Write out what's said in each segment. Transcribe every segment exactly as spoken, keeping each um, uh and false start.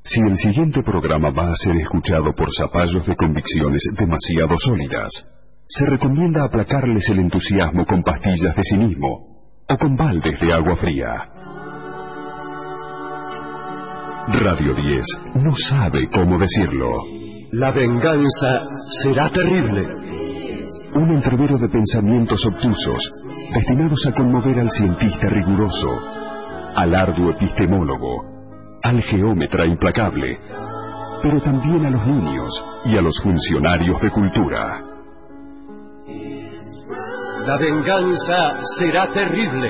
Si el siguiente programa va a ser escuchado por zapallos de convicciones demasiado sólidas, se recomienda aplacarles el entusiasmo con pastillas de cinismo o con baldes de agua fría. Radio diez no sabe cómo decirlo. La venganza será terrible. Un entrevero de pensamientos obtusos, destinados a conmover al cientista riguroso, al arduo epistemólogo, al geómetra implacable, pero también a los niños y a los funcionarios de cultura. La venganza será terrible.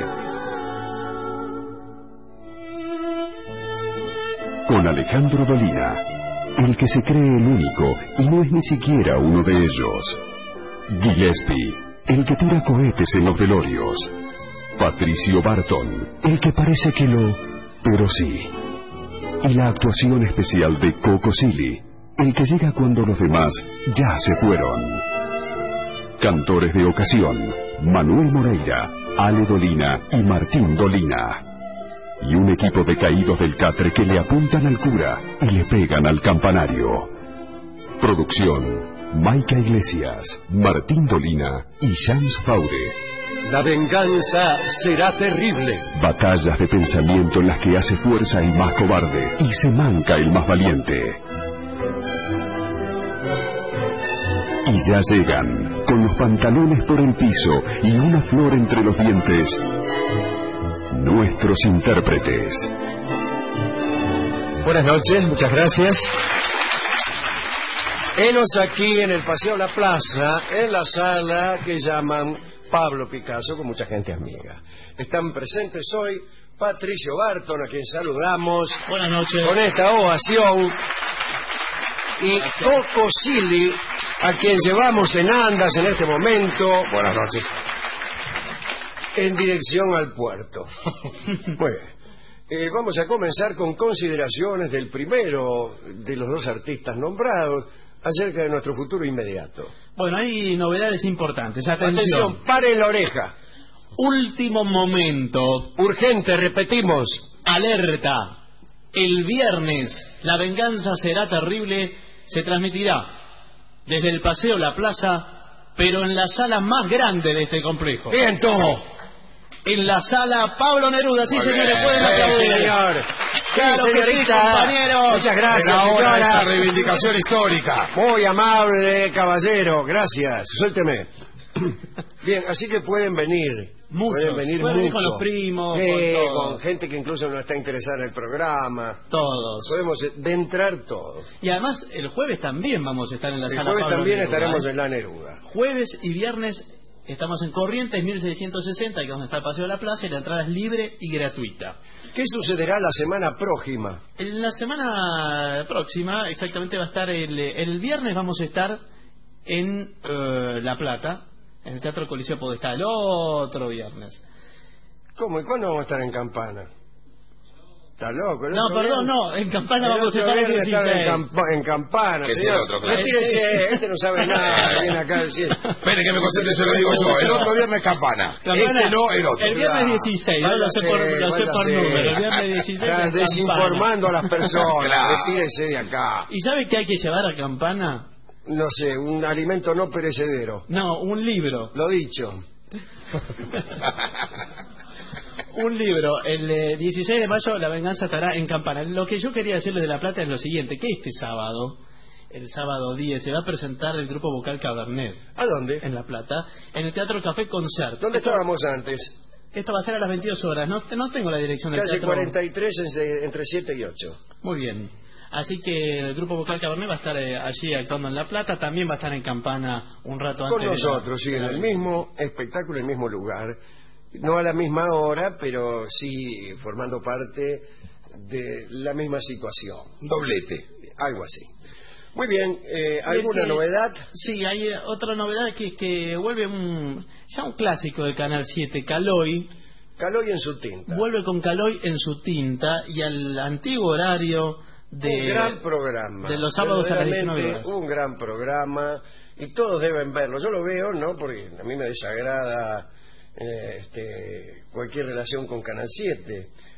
Con Alejandro Dolina, el que se cree el único y no es ni siquiera uno de ellos. Gillespie, el que tira cohetes en los velorios. Patricio Barton, el que parece que lo... pero sí. Y la actuación especial de Coco Silly, el que llega cuando los demás ya se fueron. Cantores de ocasión, Manuel Moreira, Ale Dolina y Martín Dolina. Y un equipo de caídos del catre que le apuntan al cura y le pegan al campanario. Producción, Maica Iglesias, Martín Dolina y Shams Faure. La venganza será terrible. Batallas de pensamiento en las que hace fuerza el más cobarde y se manca el más valiente. Y ya llegan, con los pantalones por el piso y una flor entre los dientes, nuestros intérpretes. Buenas noches, muchas gracias. Henos aquí en el Paseo La Plaza, en la sala que llaman Pablo Picasso, con mucha gente amiga. Están presentes hoy Patricio Barton, a quien saludamos. Buenas noches. Con esta ovación. Y Coco Silly, a quien llevamos en andas en este momento. Buenas noches. En dirección al puerto. Muy bien. Eh, vamos a comenzar con consideraciones del primero de los dos artistas nombrados acerca de nuestro futuro inmediato. Bueno, hay novedades importantes. Atención. Atención, pare la oreja. Último momento. Urgente, repetimos. Alerta. El viernes, La venganza será terrible, se transmitirá desde el Paseo La Plaza, pero en la sala más grande de este complejo. ¡Viento! En la sala Pablo Neruda. Sí, Muy señores, bien, pueden aplaudir. Señor. Claro Sí, que sí, señorita. compañeros. Muchas gracias, Era hora de esta señora. reivindicación histórica. Muy amable, caballero. Gracias. Suélteme. Bien, así que pueden venir. Muchos. Pueden venir Pueden venir muchos. con los primos, Sí, con todos. con gente que incluso no está interesada en el programa. Todos. Podemos eh, de entrar todos. Y además, el jueves también vamos a estar en la El sala jueves Pablo también Neruda, estaremos ¿eh? en la Neruda. Jueves y viernes estamos en Corrientes mil seiscientos sesenta, que es donde está el Paseo de la Plaza, y la entrada es libre y gratuita. ¿Qué sucederá la semana próxima? En la semana próxima, exactamente va a estar el, el viernes, vamos a estar en eh, La Plata, en el Teatro Coliseo Podestá, el otro viernes. ¿Cómo? ¿Y cuándo vamos a estar en Campana? ¿Está loco? ¿El No, otro perdón, viernes? no, en Campana El vamos a otro estar el viernes estar en, dieciséis. Campa- en Campana, Que es señor. el otro, claro. Retírese, este no sabe nada, viene acá a decir. Espere que me concentre, se lo digo yo. El otro viernes campana. Campana, Este no, el otro. El viernes dieciséis, no lo sé por, lo sé por váyase. número, el viernes dieciséis Está en Campana. desinformando a las personas, Claro. retírese de acá. ¿Y sabe qué hay que llevar a Campana? No sé, un alimento no perecedero. No, un libro. Lo dicho. Un libro, el eh, dieciséis de mayo La venganza estará en Campana. Lo que yo quería decirles de La Plata es lo siguiente, que este sábado, el sábado diez, se va a presentar el grupo vocal Cabernet ¿A dónde? en La Plata, en el Teatro Café Concert. ¿Dónde esto, estábamos antes? esto va a ser a las veintidós horas, no, no tengo la dirección del Calle teatro. cuarenta y tres en- entre siete y ocho. Muy bien. Así que el grupo vocal Cabernet va a estar eh, allí actuando en La Plata, también va a estar en Campana un rato Con antes. de la- nosotros, sí, en de la- el mismo espectáculo, en el mismo lugar. No a la misma hora, pero sí formando parte de la misma situación. Doblete. Algo así. Muy bien, eh, ¿alguna que- novedad? Sí, hay eh, otra novedad que es que vuelve un ya un clásico de Canal siete, Caloy. Caloy en su tinta. Vuelve con Caloy en su tinta y al antiguo horario de, un gran programa. de los sábados a las diecinueve Verdaderamente horas. Un gran programa y todos deben verlo. Yo lo veo, ¿no? Porque a mí me desagrada eh, este, cualquier relación con Canal siete.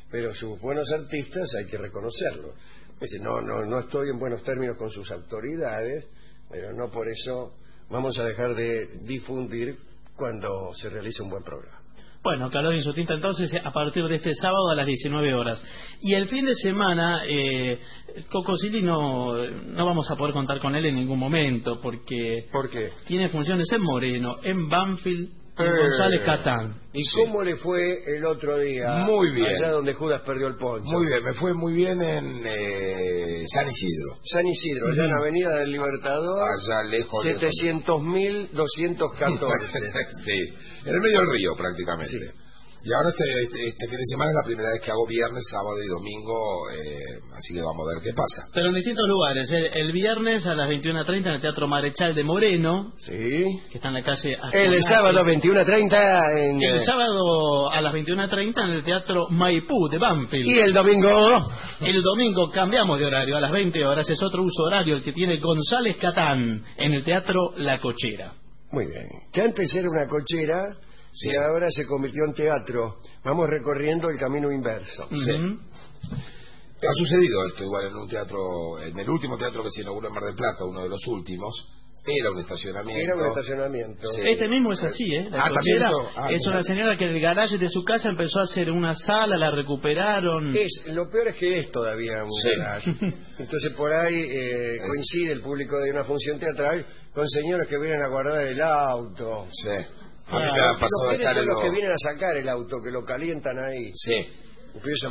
pero sus buenos artistas hay que reconocerlo. Dice, no, no, no estoy en buenos términos con sus autoridades, pero no por eso vamos a dejar de difundir cuando se realiza un buen programa. Bueno, Calor en su tinta entonces a partir de este sábado a las diecinueve horas. Y el fin de semana, eh, Coco Silly no, no vamos a poder contar con él en ningún momento, porque ¿Por qué? tiene funciones en Moreno, en Banfield, en Eh, González Catán. ¿Y Sí. cómo le fue el otro día? Muy bien. Allá donde Judas perdió el poncho. Muy bien, me fue muy bien en eh, San Isidro. San Isidro, allá en la Avenida del Libertador, Allá lejos. setecientos mil doscientos catorce. Sí, en el medio del río prácticamente. Sí. Y ahora este, este, este fin de semana es la primera vez que hago viernes, sábado y domingo, eh, así que vamos a ver qué pasa. Pero en distintos lugares. El, el viernes a las veintiuna treinta en el Teatro Marechal de Moreno, Sí. que está en la calle El Astonati. sábado veintiuna treinta en... El eh, sábado a las veintiuna treinta en el Teatro Maipú de Banfield. Y el domingo... El domingo cambiamos de horario, a las veinte horas, es otro uso horario, el que tiene González Catán, en el Teatro La Cochera. Muy bien. Que antes era una cochera, Sí. y ahora se convirtió en teatro. Vamos recorriendo el camino inverso. Sí. Ujú. Ha sucedido esto igual en un teatro, en el último teatro que se inauguró en Mar del Plata, uno de los últimos, era un estacionamiento. Era un estacionamiento. Sí. Este mismo es así, ¿eh? La Ah, Cochera también. Ah, es mira. una señora que del garaje de su casa empezó a hacer una sala, la recuperaron. Es, lo peor es que es todavía un Sí. garage. Entonces por ahí eh, coincide el público de una función teatral con señores que vienen a guardar el auto. Sí. A mí Ah, me ha Los pasado de peores estar son en los lo... que vienen a sacar el auto, que lo calientan ahí. Sí. Empiezan,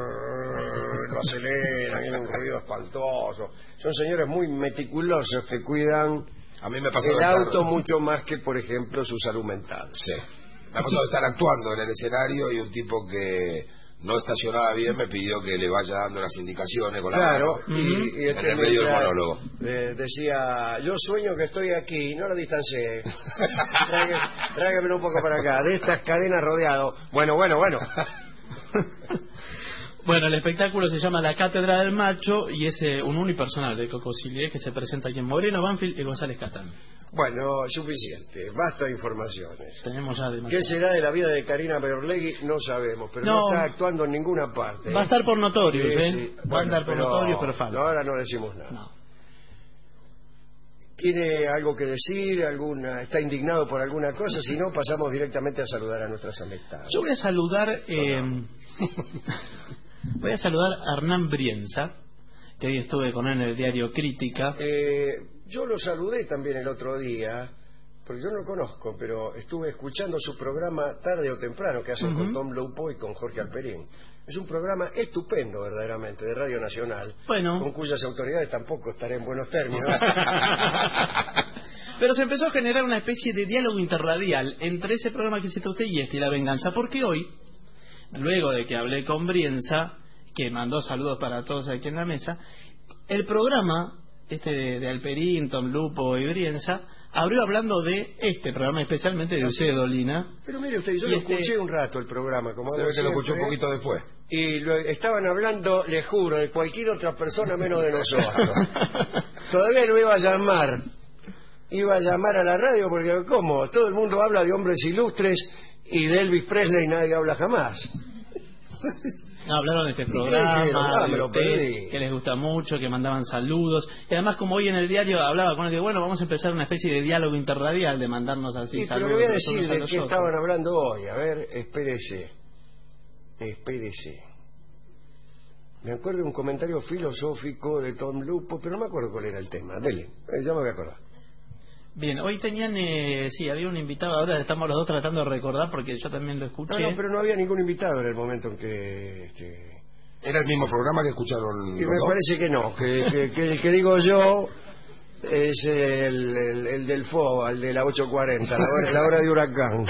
lo aceleran, viene un ruido espantoso. Son señores muy meticulosos que cuidan A mí me ha pasado el de estar... auto mucho más que, por ejemplo, su salud mental. Sí. Me ha pasado de estar actuando en el escenario y un tipo que no estacionaba bien me pidió que le vaya dando las indicaciones con la Claro, mano. y, y En el medio del monólogo. eh, decía, yo sueño que estoy aquí, no lo distancié. Tráigame, tráigamelo un poco para acá, de estas cadenas rodeado. Bueno, bueno, bueno. Bueno, el espectáculo se llama La Cátedra del Macho y es eh, un unipersonal de Coco Silly, que se presenta aquí en Moreno, Banfield y González Catán. Bueno, suficiente, basta de informaciones. Tenemos ya ¿Qué demasiado. será de la vida de Karina Berlegui? No sabemos, pero no, No. está actuando en ninguna parte. Va a estar por Notorious, Sí, ¿eh? sí. Va a Bueno, andar por pero- Notorious, pero falta. no, ahora no decimos nada. No. ¿Tiene algo que decir? alguna ¿Está indignado por alguna cosa? Si no, pasamos directamente a saludar a nuestras amistades. Yo voy a saludar... eh, voy a saludar a Hernán Brienza, que hoy estuve con él en el diario Crítica. Eh, yo lo saludé también el otro día, porque yo no lo conozco, pero estuve escuchando su programa tarde o temprano que hacen Ujú. con Tom Lupo y con Jorge Alperín. Es un programa estupendo, verdaderamente, de Radio Nacional, Bueno. con cuyas autoridades tampoco estaré en buenos términos. Pero se empezó a generar una especie de diálogo interradial entre ese programa que cita usted y este, y La Venganza, porque hoy, luego de que hablé con Brienza, que mandó saludos para todos aquí en la mesa, el programa, este de, de Alperín, Tom Lupo y Brienza, abrió hablando de este programa, especialmente de Eusebio Dolina. Pero mire usted, yo Y lo este- escuché un rato el programa, como Se hago ve que lo escuchó un siempre, poquito después. y lo- estaban hablando, le juro, de cualquier otra persona menos de nosotros. Todavía lo iba a llamar. Iba a llamar a la radio porque, ¿cómo? Todo el mundo habla de hombres ilustres y de Elvis Presley nadie habla jamás. No, hablaron de este ¿Y qué programa, dijeron? Ah, de me lo usted, perdí. que les gusta mucho, que mandaban saludos. Y además, como hoy en el diario hablaba con él, que bueno, vamos a empezar una especie de diálogo interradial, de mandarnos así Sí, pero saludos. le voy a los decir unos a de los qué otros. estaban hablando hoy. A ver, espérese. Espérese. Me acuerdo de un comentario filosófico de Tom Lupo, pero no me acuerdo cuál era el tema. Dele, eh, ya me voy a acordar. Bien, hoy tenían, eh, sí, había un invitado, ahora estamos los dos tratando de recordar porque yo también lo escuché. No, no, pero no había ningún invitado en el momento en que... Este... ¿Era el mismo programa que escucharon Y los me dos? parece que no, que, que, que el que digo yo es el, el, el del F O A, el de la ocho cuarenta, la hora, la hora de huracán.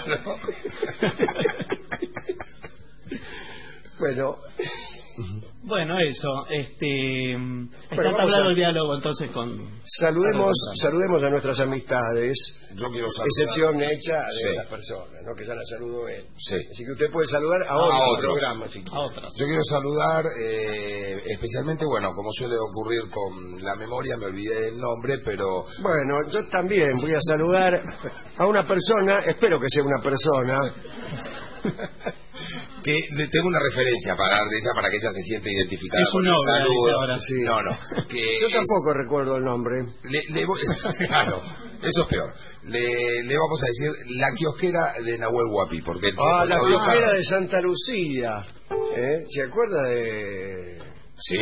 Bueno, Bueno, eso, este, está Bueno, vamos entablado a- el diálogo entonces con... saludemos, saludemos a nuestras amistades, Yo quiero saludar. excepción hecha de Sí. las personas, ¿no? Que ya la saludó él. Sí. Así que usted puede saludar a, A otro otros. programa, si quiere. a otras. Yo quiero saludar, eh, especialmente, bueno, como suele ocurrir con la memoria, me olvidé del nombre, pero Bueno, yo también voy a saludar a una persona, espero que sea una persona, que le tengo una referencia para dar de ella para que ella se siente identificada. Es un obra, dice ahora. Sí. No, no. Que Yo es- tampoco recuerdo el nombre. Le, le voy- claro, eso es peor. Le, le vamos a decir la kiosquera de Nahuel Huapi, porque el Ah, tipo la está kiosquera viajando. de Santa Lucía. ¿Eh? ¿Se acuerda de...? Sí.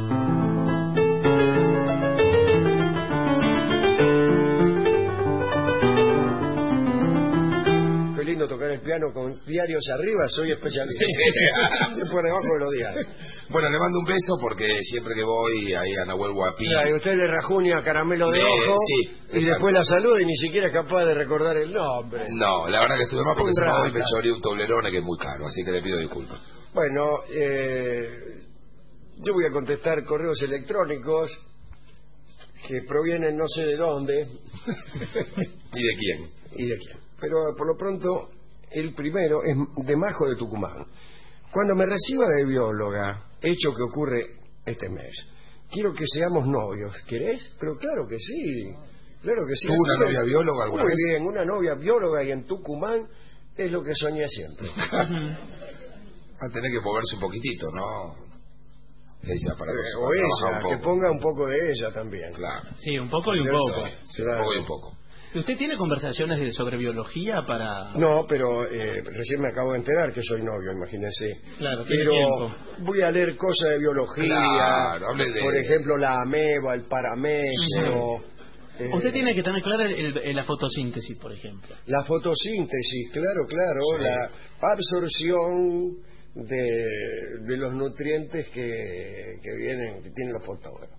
Qué lindo tocar el piano con diarios arriba, soy especialista. Por debajo de los diarios. Bueno, le mando un beso porque siempre que voy ahí a Nahuel Huapi. Mira, y usted le rajuña caramelo de Le- ojo sí, y exacto. después la saluda y ni siquiera es capaz de recordar el nombre. No, la verdad que estuve mal porque Un si no hoy rata. me choreé un toblerone que es muy caro, así que le pido disculpas. Bueno, eh, yo voy a contestar correos electrónicos que provienen no sé de dónde ¿Y de quién? y de quién. Pero por lo pronto, el primero es de Majo de Tucumán. Cuando me reciba de bióloga, hecho que ocurre este mes, quiero que seamos novios. ¿Querés? Pero claro que sí. Claro que sí. ¿Tuvo una Así que- novia bióloga alguna Muy vez? bien, una novia bióloga y en Tucumán es lo que soñé siempre. Va a tener que moverse un poquitito, ¿no? Ella, para, Eh, para o trabajar ella, un que poco. ponga un poco de ella también. Claro. Sí, un poco y un Eso, poco. Sí, Claro. un poco y un poco. ¿Usted tiene conversaciones de, sobre biología para...? No, pero eh, recién me acabo de enterar que soy novio, imagínense. Claro, tiene Pero tiempo. voy a leer cosas de biología, Claro, hable de- por ejemplo, la ameba, el paramesio. eh, Usted tiene que tener clara el- el- la fotosíntesis, por ejemplo. La fotosíntesis, claro, claro, Sí. la absorción de, de los nutrientes que, que vienen, que tienen los fotógrafos.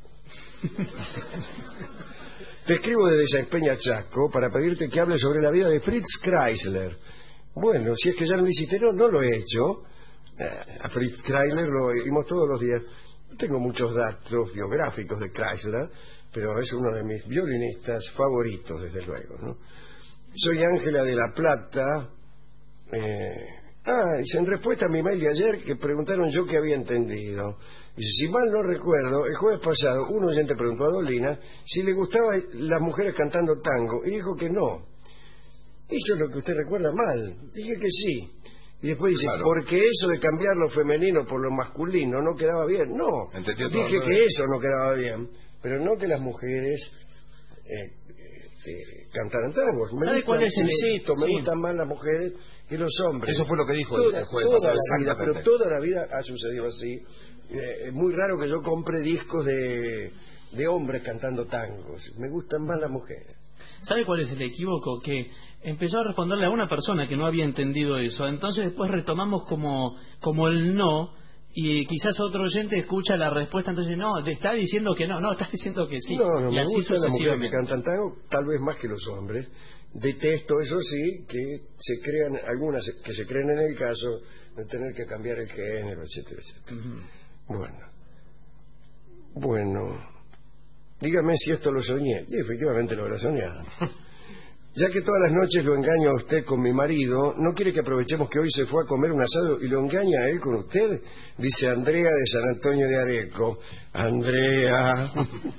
Te escribo desde San Peña Chaco para pedirte que hables sobre la vida de Fritz Kreisler. Bueno, si es que ya no lo hiciste, no, no lo he hecho. Eh, a Fritz Kreisler lo oímos todos los días. No tengo muchos datos biográficos de Kreisler, pero es uno de mis violinistas favoritos, desde luego, ¿no? Soy Ángela de la Plata. Eh, ah, dice, en respuesta a mi mail de ayer que preguntaron yo qué había entendido. Dice, si mal no recuerdo, el jueves pasado un oyente preguntó a Dolina si le gustaban las mujeres cantando tango y dijo que no. Eso es lo que usted recuerda mal. Dije que sí. Y después dice, Claro. porque eso de cambiar lo femenino por lo masculino no quedaba bien. No, Entendió todo, dije ¿no? que eso no quedaba bien, pero no que las mujeres eh, eh, cantaran tangos. Me ¿Sabe gustan, cuál es el- insisto, me sí. gustan más las mujeres que los hombres. Eso fue lo que dijo el- toda, el jueves toda pasado, la vida, pero exactamente. toda la vida ha sucedido así. Eh, es muy raro que yo compre discos de, de hombres cantando tangos. Me gustan más las mujeres. ¿Sabe cuál es el equívoco? Que empezó a responderle a una persona que no había entendido eso. Entonces después retomamos como, como el no, y quizás otro oyente escucha la respuesta, entonces no, te está diciendo que no, no, estás diciendo que sí. no, no y me así gustan las mujeres que sucesivamente. cantan tango, tal vez más que los hombres. Detesto, eso sí, que se crean, algunas que se creen en el caso de tener que cambiar el género, etcétera, etcétera. Ujú. Bueno, bueno, dígame si esto lo soñé. Y efectivamente lo habrá soñado. Ya que todas las noches lo engaño a usted con mi marido, ¿no quiere que aprovechemos que hoy se fue a comer un asado y lo engaña a él con usted? Dice Andrea de San Antonio de Areco. Andrea.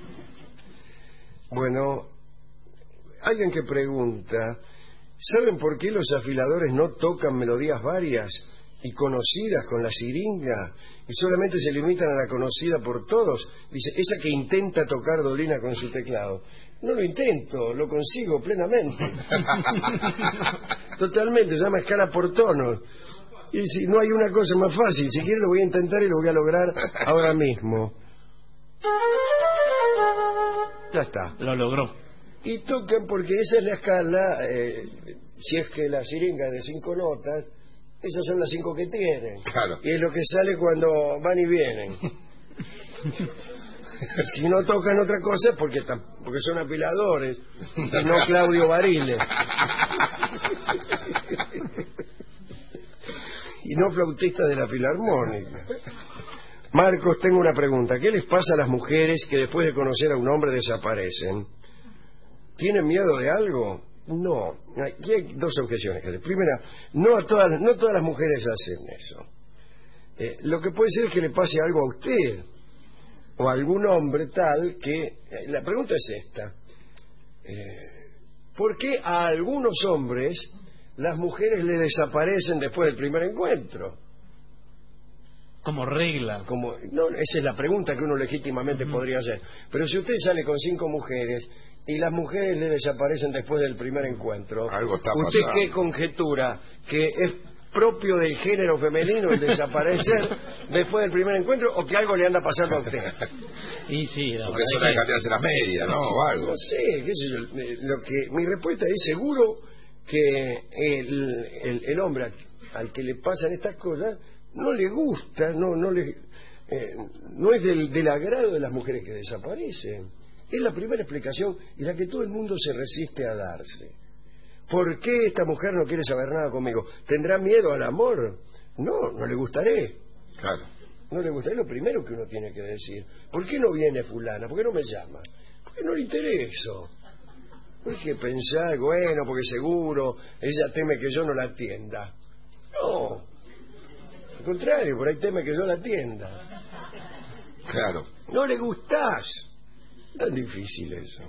Bueno, alguien que pregunta, ¿saben por qué los afiladores no tocan melodías varias y conocidas con la siringa y solamente se limitan a la conocida por todos? Dice, esa que intenta tocar Dolina con su teclado. No lo intento, lo consigo plenamente. Totalmente, se llama escala por tonos. Y si no hay una cosa más fácil, si quiere lo voy a intentar y lo voy a lograr ahora mismo. Ya está. Lo logró. Y tocan porque esa es la escala, eh, si es que la siringa es de cinco notas, esas son las cinco que tienen. Claro. Y es lo que sale cuando van y vienen. Si no tocan otra cosa es porque, tam- porque son apiladores y no Claudio Barile. Y no flautistas de la filarmónica. Marcos, tengo una pregunta. ¿Qué les pasa a las mujeres que después de conocer a un hombre desaparecen? ¿Tienen miedo de algo? No. Aquí hay dos objeciones. Primera, no, a todas, no todas las mujeres hacen eso. Eh, lo que puede ser es que le pase algo a usted o a algún hombre tal que... eh, la pregunta es esta. Eh, ¿por qué a algunos hombres las mujeres le desaparecen después del primer encuentro? Como regla. Como, no, esa es la pregunta que uno legítimamente uh-huh. podría hacer. Pero si usted sale con cinco mujeres y las mujeres le desaparecen después del primer encuentro, algo está ¿usted pasando. qué conjetura? ¿Que es propio del género femenino el desaparecer después del primer encuentro o que algo le anda pasando a usted? Y sí, la porque es hora de cambiarse las medias, ¿no? O algo. No sé, qué sé yo. Lo que, mi respuesta es seguro que el, el, el hombre al, al que le pasan estas cosas no le gusta, no no le eh, no es del, del agrado de las mujeres que desaparecen. Es la primera explicación y la que todo el mundo se resiste a darse. ¿Por qué esta mujer no quiere saber nada conmigo? ¿Tendrá miedo al amor? No, no le gustaré. Claro. No le gustaré, lo primero que uno tiene que decir. ¿Por qué no viene fulana? ¿Por qué no me llama? Porque no le intereso. No hay que pensar, bueno, porque seguro ella teme que yo no la atienda. No. Al contrario, por ahí teme que yo la atienda. Claro. No le gustás. Tan difícil eso.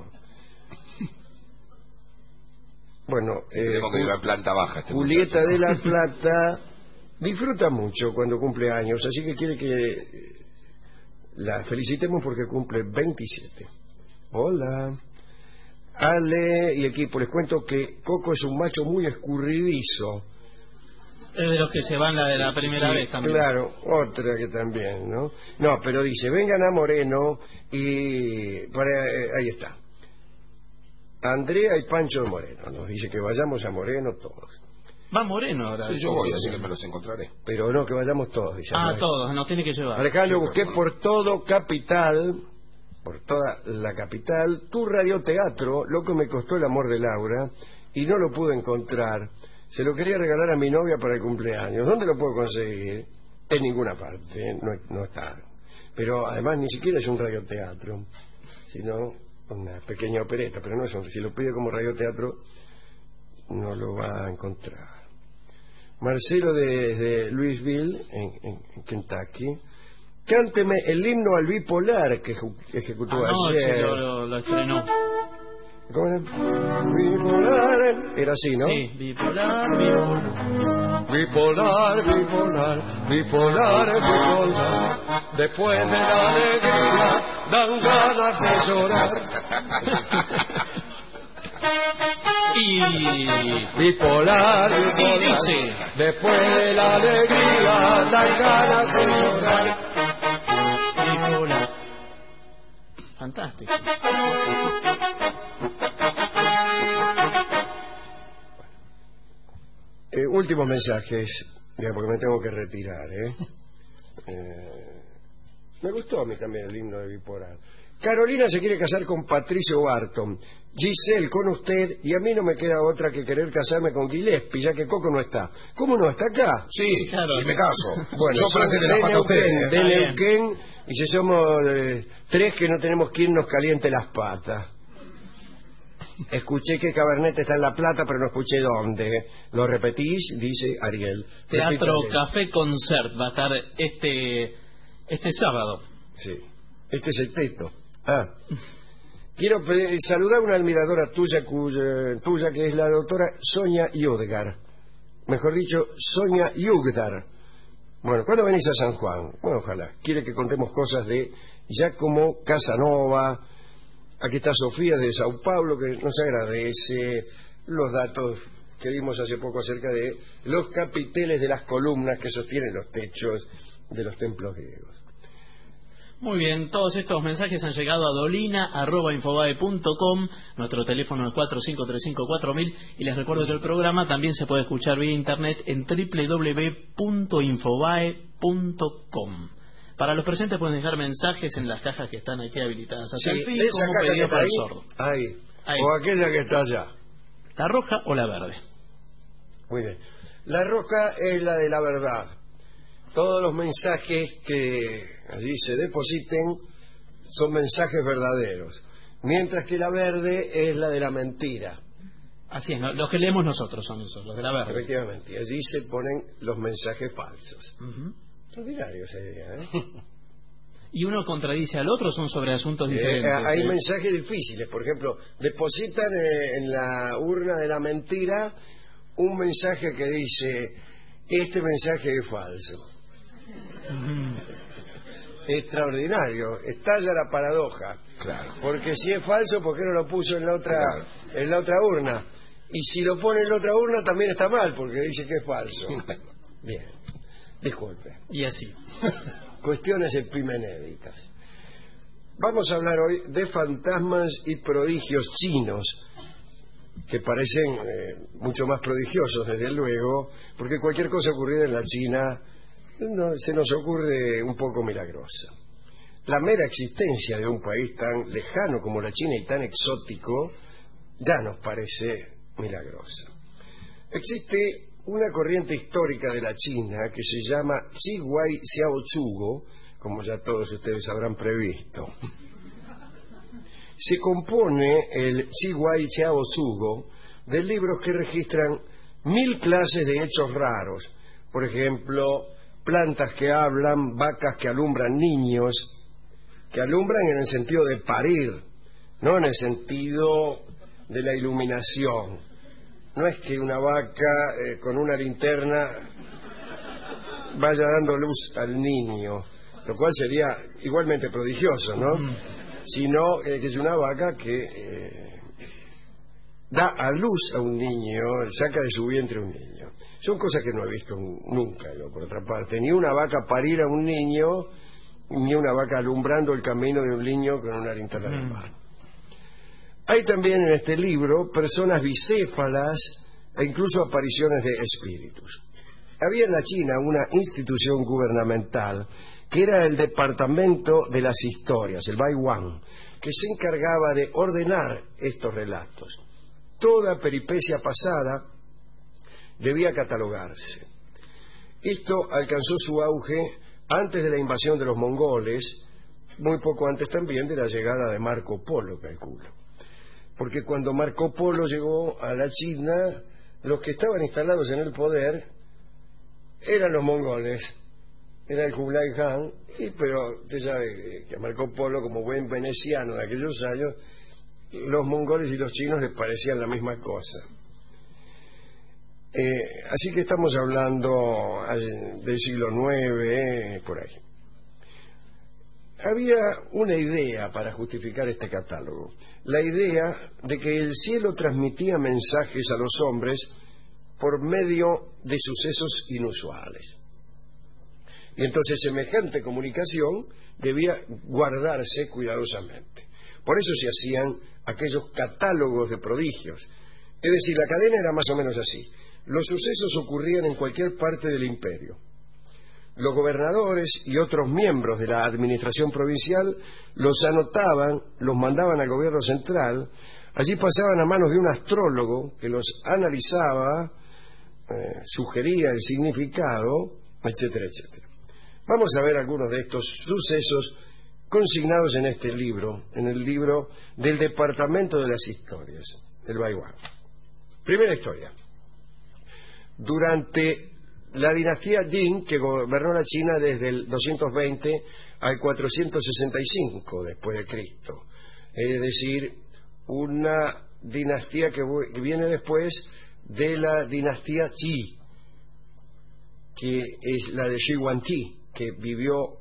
Bueno, eh, tenemos que ir a planta baja. Este Julieta muchacho. de la Plata disfruta mucho cuando cumple años, así que quiere que la felicitemos porque cumple veintisiete. Hola. Ale y equipo, les cuento que Coco es un macho muy escurridizo. Es de los que se van la de la primera Sí, vez también. Claro, otra que también, ¿no? No, pero dice, vengan a Moreno y... Para, eh, ahí está. Andrea y Pancho de Moreno. Nos dice que vayamos a Moreno todos. Va Moreno ahora. Sí, yo voy, así que me los encontraré. Pero no, que vayamos todos, dice. Ah, Andrea. todos, nos tiene que llevar. Alejandro, Sí, busqué pero- por todo Capital, por toda la capital, tu radioteatro, lo que me costó el amor de Laura, y no lo pude encontrar. Se lo quería regalar a mi novia para el cumpleaños. ¿Dónde lo puedo conseguir? En ninguna parte, no, no está. Pero además ni siquiera es un radioteatro, sino una pequeña opereta, pero no es un... Si lo pide como radioteatro, no lo va a encontrar. Marcelo de, de Louisville, en, en, en Kentucky. Cánteme el himno al bipolar que eju- ejecutó Ah, no, ayer. sí, lo, lo, lo estrenó. ¿Cómo era? Bipolar. Era así, ¿no? Sí, bipolar, bipolar. Bipolar, bipolar, bipolar, bipolar. Después de la alegría dan ganas de llorar. Y... Bipolar, Y bipolar. dice... Después de la alegría dan ganas de llorar. Bipolar. Fantástico. Eh, últimos mensajes, ya, porque me tengo que retirar, ¿eh? Eh, Me gustó a mí también el himno de Bipolar. Carolina se quiere casar con Patricio Barton. Giselle con usted, y a mí no me queda otra que querer casarme con Gillespie, ya que Coco no está. ¿Cómo no está acá? Sí, Claro. y me caso. Bueno, yo para somos hacerle la pata a ustedes. Neuquén, ¿eh? de Está bien. Neuquén, y si somos eh, tres que no tenemos quien nos caliente las patas. Escuché que Cabernet está en La Plata, pero no escuché dónde. ¿Lo repetís? Dice Ariel. Teatro Repítale. Café Concert va a estar este este sábado. Sí. Este es el texto. Ah. Quiero pe- saludar a una admiradora tuya, cuya, tuya que es la doctora Sonia Yudgar. Mejor dicho, Sonia Yugdar. Bueno, ¿cuándo venís a San Juan? Bueno, ojalá. Quiere que contemos cosas de Giacomo Casanova. Aquí está Sofía de Sao Paulo, que nos agradece los datos que dimos hace poco acerca de los capiteles de las columnas que sostienen los techos de los templos griegos. Muy bien, todos estos mensajes han llegado a dolina arroba infobae punto com, nuestro teléfono es cuatro cinco tres cinco cuatro mil, y les recuerdo que el programa también se puede escuchar vía internet en doble u doble u doble u punto infobae punto com. Para los presentes pueden dejar mensajes en las cajas que están aquí habilitadas hasta Sí, el fin, esa como caja que pedido está para el ahí, sordo. ahí, Ahí. o aquella que está allá. ¿La roja o la verde? Muy bien. La roja es la de la verdad. Todos los mensajes que allí se depositen son mensajes verdaderos, mientras que la verde es la de la mentira. Así es, ¿no? Los que leemos nosotros son esos, los de la verde. Efectivamente, allí se ponen los mensajes falsos. Ujú. Extraordinario sería, ¿eh? ¿Y uno contradice al otro o son sobre asuntos Eh, diferentes? hay ¿eh? mensajes difíciles, por ejemplo, depositan eh, en la urna de la mentira un mensaje que dice, este mensaje es falso. Extraordinario, estalla la paradoja. Claro. Porque si es falso, ¿por qué no lo puso en la otra, Claro. en la otra urna? Y si lo pone en la otra urna también está mal, porque dice que es falso. Bien, disculpe. Y así. Cuestiones epimenédicas. Vamos a hablar hoy de fantasmas y prodigios chinos, que parecen eh, mucho más prodigiosos, desde luego, porque cualquier cosa ocurrida en la China no, se nos ocurre un poco milagrosa. La mera existencia de un país tan lejano como la China y tan exótico ya nos parece milagrosa. Existe una corriente histórica de la China que se llama Zhiwei Xiaozugo, como ya todos ustedes habrán previsto. Se compone el Zhiwei Xiaozugo de libros que registran mil clases de hechos raros. Por ejemplo, plantas que hablan, vacas que alumbran niños, que alumbran en el sentido de parir, no en el sentido de la iluminación. No es que una vaca eh, con una linterna vaya dando luz al niño, lo cual sería igualmente prodigioso, ¿no? Mm. Sino eh, que es una vaca que eh, da a luz a un niño, saca de su vientre un niño. Son cosas que no he visto nunca, yo, por otra parte. Ni una vaca parir a un niño, ni una vaca alumbrando el camino de un niño con una linterna en mano. Hay también en este libro personas bicéfalas e incluso apariciones de espíritus. Había en la China una institución gubernamental que era el Departamento de las Historias, el Baiwan, que se encargaba de ordenar estos relatos. Toda peripecia pasada debía catalogarse. Esto alcanzó su auge antes de la invasión de los mongoles, muy poco antes también de la llegada de Marco Polo, calculo. Porque cuando Marco Polo llegó a la China, los que estaban instalados en el poder eran los mongoles, era el Kublai Khan, y, pero usted sabe que a Marco Polo, como buen veneciano de aquellos años, los mongoles y los chinos les parecían la misma cosa. Eh, así que estamos hablando al, del siglo nueve, eh, por ahí. Había una idea para justificar este catálogo, la idea de que el cielo transmitía mensajes a los hombres por medio de sucesos inusuales. Y entonces semejante comunicación debía guardarse cuidadosamente. Por eso se hacían aquellos catálogos de prodigios. Es decir, la cadena era más o menos así. Los sucesos ocurrían en cualquier parte del imperio. Los gobernadores y otros miembros de la administración provincial los anotaban, los mandaban al gobierno central, allí pasaban a manos de un astrólogo que los analizaba, eh, sugería el significado, etcétera, etcétera. Vamos a ver algunos de estos sucesos consignados en este libro, en el libro del Departamento de las Historias, del Baiwan. Primera historia. Durante la dinastía Jin, que gobernó la China desde el doscientos veinte al cuatrocientos sesenta y cinco después de Cristo, es decir, una dinastía que viene después de la dinastía Qi, que es la de Shi Huangdi, que vivió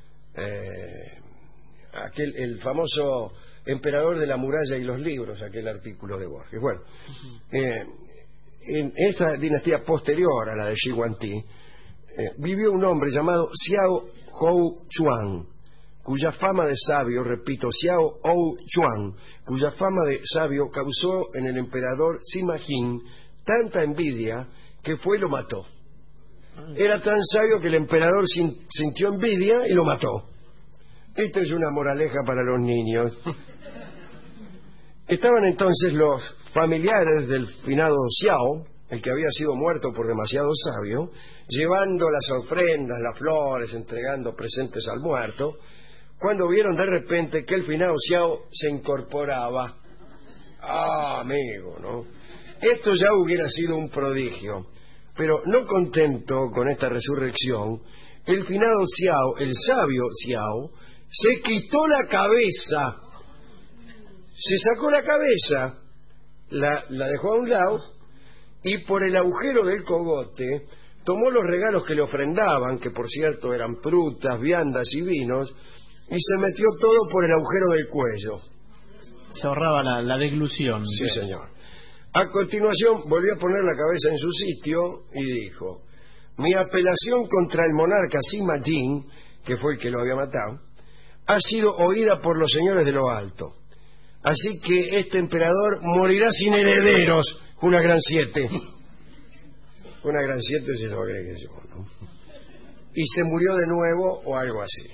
eh, aquel el famoso emperador de la muralla y los libros, aquel artículo de Borges. Bueno, uh-huh. eh, en esa dinastía posterior a la de Shi Huangdi, eh, vivió un hombre llamado Xiao Hou Chuan, cuya fama de sabio, repito, Xiao Hou Chuan, cuya fama de sabio causó en el emperador Sima Jin tanta envidia que fue y lo mató. Era tan sabio que el emperador sin, sintió envidia y lo mató. Esto es una moraleja para los niños. Estaban entonces los familiares del finado Xiao, el que había sido muerto por demasiado sabio, llevando las ofrendas, las flores, entregando presentes al muerto, cuando vieron de repente que el finado Xiao se incorporaba. Ah, amigo, ¿no? Esto ya hubiera sido un prodigio. Pero no contento con esta resurrección, el finado Xiao, el sabio Xiao, se quitó la cabeza, se sacó la cabeza, la, la dejó a un lado, y por el agujero del cogote tomó los regalos que le ofrendaban, que por cierto eran frutas, viandas y vinos, y se metió todo por el agujero del cuello. Se ahorraba la, la deglución. Sí, señor. A continuación volvió a poner la cabeza en su sitio y dijo: mi apelación contra el monarca Sima Yin, que fue el que lo había matado, ha sido oída por los señores de lo alto. Así que este emperador morirá sin herederos. Una gran siete. Una gran siete se lo agregué yo, ¿no? Y se murió de nuevo o algo así.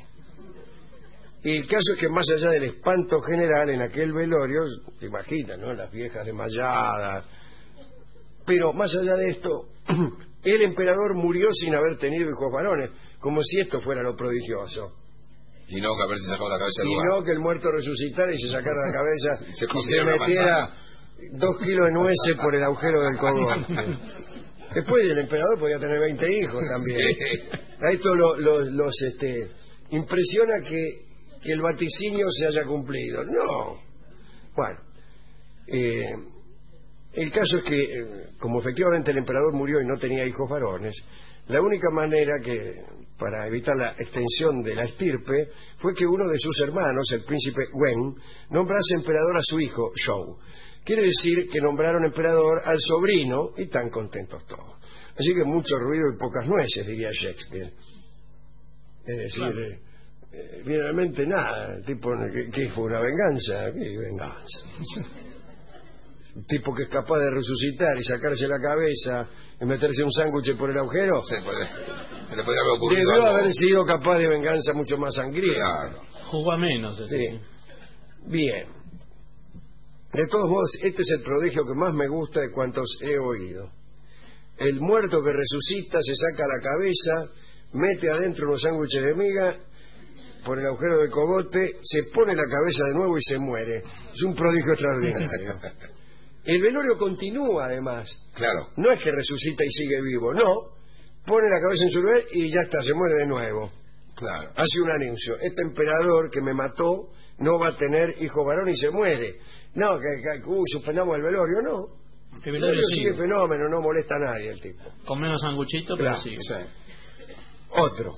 Y el caso es que más allá del espanto general en aquel velorio, te imaginas, ¿no? Las viejas desmayadas. Pero más allá de esto, el emperador murió sin haber tenido hijos varones, como si esto fuera lo prodigioso. Y no que haberse sacado la cabeza del Y lugar. no que el muerto resucitara y se sacara la cabeza y se, y se metiera dos kilos de nueces por el agujero del cogote. Después el emperador podía tener veinte hijos también. Sí. A esto lo, lo, los este, impresiona que, que el vaticinio se haya cumplido. No. Bueno, eh, el caso es que, eh, como efectivamente el emperador murió y no tenía hijos varones, la única manera que, para evitar la extensión de la estirpe, fue que uno de sus hermanos, el príncipe Wen, nombrase emperador a su hijo, Shou. Quiere decir que nombraron emperador al sobrino y tan contentos todos. Así que mucho ruido y pocas nueces, diría Shakespeare. Es decir, claro. eh, eh, realmente nada. El tipo que, que fue una venganza. ¿Qué venganza? Un tipo que es capaz de resucitar y sacarse la cabeza y meterse un sándwich por el agujero. Se, puede, se le podría haber ocurrido debió algo. haber sido capaz de venganza mucho más sangrienta. Claro. Jugó a menos. Ese. Sí. Bien. De todos modos, este es el prodigio que más me gusta de cuantos he oído. El muerto que resucita se saca la cabeza, mete adentro unos sándwiches de miga por el agujero del cogote, se pone la cabeza de nuevo y se muere. Es un prodigio extraordinario. El velorio continúa, además. Claro. No es que resucita y sigue vivo, no. Pone la cabeza en su lugar y ya está, se muere de nuevo. Claro. Hace un anuncio: este emperador que me mató no va a tener hijo varón y se muere. No, que, que uy, suspendamos el velorio, no. El velorio sigue fenómeno, no molesta a nadie el tipo. Con menos sanguchito, pero Claro, sigue. sí. Otro,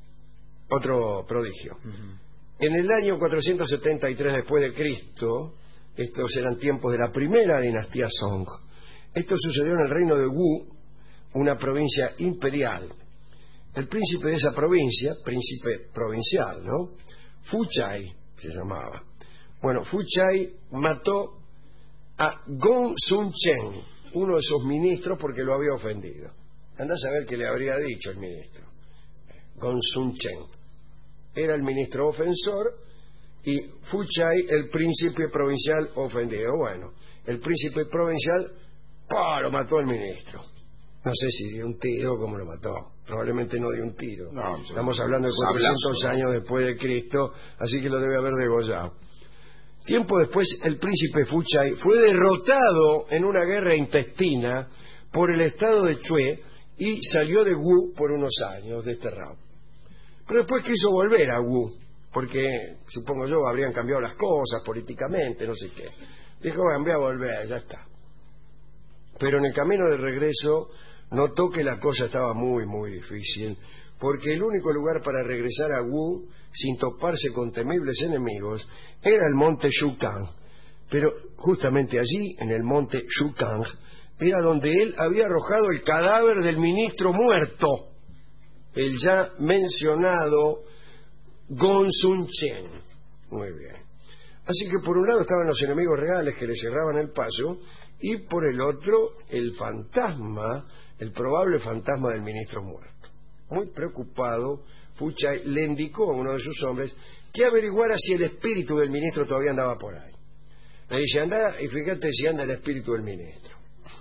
otro prodigio. Uh-huh. En el año cuatrocientos setenta y tres después de Cristo, estos eran tiempos de la primera dinastía Song. Esto sucedió en el reino de Wu, una provincia imperial. El príncipe de esa provincia, príncipe provincial, ¿no? Fu Chai se llamaba. Bueno, Fu Chai mató a Gong Sun Chen, uno de sus ministros, porque lo había ofendido. Andá a saber qué le habría dicho el ministro. Gong Sun Chen era el ministro ofensor y Fu Chai el príncipe provincial ofendido. Bueno, el príncipe provincial ¡pah!, lo mató al ministro. No sé si dio un tiro o cómo lo mató. Probablemente no dio un tiro. No, estamos hablando de cuatrocientos años después de Cristo, así que lo debe haber degollado. Tiempo después, el príncipe Fu Chai fue derrotado en una guerra intestina por el estado de Chue y salió de Wu por unos años, desterrado. Pero después quiso volver a Wu, porque, supongo yo, habrían cambiado las cosas políticamente, no sé qué. Dijo, bueno, voy a volver, ya está. Pero en el camino de regreso notó que la cosa estaba muy, muy difícil, porque el único lugar para regresar a Wu sin toparse con temibles enemigos era el monte Shukang. Pero justamente allí, en el monte Shukang, era donde él había arrojado el cadáver del ministro muerto, el ya mencionado Gong Sun Chen. Muy bien. Así que por un lado estaban los enemigos reales que le cerraban el paso, y por el otro el fantasma, el probable fantasma del ministro muerto. Muy preocupado, Fu Chai le indicó a uno de sus hombres que averiguara si el espíritu del ministro todavía andaba por ahí. Le dice, anda y fíjate si anda el espíritu del ministro.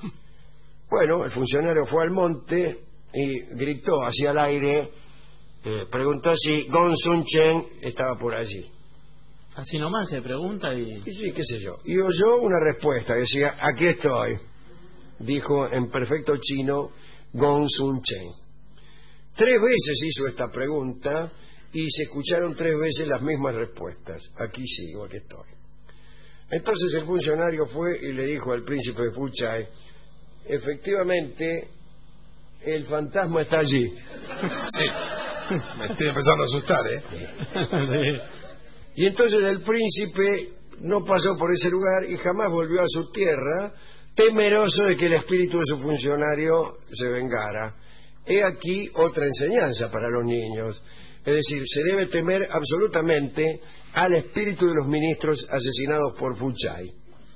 Bueno, el funcionario fue al monte y gritó hacia el aire, eh, preguntó si Gong Sun Chen estaba por allí. Así nomás se pregunta y... Y sí, qué sé yo. Y oyó una respuesta que decía, aquí estoy, dijo en perfecto chino Gong Sun Chen. Tres veces hizo esta pregunta y se escucharon tres veces las mismas respuestas. Aquí sigo, aquí estoy. Entonces el funcionario fue y le dijo al príncipe de Fu Chai, efectivamente, el fantasma está allí. Sí. Me estoy empezando a asustar, ¿eh? Sí. Y entonces el príncipe no pasó por ese lugar y jamás volvió a su tierra, temeroso de que el espíritu de su funcionario se vengara. He aquí otra enseñanza para los niños. Es decir, se debe temer absolutamente al espíritu de los ministros asesinados por Fuchai.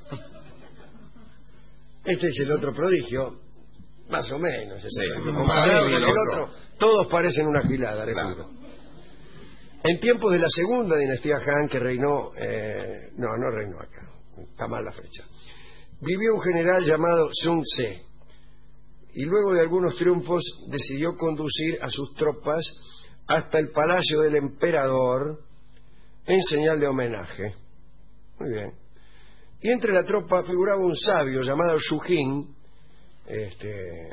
Este es el otro prodigio, más o menos. Sí, comparado con el otro. otro, todos parecen una gilada, le Claro. juro. En tiempos de la segunda dinastía Han, que reinó... Eh, no, no reinó acá, está mal la fecha. Vivió un general llamado Sun Ce, y luego de algunos triunfos decidió conducir a sus tropas hasta el palacio del emperador en señal de homenaje. Muy bien. Y entre la tropa figuraba un sabio llamado Xu Jing. Este...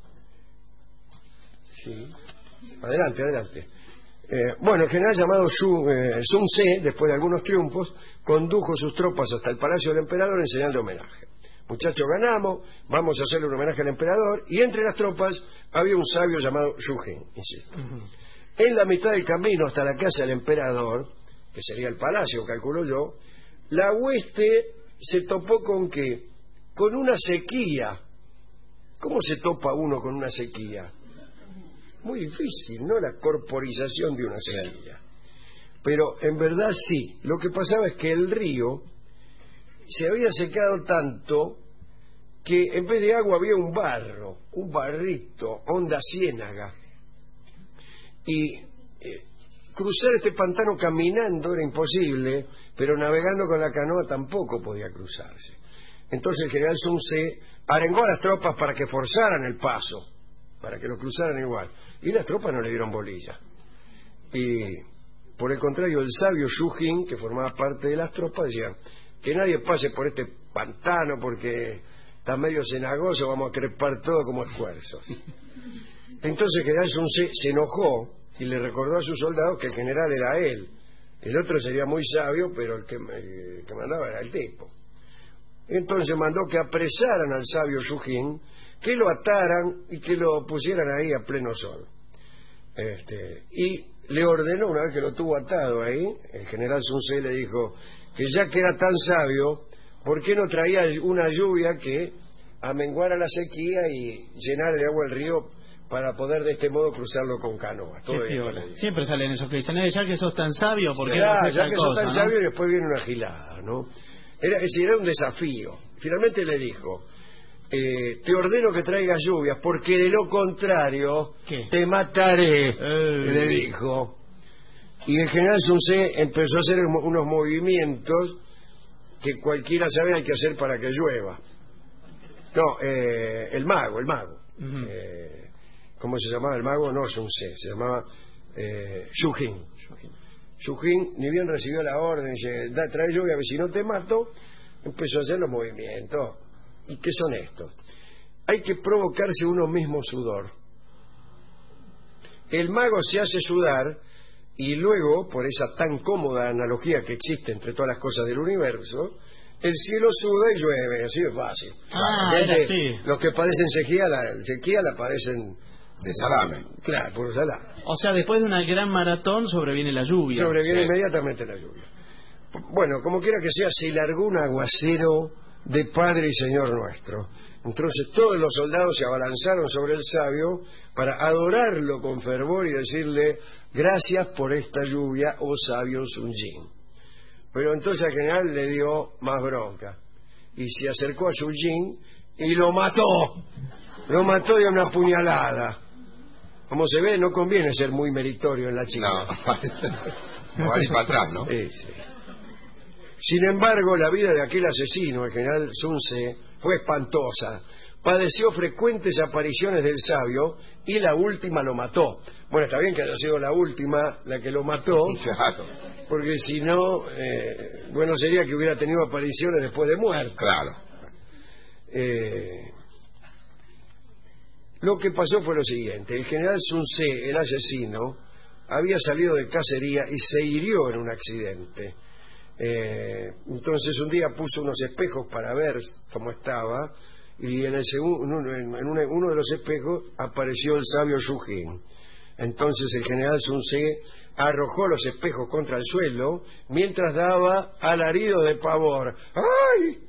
Sí. Adelante, adelante. Eh, bueno, el general llamado Xu, eh, Sun Ce, después de algunos triunfos, condujo sus tropas hasta el palacio del emperador en señal de homenaje. Muchachos, ganamos, vamos a hacerle un homenaje al emperador, y entre las tropas había un sabio llamado Xu Jing, insisto. Uh-huh. En la mitad del camino hasta la casa del emperador, que sería el palacio, calculo yo, la hueste se topó con ¿qué? Con una sequía. ¿Cómo se topa uno con una sequía? Muy difícil, ¿no? La corporización de una sequía. Pero en verdad sí. Lo que pasaba es que el río se había secado tanto que en vez de agua había un barro, un barrito, onda ciénaga. Y eh, cruzar este pantano caminando era imposible, pero navegando con la canoa tampoco podía cruzarse. Entonces el general Sun Ce arengó a las tropas para que forzaran el paso, para que lo cruzaran igual. Y las tropas no le dieron bolilla. Y por el contrario, el sabio Xu Jing, que formaba parte de las tropas, decía que nadie pase por este pantano porque está medio cenagoso, vamos a crepar todo como esfuerzos. Entonces el general Sun Ce se enojó y le recordó a sus soldados que el general era él. El otro sería muy sabio, pero el que, el que mandaba era el tipo. Entonces mandó que apresaran al sabio Xu Jing, que lo ataran y que lo pusieran ahí a pleno sol. Este, y le ordenó, una vez que lo tuvo atado ahí, el general Sun Ce le dijo que ya que era tan sabio, ¿por qué no traía una lluvia que amenguara la sequía y llenara de agua el río para poder de este modo cruzarlo con canoas? Todo esto, siempre salen esos que dicen, eh, ya que sos tan sabio, ¿por qué sí, no ya, haces ya tal que cosa, sos tan ¿no? sabio, y después viene una gilada, ¿no? Era, es decir, era un desafío. Finalmente le dijo, eh, te ordeno que traigas lluvias, porque de lo contrario ¿qué? Te mataré, eh. le dijo. Y el general Sun Ce empezó a hacer unos movimientos que cualquiera sabe hay que hacer para que llueva. No, eh, el mago, el mago. Uh-huh. eh, ¿Cómo se llamaba el mago? No Sun Ce, se llamaba eh, Xu Jing. Xu Jing, ni bien recibió la orden, dice, da, trae lluvia, que si no te mato, empezó a hacer los movimientos. ¿Y qué son estos? Hay que provocarse uno mismo sudor. El mago se hace sudar y luego, por esa tan cómoda analogía que existe entre todas las cosas del universo, el cielo suda y llueve, así de fácil. Ah, Gente, era así. Los que padecen sequía la, sequía la padecen de salame. Claro, por salame. O sea, después de una gran maratón sobreviene la lluvia. Sobreviene sí. inmediatamente la lluvia. Bueno, como quiera que sea, se largó un aguacero de Padre y Señor nuestro. Entonces todos los soldados se abalanzaron sobre el sabio para adorarlo con fervor y decirle gracias por esta lluvia, oh sabio Sun Jing. Pero entonces al general le dio más bronca y se acercó a Xu Jing y lo mató. Lo mató de una puñalada. Como se ve, no conviene ser muy meritorio en la China. No, no va a ir para atrás, ¿no? Sí, sí. Sin embargo, la vida de aquel asesino, el general Sun Ce, fue espantosa. Padeció frecuentes apariciones del sabio y la última lo mató. Bueno, está bien que haya sido la última la que lo mató, claro. Porque si no, eh, bueno sería que hubiera tenido apariciones después de muerto. Claro. Eh, lo que pasó fue lo siguiente. El general Sun Ce, el asesino, había salido de cacería y se hirió en un accidente. Eh, entonces un día puso unos espejos para ver cómo estaba y en, el segundo, en, en una- uno de los espejos apareció el sabio Shujín. Entonces el general Sun Ce arrojó los espejos contra el suelo mientras daba alaridos de pavor. ¡Ay!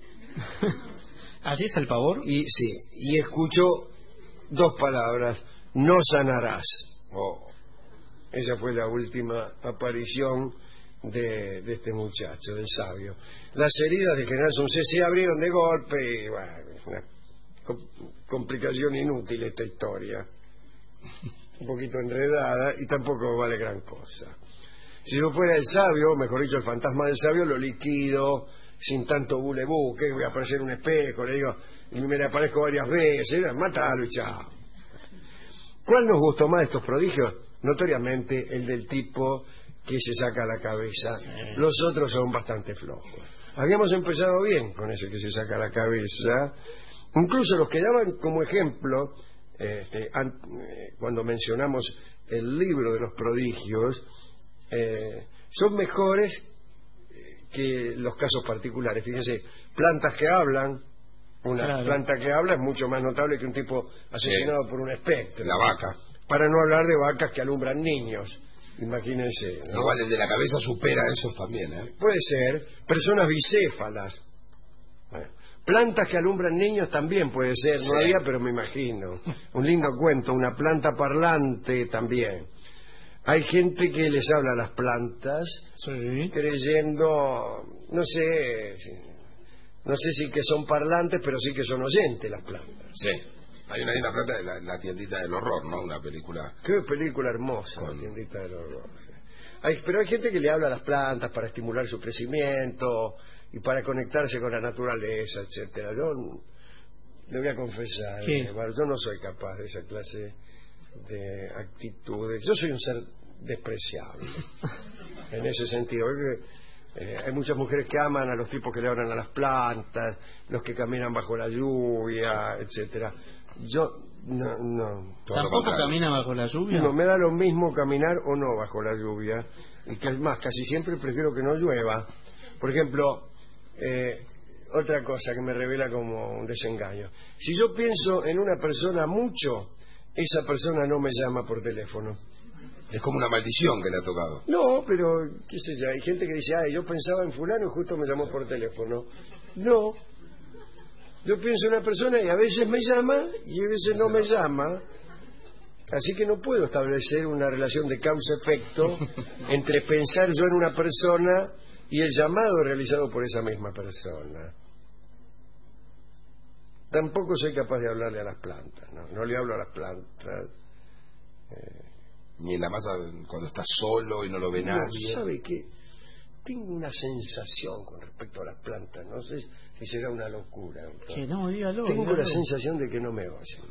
¿Así es el pavor? Y sí, y escuchó dos palabras: no sanarás. Oh, Esa fue la última aparición de, de este muchacho, del sabio. Las heridas del general Sun Ce se abrieron de golpe y bueno, es una com- complicación inútil esta historia. Un poquito enredada y tampoco vale gran cosa. Si yo fuera el sabio, mejor dicho el fantasma del sabio, lo liquido sin tanto bulebú, que voy a aparecer un espejo, le digo, y me le aparezco varias veces, matalo y chao. ¿Cuál nos gustó más de estos prodigios? Notoriamente el del tipo que se saca la cabeza. Los otros son bastante flojos. Habíamos empezado bien con ese que se saca la cabeza. Incluso los que daban como ejemplo, este, an- eh, cuando mencionamos el libro de los prodigios, eh, son mejores eh, que los casos particulares. Fíjense, plantas que hablan. Una Claro. planta que habla es mucho más notable que un tipo asesinado por un espectro. la vaca. Para no hablar de vacas que alumbran niños. Imagínense, ¿no? Igual el de la cabeza supera a esos también, ¿eh? Puede ser. Personas bicéfalas. Bueno, plantas que alumbran niños también puede ser. No Sí. había, pero me imagino. Un lindo cuento. Una planta parlante también. Hay gente que les habla a las plantas Sí. creyendo, no sé, si- no sé si que son parlantes, pero sí que son oyentes las plantas. Sí. Hay una linda planta de la, la tiendita del horror, ¿no? Una película. Qué película hermosa, Con- La tiendita del horror. Hay- pero hay gente que le habla a las plantas para estimular su crecimiento y para conectarse con la naturaleza, etcétera. Yo n- le voy a confesar, ¿Qué? eh, bueno, yo no soy capaz de esa clase de actitudes. Yo soy un ser despreciable en ese sentido. Porque, eh, hay muchas mujeres que aman a los tipos que le hablan a las plantas, los que caminan bajo la lluvia, etcétera. Yo no, no. Todo lo ¿Tampoco contrario. camina bajo la lluvia? No, me da lo mismo caminar o no bajo la lluvia. Y que es más, casi siempre prefiero que no llueva. Por ejemplo, eh, otra cosa que me revela como un desengaño. Si yo pienso en una persona mucho, esa persona no me llama por teléfono. Es como una maldición que le ha tocado. No, pero, qué sé yo, hay gente que dice, ay, yo pensaba en fulano y justo me llamó por teléfono. No. Yo pienso en una persona y a veces me llama y a veces no me llama. Así que no puedo establecer una relación de causa-efecto entre pensar yo en una persona y el llamado realizado por esa misma persona. Tampoco soy capaz de hablarle a las plantas, no, no le hablo a las plantas. Ni en la masa cuando está solo y no lo ve No, nadie. ¿sabe qué? Tengo una sensación con respecto a las plantas, no sé si será una locura. doctor. Que no, dígalo. Tengo dígalo. la sensación de que no me oyen.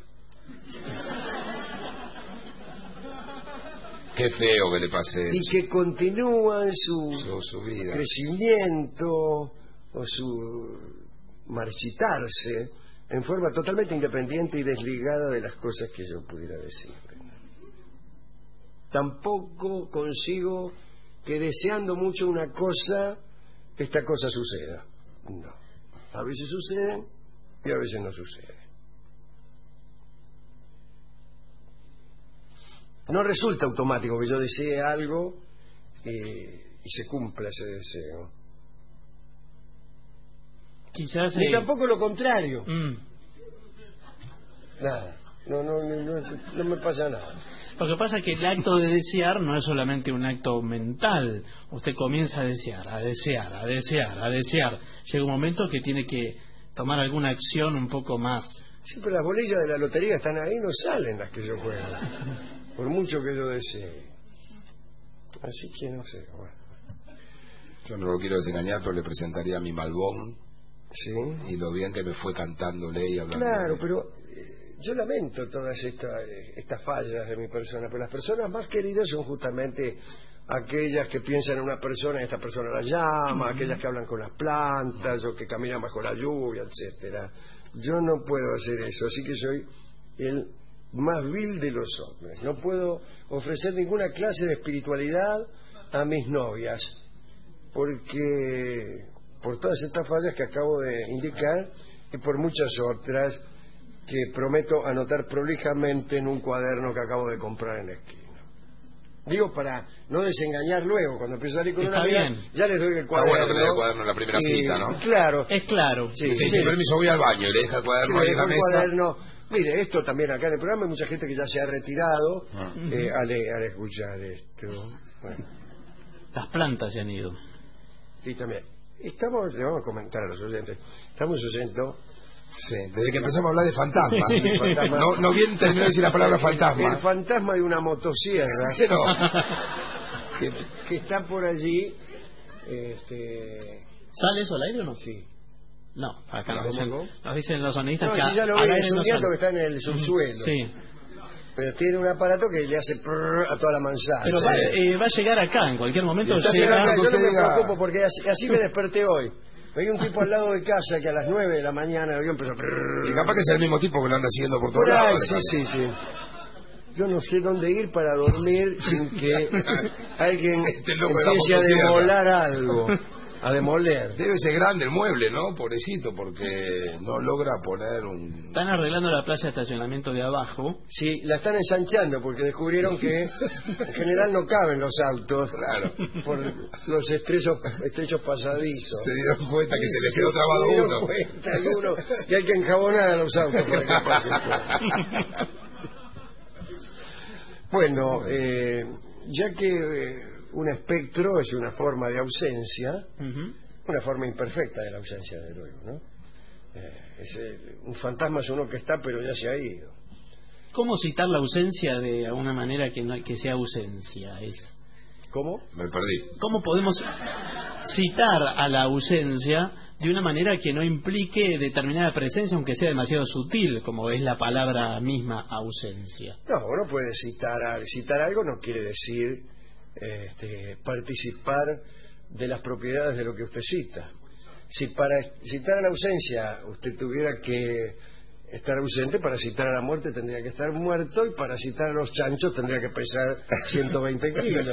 Qué feo que le pase Y eso. que continúan su, Su, su vida. crecimiento o su marchitarse en forma totalmente independiente y desligada de las cosas que yo pudiera decir. Tampoco consigo que deseando mucho una cosa, esta cosa suceda. No. A veces sucede y a veces no sucede. No resulta automático que yo desee algo eh, y se cumpla ese deseo. Quizás... Ni eh, tampoco lo contrario. mm. Nada. No, no, no, no, no me pasa nada. Lo que pasa es que el acto de desear no es solamente un acto mental. Usted comienza a desear, a desear, a desear, a desear. Llega un momento que tiene que tomar alguna acción un poco más. Sí, pero las bolillas de la lotería están ahí, no salen las que yo juego. Por mucho que yo desee. Así que no sé. Bueno. Yo no lo quiero desengañar, pero le presentaría a mi Malbón Sí. y lo bien que me fue cantándole y hablando. Claro, pero eh, yo lamento todas estas, estas fallas de mi persona, pero las personas más queridas son justamente aquellas que piensan en una persona y esta persona la llama, aquellas que hablan con las plantas o que caminan bajo la lluvia, etcétera. Yo no puedo hacer eso, así que soy el más vil de los hombres. No puedo ofrecer ninguna clase de espiritualidad a mis novias, porque por todas estas fallas que acabo de indicar, y por muchas otras que prometo anotar prolijamente en un cuaderno que acabo de comprar en la esquina. Digo, para no desengañar luego, cuando empiezo a salir con Está una amiga, bien. ya les doy el Está cuaderno. bueno que le dé el cuaderno en la primera y, cita, ¿no? Claro. Es claro. Sí, Te sí, dice, sí. permiso, voy al baño y le deja el cuaderno Le ahí en dejo la el mesa. cuaderno. Mire, esto también acá en el programa hay mucha gente que ya se ha retirado Ah. eh, al, al escuchar esto. Bueno, Las plantas se han ido. sí, también. Estamos, le vamos a comentar a los oyentes, estamos oyendo... Sí, desde que empezamos a hablar de fantasmas. Fantasma. No, no bien terminó de decir la palabra fantasma. El fantasma de una motosierra Pero, que, que está por allí. Este, ¿Sale eso al aire o no? sí. No, acá No, nos dicen, ¿cómo? nos dicen los sonistas No, que si ya lo al vi, aire es un no nieto sale. que está en el subsuelo. Sí. Pero tiene un aparato que le hace prrr a toda la manzana. Pero Sí. va, eh, va a llegar acá, en cualquier momento Y está Pero llega. acá, que yo no usted me diga- preocupo porque así, así me desperté hoy. Hay un tipo al lado de casa que a las nueve de la mañana yo empezó a... y capaz que es el mismo tipo que lo anda siguiendo por todos Por ahí, lados. sí, sí, sí. Yo no sé dónde ir para dormir sin que alguien Este loco de la empiece a motosierra. demoler algo. A demoler. Debe ser grande el mueble, ¿no? Pobrecito, porque no logra poner un... Están arreglando la plaza de estacionamiento de abajo. Sí, la están ensanchando porque descubrieron que en general no caben los autos Claro. por los estrechos, estrechos pasadizos. Se dieron cuenta que se le quedó Se trabado dieron uno. cuenta que uno que hay que enjabonar a los autos para que pasen todo. Bueno, eh, ya que eh, un espectro es una forma de ausencia, Ujú. una forma imperfecta de la ausencia, de luego, ¿no? Eh, es, eh, un fantasma es uno que está pero ya se ha ido. ¿Cómo citar la ausencia de alguna manera que no que sea ausencia? Es ¿Cómo? Me perdí. ¿Cómo podemos citar a la ausencia de una manera que no implique determinada presencia, aunque sea demasiado sutil, como es la palabra misma ausencia? No, uno puede citar, al- citar algo no quiere decir este, participar de las propiedades de lo que usted cita. Si para citar a la ausencia usted tuviera que estar ausente, para citar a la muerte tendría que estar muerto, y para citar a los chanchos tendría que pesar ciento veinte kilos.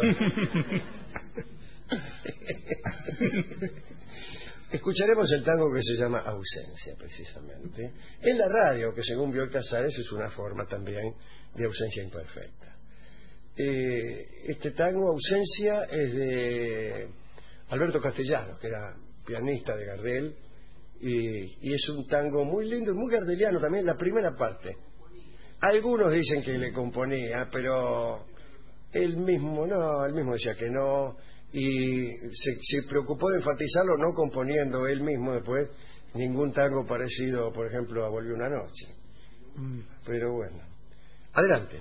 Escucharemos el tango que se llama Ausencia, precisamente, en la radio, que según Bioy Casares es una forma también de ausencia imperfecta. Eh, este tango, Ausencia, es de Alberto Castellanos, que era pianista de Gardel, y, y es un tango muy lindo y muy gardeliano también, la primera parte. Algunos dicen que le componía, pero él mismo no, él mismo decía que no, y se, se preocupó de enfatizarlo no componiendo él mismo después ningún tango parecido, por ejemplo, a Volvió una noche. Pero bueno, adelante.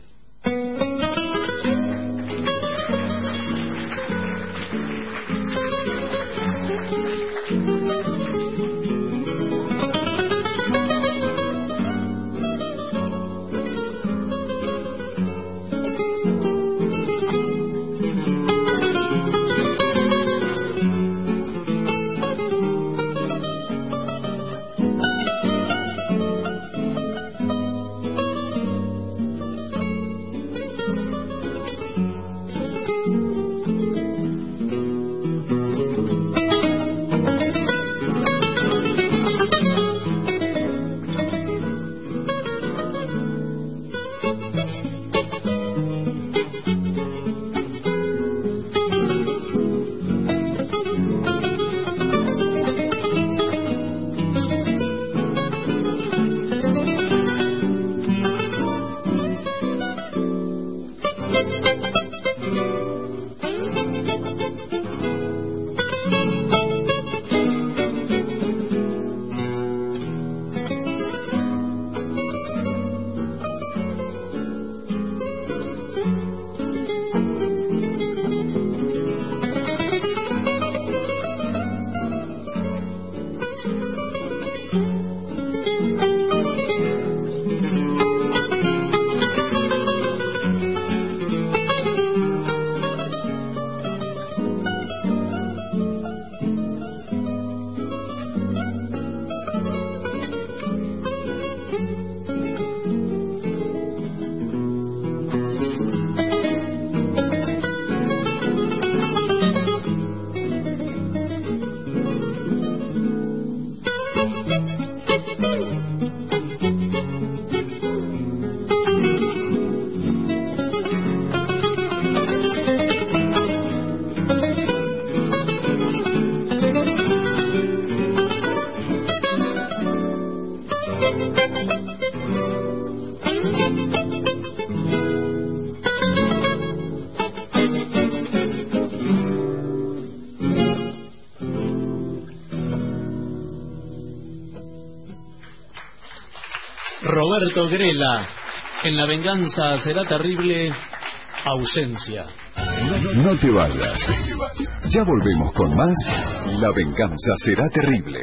Roberto Grela, en La venganza será terrible, ausencia. No te vayas. Ya volvemos con más La venganza será terrible.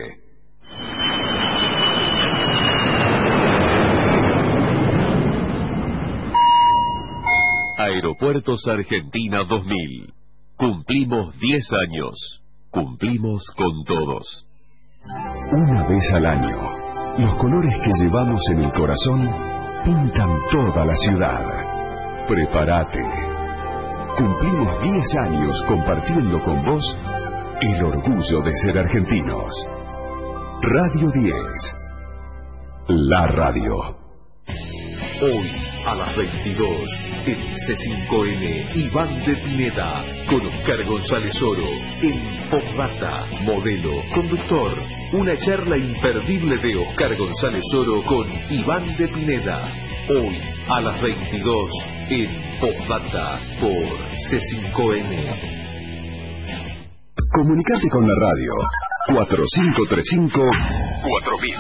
Aeropuertos Argentina dos mil. Cumplimos diez años. Cumplimos con todos. Una vez al año, los colores que llevamos en el corazón pintan toda la ciudad. Prepárate. Cumplimos diez años compartiendo con vos el orgullo de ser argentinos. Radio diez. La radio. Hoy a las veintidós en C cinco N, Iván de Pineda, con Oscar González Oro, en Postdata, modelo, conductor. Una charla imperdible de Oscar González Oro con Iván de Pineda. Hoy a las veintidós en Postdata por C cinco N. Comunicate con la radio cuatro cinco tres cinco cuatro mil.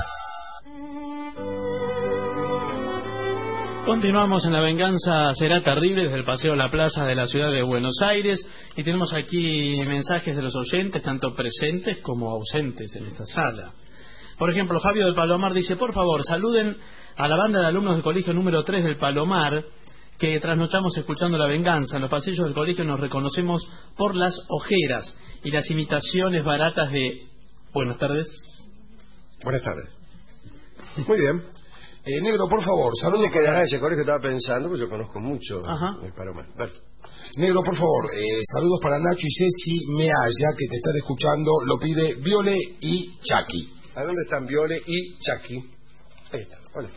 Continuamos en La venganza será terrible desde el Paseo La Plaza de la ciudad de Buenos Aires y tenemos aquí mensajes de los oyentes, tanto presentes como ausentes en esta sala. Por ejemplo, Fabio del Palomar dice: por favor, saluden a la banda de alumnos del colegio número tres del Palomar, que trasnochamos escuchando La venganza. En los pasillos del colegio nos reconocemos por las ojeras y las imitaciones baratas de... Buenas tardes. Buenas tardes. Muy bien. Eh, negro, por favor, saludos. ¿Dónde quedará ese colegio? Estaba pensando, porque yo conozco mucho Ajá. el Palomar. Vale. Negro, por favor, eh, saludos para Nacho y Ceci Mealla, que te están escuchando. Lo pide Viole y Chaki. ¿A dónde están Viole y Chaki? Ahí está. Hola.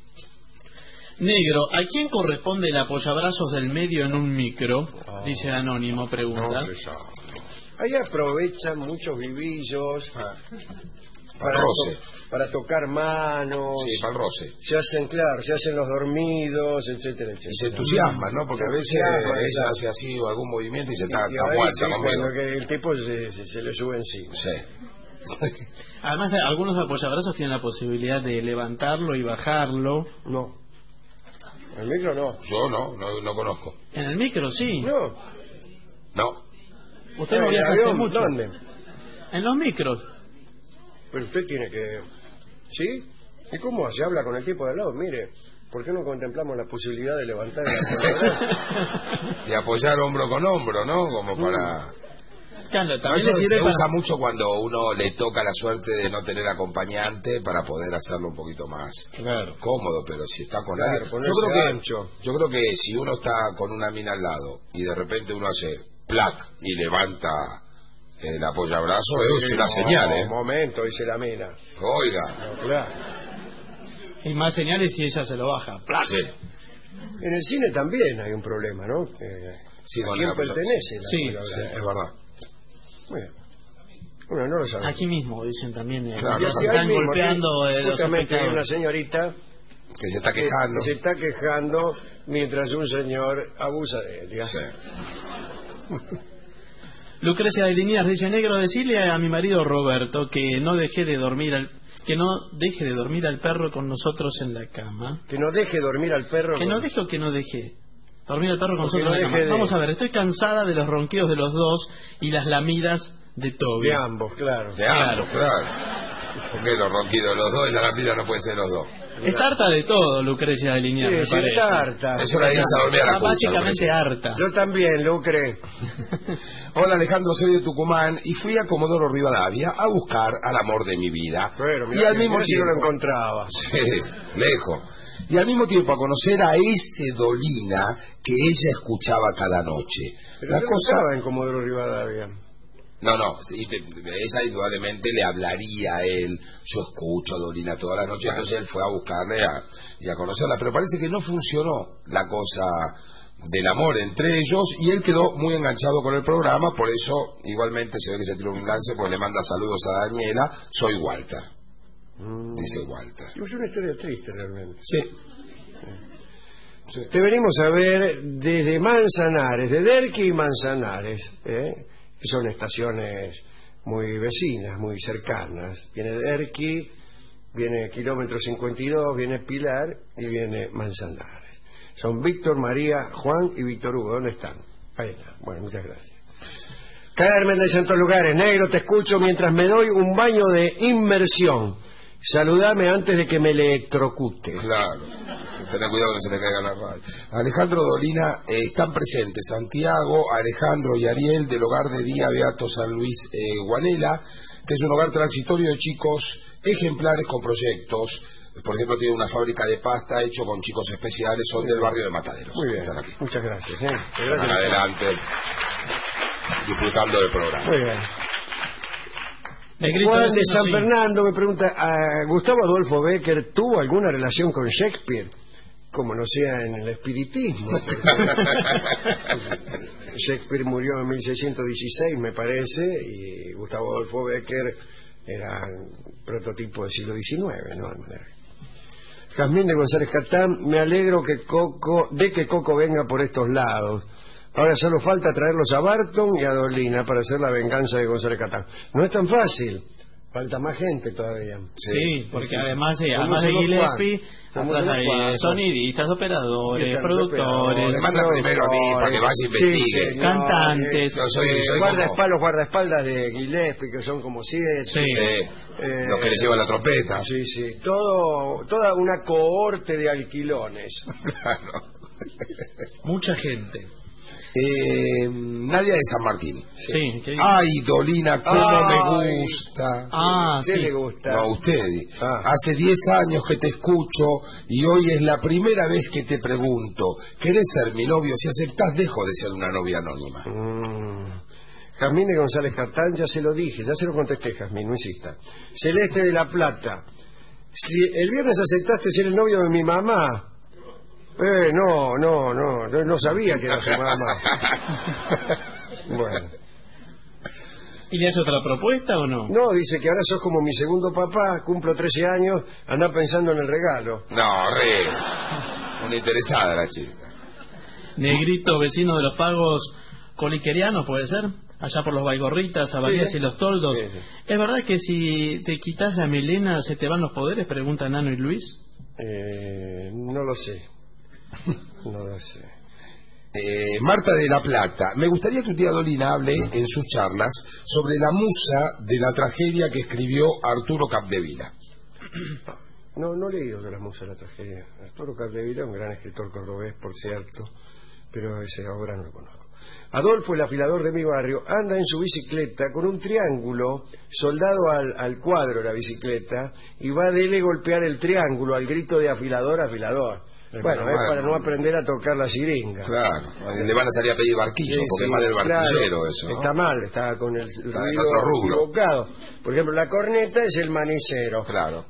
Negro, ¿a quién corresponde el apoyabrazos del medio en un micro? Oh. Dice Anónimo, pregunta. No se sabe. Ahí aprovechan muchos vivillos Ah. para, roce. to para tocar manos. Sí, para el roce. Se hacen, claro, se hacen los dormidos, etcétera, etcétera. Y se entusiasman, ¿no? Porque a veces Entusiasman, ella claro. hace así o algún movimiento y se está Y ahí muerta sí, con cuando menos. que el tipo se, se, se le sube encima. Sí. Además, algunos apoyabrazos tienen la posibilidad de levantarlo y bajarlo. No. El micro no. Yo no, no, no conozco. En el micro, sí. No. No. Usted no ¿El viaja hace avión mucho. dónde? En los micros. Pero usted tiene que... ¿Sí? ¿Y cómo hace? Habla con el tipo de al lado. Mire, ¿por qué no contemplamos la posibilidad de levantar el apoyabrazo? De apoyar hombro con hombro, ¿no? Como para... Claro, No, también eso le se sirve para... usa mucho cuando uno le toca la suerte de no tener acompañante para poder hacerlo un poquito más Claro. cómodo, pero si está con Claro, alguien... ponerse Yo creo que ancho. yo creo que si uno está con una mina al lado y de repente uno hace plac y levanta el apoyabrazo, es una No, señal, ¿eh? Un momento, dice la mina. Oiga. No, claro. Y más señales si ella se lo baja. ¡Plac! Sí. En el cine también hay un problema, ¿no? Eh, Sí, ¿A con quién el apoyabrazo. pertenece? el Sí, apoyabrazo? Sí, es verdad. Bueno, bueno, no lo sabemos. Aquí mismo, dicen también. eh, Claro, ya Y se así ahí están mismo, golpeando aquí, de los justamente hay una espectadores. señorita Que se está que quejando. se está quejando mientras un señor abusa de ella. Sí. Lucrecia de Liniers dice: negro, decirle a mi marido Roberto que no deje de dormir al... que no deje de dormir al perro con nosotros en la cama. Que no deje dormir al perro. Que con- no deje o que no deje dormir al perro con Porque nosotros no en la deje cama. de- Vamos a ver, estoy cansada de los ronquidos de los dos y las lamidas de Toby. De ambos, claro. De ambos, claro. Porque los ronquidos de los dos y la lápida no pueden ser los dos. Está harta de todo, Lucrecia de Liniers, Sí, me sí, parece. está harta. Eso la dice a dormir a la Está cucha, básicamente harta. Yo también, Lucre. Hola, Alejandro, soy de Tucumán y fui a Comodoro Rivadavia a buscar al amor de mi vida. Bueno, y mirá, al mismo mirá si no tiempo lo encontraba. Sí, lejos. Y al mismo tiempo a conocer a ese Dolina que ella escuchaba cada noche. Pero La yo no cosa... estaba en Comodoro Rivadavia. No, no, sí, te- ella indudablemente le hablaría a él. Yo escucho a Dolina toda la noche, entonces él fue a buscarle a, y a conocerla. Pero parece que no funcionó la cosa del amor entre ellos y él quedó muy enganchado con el programa. Por eso, igualmente, se ve que se tiró un lance, pues le manda saludos a Daniela. Soy Walter, Mm. dice Walter. Es una historia triste, realmente. Sí. Sí. Te venimos a ver desde Manzanares, de Derqui y Manzanares, ¿eh? que son estaciones muy vecinas, muy cercanas. Viene Derqui viene Kilómetro cincuenta y dos, viene Pilar y viene Manzanares. Son Víctor, María, Juan y Víctor Hugo. ¿Dónde están? Ahí está. Bueno, muchas gracias. Carmen de Santos Lugares. Negro, te escucho mientras me doy un baño de inmersión. Saludame antes de que me electrocute. Claro. Tener cuidado que no se le caiga la radio. Alejandro Dolina, eh, están presentes Santiago, Alejandro y Ariel del hogar de día Beato San Luis eh, Guanela, que es un hogar transitorio de chicos ejemplares con proyectos. Por ejemplo, tiene una fábrica de pasta hecho con chicos especiales, son Muy del bien. barrio de Mataderos. Muy bien, Están aquí. muchas gracias. ¿eh? Están Gracias. adelante, disfrutando del programa. Muy bien. Negrito Juan de vecino, San sí. Fernando me pregunta, ¿a Gustavo Adolfo Bécquer tuvo alguna relación con Shakespeare? Como no sea en el espiritismo. Shakespeare murió en mil seiscientos dieciséis, me parece, y Gustavo Adolfo Bécquer era un prototipo del siglo diecinueve, ¿no? Jazmín de González Catán, me alegro que Coco, de que Coco venga por estos lados. Ahora solo falta traerlos a Barton y a Dolina para hacer la venganza de González Catán. No es tan fácil, falta más gente todavía. Sí, porque además, eh, Somos además de unos Gillespie, Somos atrás unos hay cuantos. sonidistas, Y operadores, están productores, Me manda primero a mí para que vaya y investigue. señor, Cantantes. eh, Yo soy- eh, soy guardaespaldas, guardaespaldas de Gillespie, que son como siete. Sí. Sí, Eh, los que le llevan la trompeta. Sí, sí, todo, toda una cohorte de alquilones. Claro. mucha gente. Eh, Nadia de San Martín. Sí, ¿qué- Ay, Dolina, cómo Ay. me gusta. Ah, ¿Qué sí. le gusta? No, a usted. Ah. Hace diez años que te escucho y hoy es la primera vez que te pregunto, ¿querés ser mi novio? Si aceptás, dejo de ser una novia anónima. Mm. Jazmín de González Catán, ya se lo dije, ya se lo contesté, Jazmín, no insista. Celeste de la Plata, si el viernes aceptaste ser el novio de mi mamá. Eh, no, no, no, no, no sabía que era su mamá. Bueno. ¿Y le hace otra propuesta o no? No, dice que ahora sos como mi segundo papá, cumplo trece años, anda pensando en el regalo. No, re. Una interesada la chica. Negrito, vecino de los pagos coliquerianos, ¿puede ser? Allá por los Baigorritas, Abanías Sí. y los Toldos. Sí, sí. ¿Es verdad que si te quitas la melena se te van los poderes? Preguntan Nano y Luis. Eh, no lo sé. No lo sé. Eh, Marta de la Plata, me gustaría que un día Dolina hable en sus charlas sobre la musa de la tragedia que escribió Arturo Capdevila. No, no he leído de la musa de la tragedia. Arturo Capdevila, un gran escritor cordobés, por cierto, pero esa obra no lo conozco. Adolfo, el afilador de mi barrio, anda en su bicicleta con un triángulo soldado al, al cuadro de la bicicleta y va a dele golpear el triángulo al grito de afilador, afilador. Eh, Bueno, bueno, es para bueno. no aprender a tocar la siringa. Claro, le van a salir a pedir barquillo, Sí, porque sí, es más del barquillero claro. eso, ¿no? Está mal, está con el en ruido otro rubro. equivocado. Por ejemplo, la corneta es el manicero. Claro.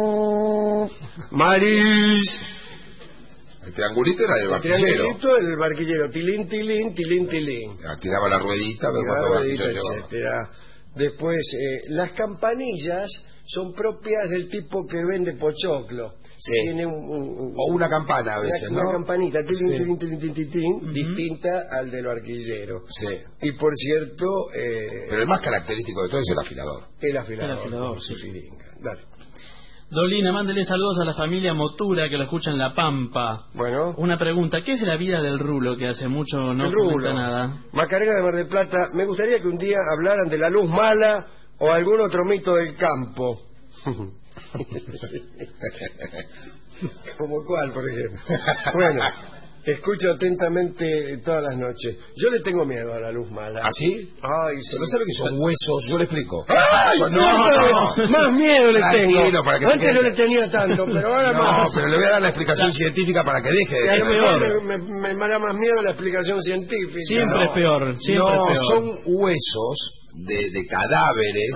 Maris. El triangulito era del El barquillero. triangulito, el barquillero, tilín, tilín, tilín, tilín. Tiraba la ruedita, a ver cuánto La barquillo ruedita, llevaba. etcétera. Después, eh, las campanillas son propias del tipo que vende pochoclo. Sí. Tiene un, un- un- O una campana a veces, una, ¿no? una campanita, tilín, Sí. tilín, tilín, tilín, tilín, tilín, Ujú. distinta al del barquillero. Sí. Y por cierto, eh, Pero el más característico de todo es el afilador. el afilador, El afilador, con su sí. siringa. Dale. Dolina, mándele saludos a la familia Motura que lo escucha en La Pampa. Bueno, Una pregunta, ¿qué es de la vida del Rulo que hace mucho no el comenta rulo. nada? Macarena de Mar del Plata, me gustaría que un día hablaran de la luz mala o algún otro mito del campo. ¿Como cuál, por ejemplo? Bueno, escucho atentamente todas las noches. Yo le tengo miedo a la luz mala. ¿Ah, sí? Ay, sí. Pero ¿sabe que son huesos? Yo le explico. ¡Ay! no, no, no. Más miedo le Tranquilo, tengo. para que se Antes quede. no le tenía tanto, pero ahora No, más. pero le voy a dar la explicación científica para que deje Y a de... lo mejor me, me, me da más miedo la explicación científica. Siempre No. es peor, siempre No, es peor. son huesos de, de cadáveres.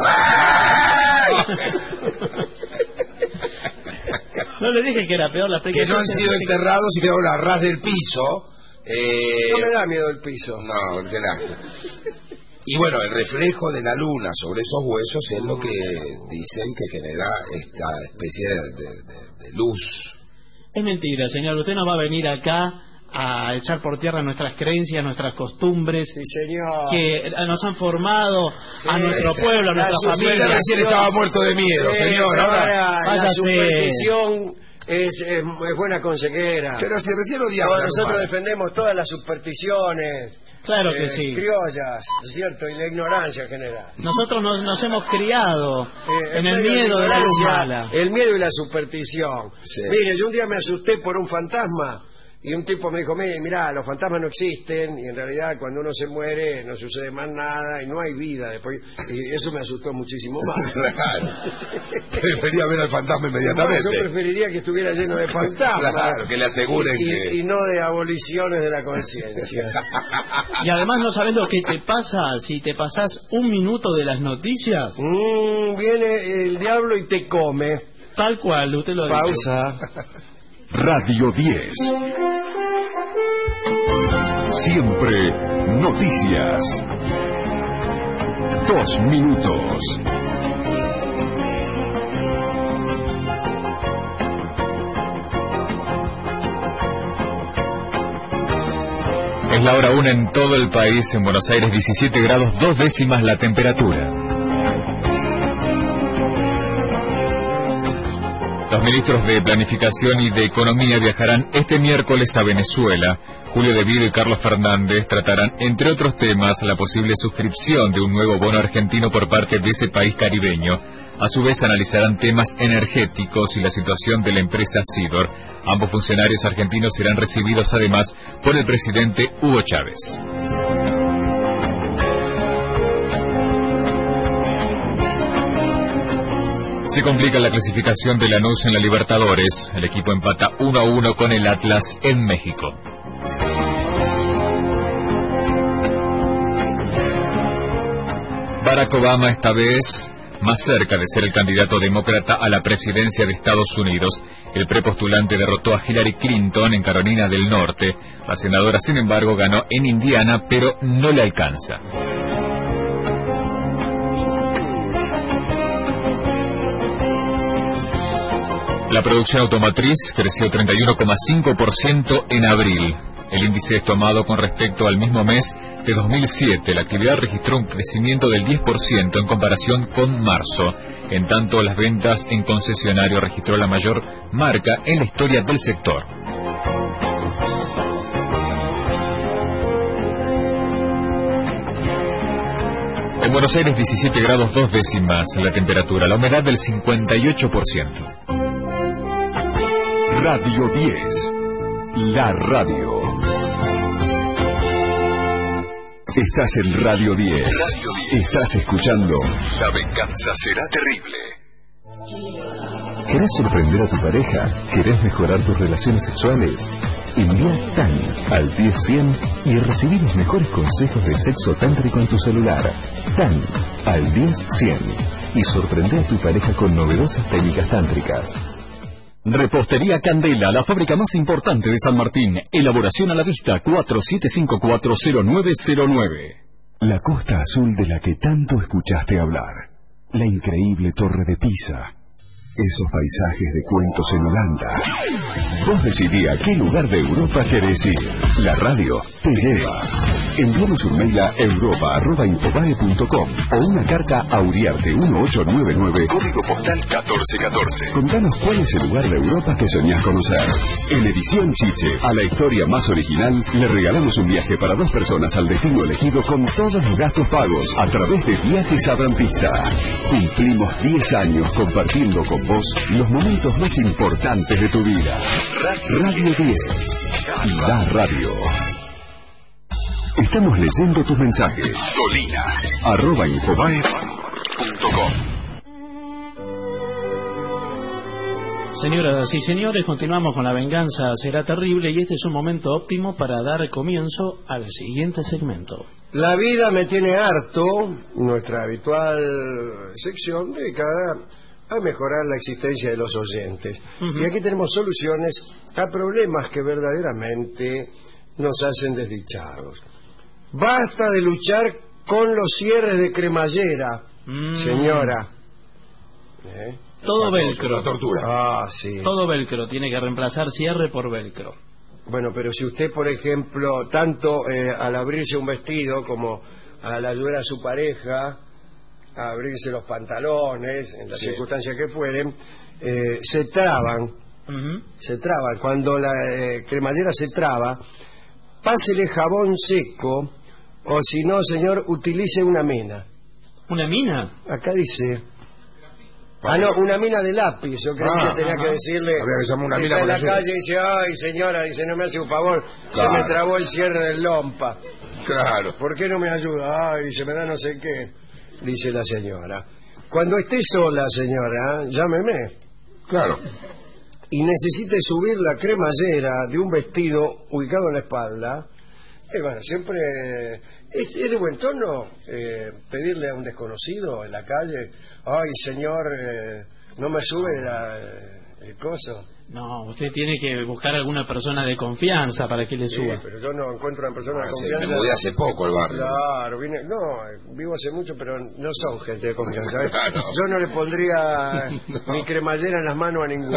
No le dije que era peor la que explicación. no han sido científica. enterrados y quedaron a ras del piso. Eh, No me da miedo el piso. no, qué lástima. Y bueno, el reflejo de la luna sobre esos huesos es lo que dicen que genera esta especie de, de- de- de luz. Es mentira, señor. Usted no va a venir acá a echar por tierra nuestras creencias, nuestras costumbres, sí, señor, que nos han formado, sí, a nuestro pueblo, a nuestra familia. Recién estaba muerto de miedo, sí, señor. Ahora, ahora la superstición es, es, es buena consejera. Pero si recién odiaba. Nosotros defendemos todas las supersticiones. Claro que eh, sí. Criollas, ¿cierto? Y la ignorancia general. Nosotros nos, nos hemos criado eh, en el miedo de la luz mala. El miedo y la superstición. Sí. Mire, yo un día me asusté por un fantasma y un tipo me dijo, mira, los fantasmas no existen y en realidad cuando uno se muere no sucede más nada y no hay vida después. Y eso me asustó muchísimo más. Claro. Prefería ver al fantasma inmediatamente. No, yo preferiría que estuviera lleno de fantasmas. Claro, que le aseguren y, que... y no de aboliciones de la conciencia. Y además no sabes lo que te pasa si te pasás un minuto de las noticias. Mm, viene el diablo y te come. Tal cual, usted lo ha dicho. Pausa. Radio diez. Siempre noticias. Dos minutos. Es la hora una en todo el país. En Buenos Aires diecisiete grados dos décimas la temperatura. Los ministros de Planificación y de Economía viajarán este miércoles a Venezuela. Julio De Vido y Carlos Fernández tratarán, entre otros temas, la posible suscripción de un nuevo bono argentino por parte de ese país caribeño. A su vez analizarán temas energéticos y la situación de la empresa Sidor. Ambos funcionarios argentinos serán recibidos además por el presidente Hugo Chávez. Se complica la clasificación de Lanús en la Libertadores. El equipo empata uno a uno con el Atlas en México. Barack Obama esta vez más cerca de ser el candidato demócrata a la presidencia de Estados Unidos. El prepostulante derrotó a Hillary Clinton en Carolina del Norte. La senadora, sin embargo, ganó en Indiana, pero no le alcanza. La producción automotriz creció treinta y uno coma cinco por ciento en abril. El índice es tomado con respecto al mismo mes de dos mil siete. La actividad registró un crecimiento del diez por ciento en comparación con marzo. En tanto, las ventas en concesionario registró la mayor marca en la historia del sector. En Buenos Aires diecisiete grados dos décimas la temperatura, la humedad del cincuenta y ocho por ciento. Radio diez. La radio. Estás en Radio diez. Radio diez. Estás escuchando La venganza será terrible. ¿Querés sorprender a tu pareja? ¿Querés mejorar tus relaciones sexuales? Envía T A N al diez cien y recibí los mejores consejos de sexo tántrico en tu celular. T A N al diez cien y sorprende a tu pareja con novedosas técnicas tántricas. Repostería Candela, la fábrica más importante de San Martín. Elaboración a la vista cuatro siete cinco cuatro cero nueve cero nueve. La costa azul de la que tanto escuchaste hablar. La increíble Torre de Pisa. Esos paisajes de cuentos en Holanda. Vos decidí a qué lugar de Europa querés ir. La radio te lleva. Envíanos un mail a europa arroba infobae punto com o una carta a Uriarte mil ochocientos noventa y nueve, código postal catorce catorce. Contanos cuál es el lugar de Europa que soñás conocer. En Edición Chiche, a la historia más original, le regalamos un viaje para dos personas al destino elegido con todos los gastos pagos a través de Viajes Adventista. Cumplimos diez años compartiendo con vos los momentos más importantes de tu vida. Radio diez. La radio. Estamos leyendo tus mensajes. Dolina. Arroba infobae punto com. Señoras y señores, continuamos con La venganza será terrible y este es un momento óptimo para dar comienzo al siguiente segmento. La vida me tiene harto, nuestra habitual sección dedicada a mejorar la existencia de los oyentes. Uh-huh. Y aquí tenemos soluciones a problemas que verdaderamente nos hacen desdichados. Basta de luchar con los cierres de cremallera, mm. señora. ¿Eh? Todo velcro. La tortura. Ah, sí. Todo velcro. Tiene que reemplazar cierre por velcro. Bueno, pero si usted, por ejemplo, tanto eh, al abrirse un vestido como al ayudar a su pareja a abrirse los pantalones, en las Sí. circunstancias que fueren, eh, se traban, Ujú. se traban. Cuando la eh, cremallera se traba, pásele jabón seco, o si no, señor, utilice una mina. ¿Una mina? Acá dice... Ah, no, una mina de lápiz. Yo creo Ah, que tenía ajá. que decirle... Había que llamar una que mina está en la porque yo- calle y dice, ay, señora, dice, no me hace un favor, Claro. se me trabó el cierre del lompa. Claro. ¿Por qué no me ayuda? Ay, se me da no sé qué, dice la señora. Cuando esté sola, señora, llámeme. Claro. Y necesite subir la cremallera de un vestido ubicado en la espalda, y bueno, siempre es, es de buen tono eh, pedirle a un desconocido en la calle, ay, señor, eh, no me sube la, el coso. No, usted tiene que buscar alguna persona de confianza para que le Sí, suba. pero yo no encuentro una persona de Ah, sí, me confianza. mudé hace poco al barrio. Claro, vine, no, eh, vivo hace mucho, pero no son gente de confianza. ¿eh? Claro. Yo no le pondría No. mi cremallera en las manos a ninguno.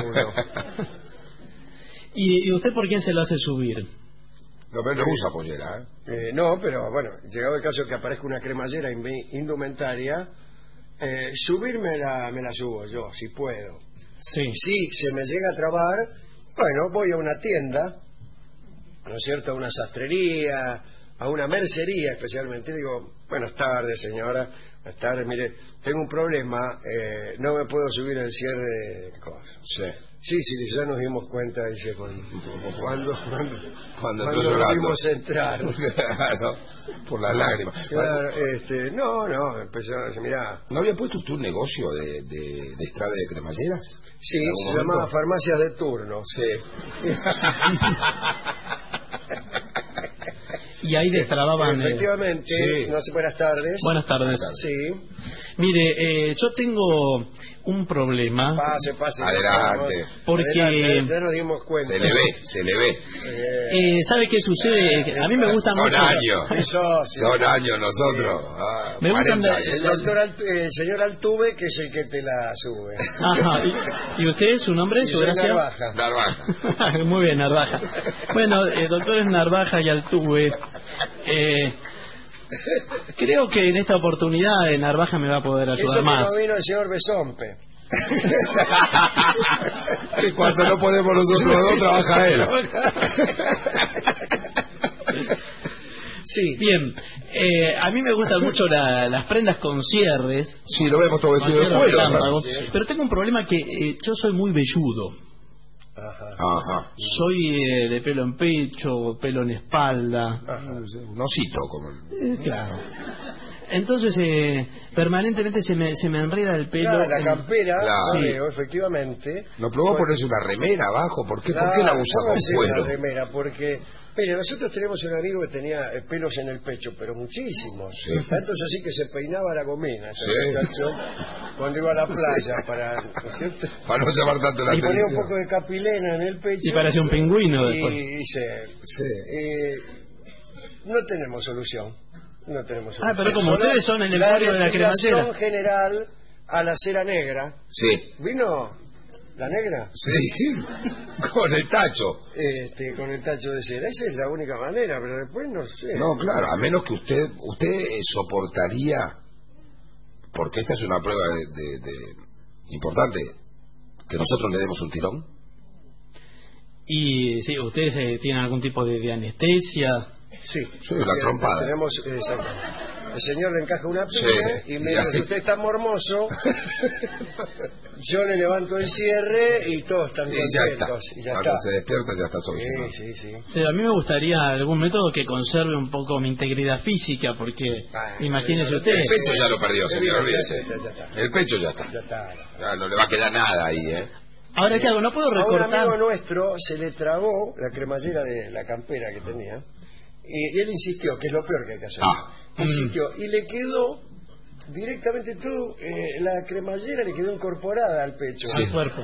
¿Y, ¿Y usted por quién se lo hace subir? No, pero no usa pollera, ¿eh? Eh, no, pero bueno, llegado el caso que aparezca una cremallera inve- indumentaria, eh, subirme la, me la subo yo, si puedo. Sí. Si se me llega a trabar, bueno, voy a una tienda, ¿no es cierto?, a una sastrería, a una mercería especialmente, y digo, buenas tardes, señora, buenas tardes, mire, tengo un problema, eh, no me puedo subir el cierre de cosas. Sí. Sí, sí, ya nos dimos cuenta, dice, cuando, cuando, cuando, Cuando cuando entró lo llorando. vimos entrar. Claro. Por las lágrimas. Claro, este, no, no, empezó a decir, mirá, ¿No había puesto usted un negocio de, de, de estrave de cremalleras? sí, ¿En algún se momento? llamaba farmacias de turno. Sí. Y ahí destrababan... eh, Efectivamente, sí. no sé, buenas tardes. Buenas tardes. Sí, Mire, eh, yo tengo un problema. pase, pase. Adelante. Porque- Adelante, ya nos dimos cuenta. Se le ve, se le ve. Eh, Eh, ¿Sabe qué sucede? A mí me gusta Son mucho... años. mi socio. Son años nosotros. Ah, Me gustan cuarenta de- El años. doctor Alt- el señor Altuve, que es el que te la sube. Ajá. ¿Y, y usted, su nombre, Y su soy gracia? Narvaja. Narvaja. Muy bien, Narvaja. Bueno, eh, doctores Narvaja y Altuve, eh, creo que en esta oportunidad eh, Narvaja me va a poder Eso ayudar que más. no vino el señor Besompe. Y cuando no podemos nosotros dos, trabaja él. Sí. Bien, eh, a mí me gustan mucho la- las prendas con cierres, Sí, lo vemos todo con vestido de cierres cuero. relámpagos, sí. pero tengo un problema que eh, yo soy muy velludo. Ajá. Ajá. Soy eh, de pelo en pecho, pelo en espalda. Ajá. Un osito como el... Eh, claro. Entonces, eh, permanentemente se me, se me enreda el pelo. Claro, la en- campera, Claro. lo veo, efectivamente. ¿No probó ponerse una remera abajo? ¿Por qué, ¿Por qué la Claro, usa con póngase una cuero? remera, porque, mire, nosotros tenemos un amigo que tenía eh, pelos en el pecho, pero muchísimos. Sí. Tantos así que se peinaba la gomina, ese Sí. muchacho, cuando iba a la playa, para, ¿no es cierto? Para no llamar tanto la Y ponía un atención. poco de capilena en el pecho. Y parece un pingüino Y después. dice, Sí. eh, no tenemos solución. No tenemos Ah, solución. pero como Solo ustedes son el la emporio de la depilación cremallera. general a la cera negra. Sí. ¿Vino la negra? Sí. Con el tacho. Este, con el tacho de cera. Esa es la única manera, pero después no sé. No, claro, a menos que usted usted eh, soportaría, porque esta es una prueba de, de- de- importante, que nosotros le demos un tirón. Y sí, ustedes eh, tienen algún tipo de, de anestesia. Sí, Sí, la trompada. Tenemos, eh, exacto. El señor le encaja una Sí, piña y mientras y así- usted está mormoso, yo le levanto el cierre y todos están Y ya está. contentos. Y ya Cuando está. se despierta ya está solucionado. Sí, sí, sí. Pero a mí me gustaría algún método que conserve un poco mi integridad física, porque Ah, imagínese pero- usted. El pecho ya lo perdió, señor, olvídese. Ya, ya está. El pecho ya está. Ya está. Ya no le va a quedar nada ahí, ¿eh? Ahora, ¿qué hago? No puedo A un recortar. amigo nuestro se le trabó la cremallera de la campera que tenía y, y él insistió, que es lo peor que hay que hacer. Ah. Insistió y le quedó directamente todo, eh, la cremallera le quedó incorporada al pecho. al cuerpo.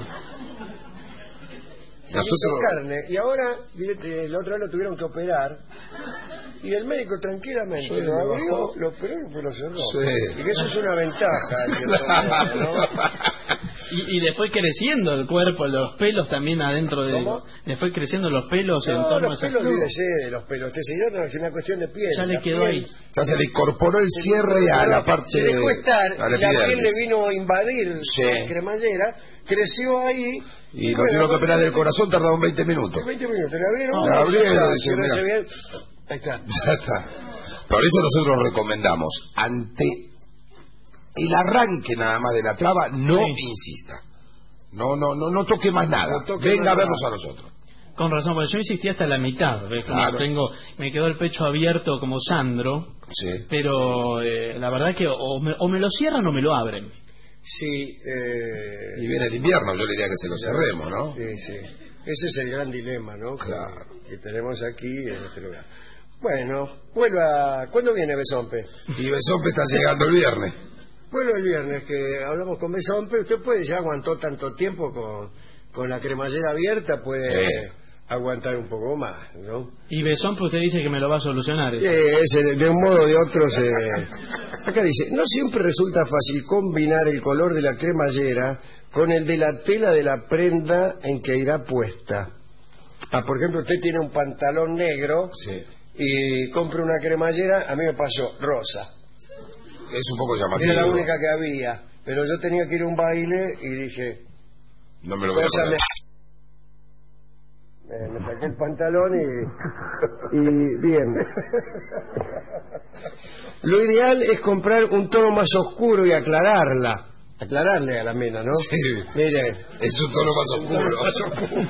Se hizo Nosotros- carne y ahora direct- eh, la otra vez lo tuvieron que operar y el médico tranquilamente Sí, lo le abrió, bajó. lo operó y después lo cerró. Sí. Y que eso es una ventaja. en cierto modo, ¿no? Y, y le fue creciendo el cuerpo, los pelos también adentro de... ¿Cómo? Le fue creciendo los pelos en No, torno a los esa pelos, cruz. olvídese de los pelos. Este señor no es una cuestión de piel. Ya le La quedó piel- ahí. Ya se le incorporó el cierre a la parte Se dejó estar, a la y la piel epidermis. le vino a invadir Sí. la cremallera, creció ahí. Y lo bueno, tuvieron que operar del corazón, tardaron veinte minutos. veinte minutos, le abrieron. Le abrieron, ya está, dice, cierra ese mira. bien. Ahí está. Ya está. Por eso nosotros recomendamos, ante el arranque nada más de la traba, no Sí. insista. No, no, no, no toque más nada. No toque Venga más a vernos nada. a nosotros. Con razón, porque yo insistí hasta la mitad. ¿Ves? Como Claro. tengo, me quedó el pecho abierto como Sandro, Sí. pero eh, la verdad que o me, o me lo cierran o me lo abren. Sí, eh... Y viene el invierno, yo le diría que se lo cerremos, ¿no? Sí, sí. Ese es el gran dilema, ¿no? Que- Claro. Que tenemos aquí en este lugar. Bueno, vuelva. ¿Cuándo viene Besompe? Y Besompe está llegando el viernes. Bueno, el viernes que hablamos con Besompe, usted puede, ya aguantó tanto tiempo con, con la cremallera abierta, puede Sí. aguantar un poco más, ¿no? Y Besón, pues usted dice que me lo va a solucionar. eso. Eh, ese, de un modo o de otro se... Acá dice, no siempre resulta fácil combinar el color de la cremallera con el de la tela de la prenda en que irá puesta. Ah, por ejemplo, usted tiene un pantalón negro Sí. y compra una cremallera, a mí me pasó rosa. Es un poco llamativo. Era la única que había, pero yo tenía que ir a un baile y dije, No me lo voy a cosa poner. me... Eh, me saqué el pantalón y, y bien. Lo ideal es comprar un tono más oscuro y aclararla. Aclararle a la mina, ¿no? Sí. Mire, Es un tono más un tono oscuro. más oscuro.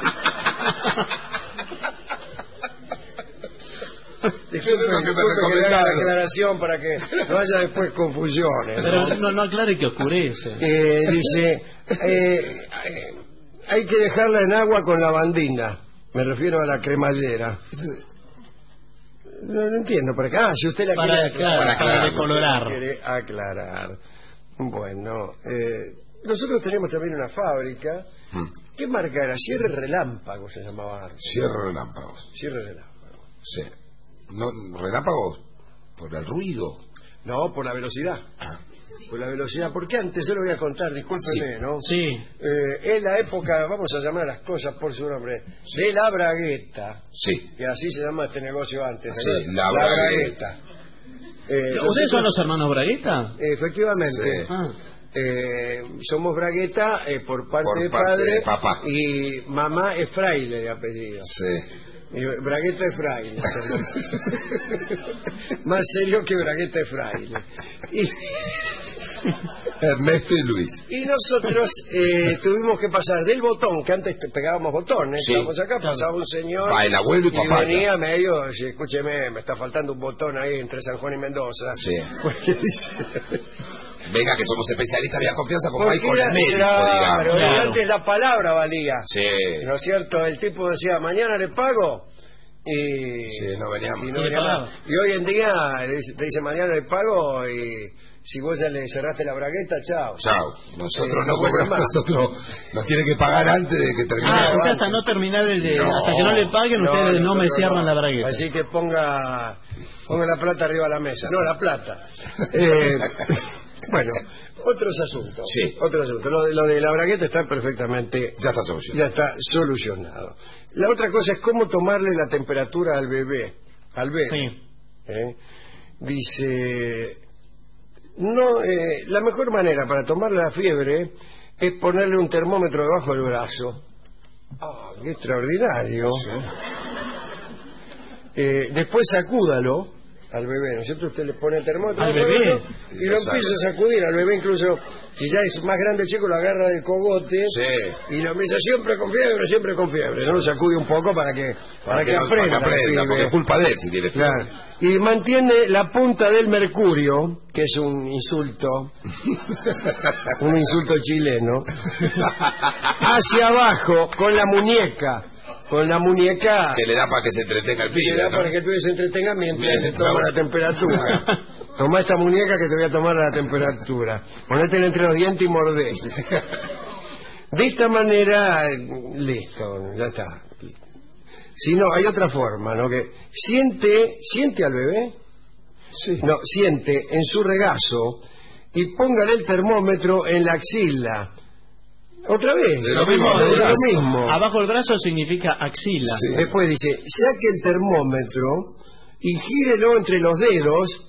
Disculpe, Lo que me disculpe que le haga la recomendaron. aclaración para que no haya después confusiones. ¿no? Pero no, no aclare que oscurece. Eh, dice, eh, eh, hay que dejarla en agua con lavandina. Me refiero a la cremallera. No, no entiendo, para acá. Ah, si usted la Para, quiere claro, aclarar. para aclarar. decolorar. Quiere aclarar. Bueno, eh, nosotros tenemos también una fábrica. Mm. ¿Qué marca era? Cierre Relámpago se llamaba antes. Cierre relámpagos. Cierre Relámpago. Sí. No, relámpagos por el ruido. No, por la velocidad. Ah. Por la velocidad. Porque antes, yo lo voy a contar, discúlpeme, Sí. ¿no? Sí. Eh, es la época, vamos a llamar a las cosas por su nombre, de la bragueta, Sí. que así se llama este negocio antes. Sí, ¿no? la bragueta. Eh, ¿Ustedes son nosotros- los hermanos Bragueta? Efectivamente. Sí. Ah. Eh, somos bragueta eh, por parte Por de parte padre de papá. y mamá es fraile de apellido. Sí. Y Bragueta es fraile. Más serio que Bragueta es fraile. Y, Ernesto y Luis. y nosotros eh, tuvimos que pasar del botón, que antes te pegábamos botones, Sí. estábamos acá, pasaba un señor Va, el abuelo y papá venía medio, dice, escúcheme, me está faltando un botón ahí entre San Juan y Mendoza. Sí. Porque dice... Venga, que somos especialistas, había confianza con Pai Porque con el era- médico, claro, digamos. y antes la palabra valía. Sí. ¿No es cierto? El tipo decía, mañana le pago. Y, Sí, no veníamos. y, no Y le venía pagaba. más. Y hoy en día le dice- te dice, mañana le pago y si vos ya le cerraste la bragueta, chao. Chao. Nosotros Eh, no no vuelve cobramos, más. nosotros nos tiene que pagar antes de que termine. Ah, no, usted hasta antes. no terminar el de... No. hasta que no le paguen, ustedes no, me nosotros cierran no. la bragueta. Así que ponga, ponga la plata arriba de la mesa. No, la plata. Eh, bueno, otros asuntos. Sí. Otros asuntos. Lo de, lo de la bragueta está perfectamente... Ya está solucionado. Ya está solucionado. La otra cosa es cómo tomarle la temperatura al bebé. Al bebé. Sí. ¿Eh? Dice, no, eh, la mejor manera para tomarle la fiebre es ponerle un termómetro debajo del brazo. Ah, qué extraordinario. Eh, después sacúdalo al bebé, ¿no es cierto? Usted le pone el termómetro ¿Al debajo del bebé? brazo y lo empieza a sacudir al bebé, incluso si ya es más grande el chico lo agarra del cogote Sí. y lo empieza siempre con fiebre, siempre con fiebre, no lo sacude un poco para que para, que, no- aprenda, para que aprenda, el porque pibe. es culpa de él si tiene fiebre. Claro. Y mantiene la punta del mercurio, que es un insulto, un insulto chileno, hacia abajo con la muñeca, con la muñeca Que le da para que se entretenga el que pibe, da ¿no? para que el pibe se entretenga mientras Mientras se toma ahora- la temperatura. Toma esta muñeca que te voy a tomar la temperatura. Ponétela entre los dientes y mordés. De esta manera, eh, listo, ya está. Si no, hay otra forma, ¿no? Que siente, siente al bebé, Sí. no, siente en su regazo y póngale el termómetro en la axila. Otra vez, De lo mismo, de del lo brazo. mismo. Abajo del brazo significa axila. Sí. Después dice, saque el termómetro y gírelo entre los dedos.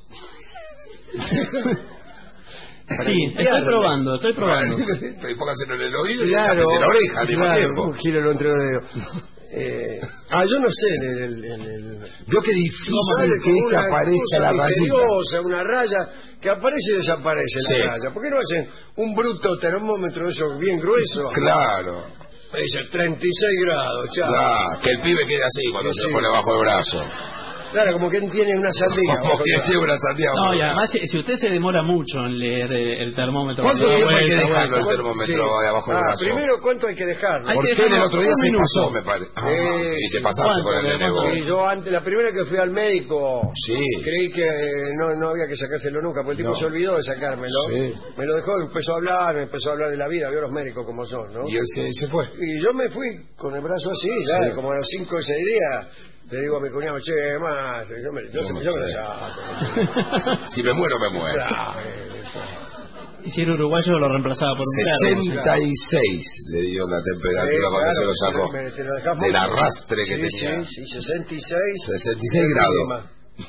Sí, estoy probando, estoy probando. Y póngaselo en el oído y Claro, en la oreja al mismo claro, tiempo. gírelo entre los dedos. Eh, ah, yo no sé el, el, el, el- Veo que difícil sale que como esta una aparezca cosa la rayita. misteriosa, una raya que aparece y desaparece Sí. la raya. ¿Por qué no hacen un bruto termómetro de esos bien grueso? Claro, Dice treinta y seis grados, chao. claro, que el pibe quede así cuando Sí, se sí. lo pone bajo el brazo. Claro, como que tiene una sandía. Como que lleva una sandía bajo No, el y brazo. además, si si usted se demora mucho en leer eh, el termómetro, ¿Cuánto cuando da tiempo hay que vuelta, dejarlo vuelta, el termómetro Sí. abajo del Ah, brazo? primero, ¿cuánto hay que dejarlo? Hay que Porque él el dejarlo otro día un se minuto. pasó, me parece. Ah, Eh, y te sí. pasaste con el ¿Cuánto? nene vos. Y yo antes, la primera que fui al médico, Sí. creí que eh, no, no había que sacárselo nunca, porque el tipo No. se olvidó de sacármelo. Sí. Me lo dejó, empezó a hablar, me empezó a hablar de la vida, vio los médicos como son, ¿no? Y él se, se fue. Y yo me fui con el brazo así, ya, Sí. como a los cinco o seis días, le digo a mi cuñado, che, más, yo me, yo, Yo no yo me lo sé. saco. Si me muero, me muero. Claro, Y si era uruguayo lo reemplazaba por un perro. sesenta y seis le dio la temperatura Eh, cuando claro, se lo sacó. me- te lo dejás Del mucho. arrastre que Sí, tenía. Sí, sí, sesenta y seis. sesenta y seis grados. mínima.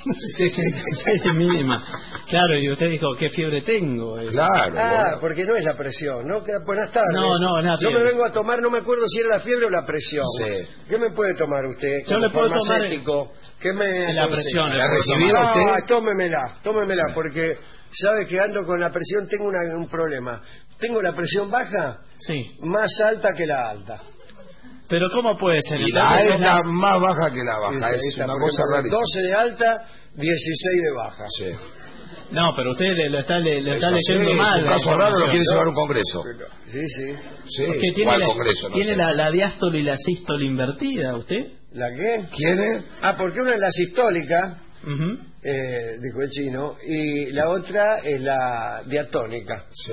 Es mínima. Claro, y usted dijo, ¿qué fiebre tengo? Es- Claro. Ah, bueno. porque no es la presión, ¿no? Que- Buenas tardes. No, no, nada, Yo me fiebre. vengo a tomar, no me acuerdo si era la fiebre o la presión. Sí. ¿Qué me puede tomar usted? Yo como le puedo tomar farmacéutico? ¿Qué me la aconseja? presión. le ¿La ha puedo recibido tomar. usted? Ah, tómemela, tómemela, porque sabe que ando con la presión, tengo una- un problema. Tengo la presión baja, Sí. más alta que la alta. Pero ¿cómo puede ser? Y la Entonces, alta más baja que la baja. Ahí Es está, una por cosa ejemplo, rarísima. doce de alta, dieciséis de baja. Sí. No, pero usted le, lo está, le, lo está Eso leyendo sí, mal. es un la caso raro, lo información. quiere llevar a un congreso. Sí, sí. Sí. Porque O tiene, al la, congreso, no tiene sé. la, la diástole y la sístole invertida, ¿usted? ¿La qué? ¿Quién es? Ah, porque una es la sistólica, Ujú. eh, dijo el chino, y la otra es la diatónica. Sí.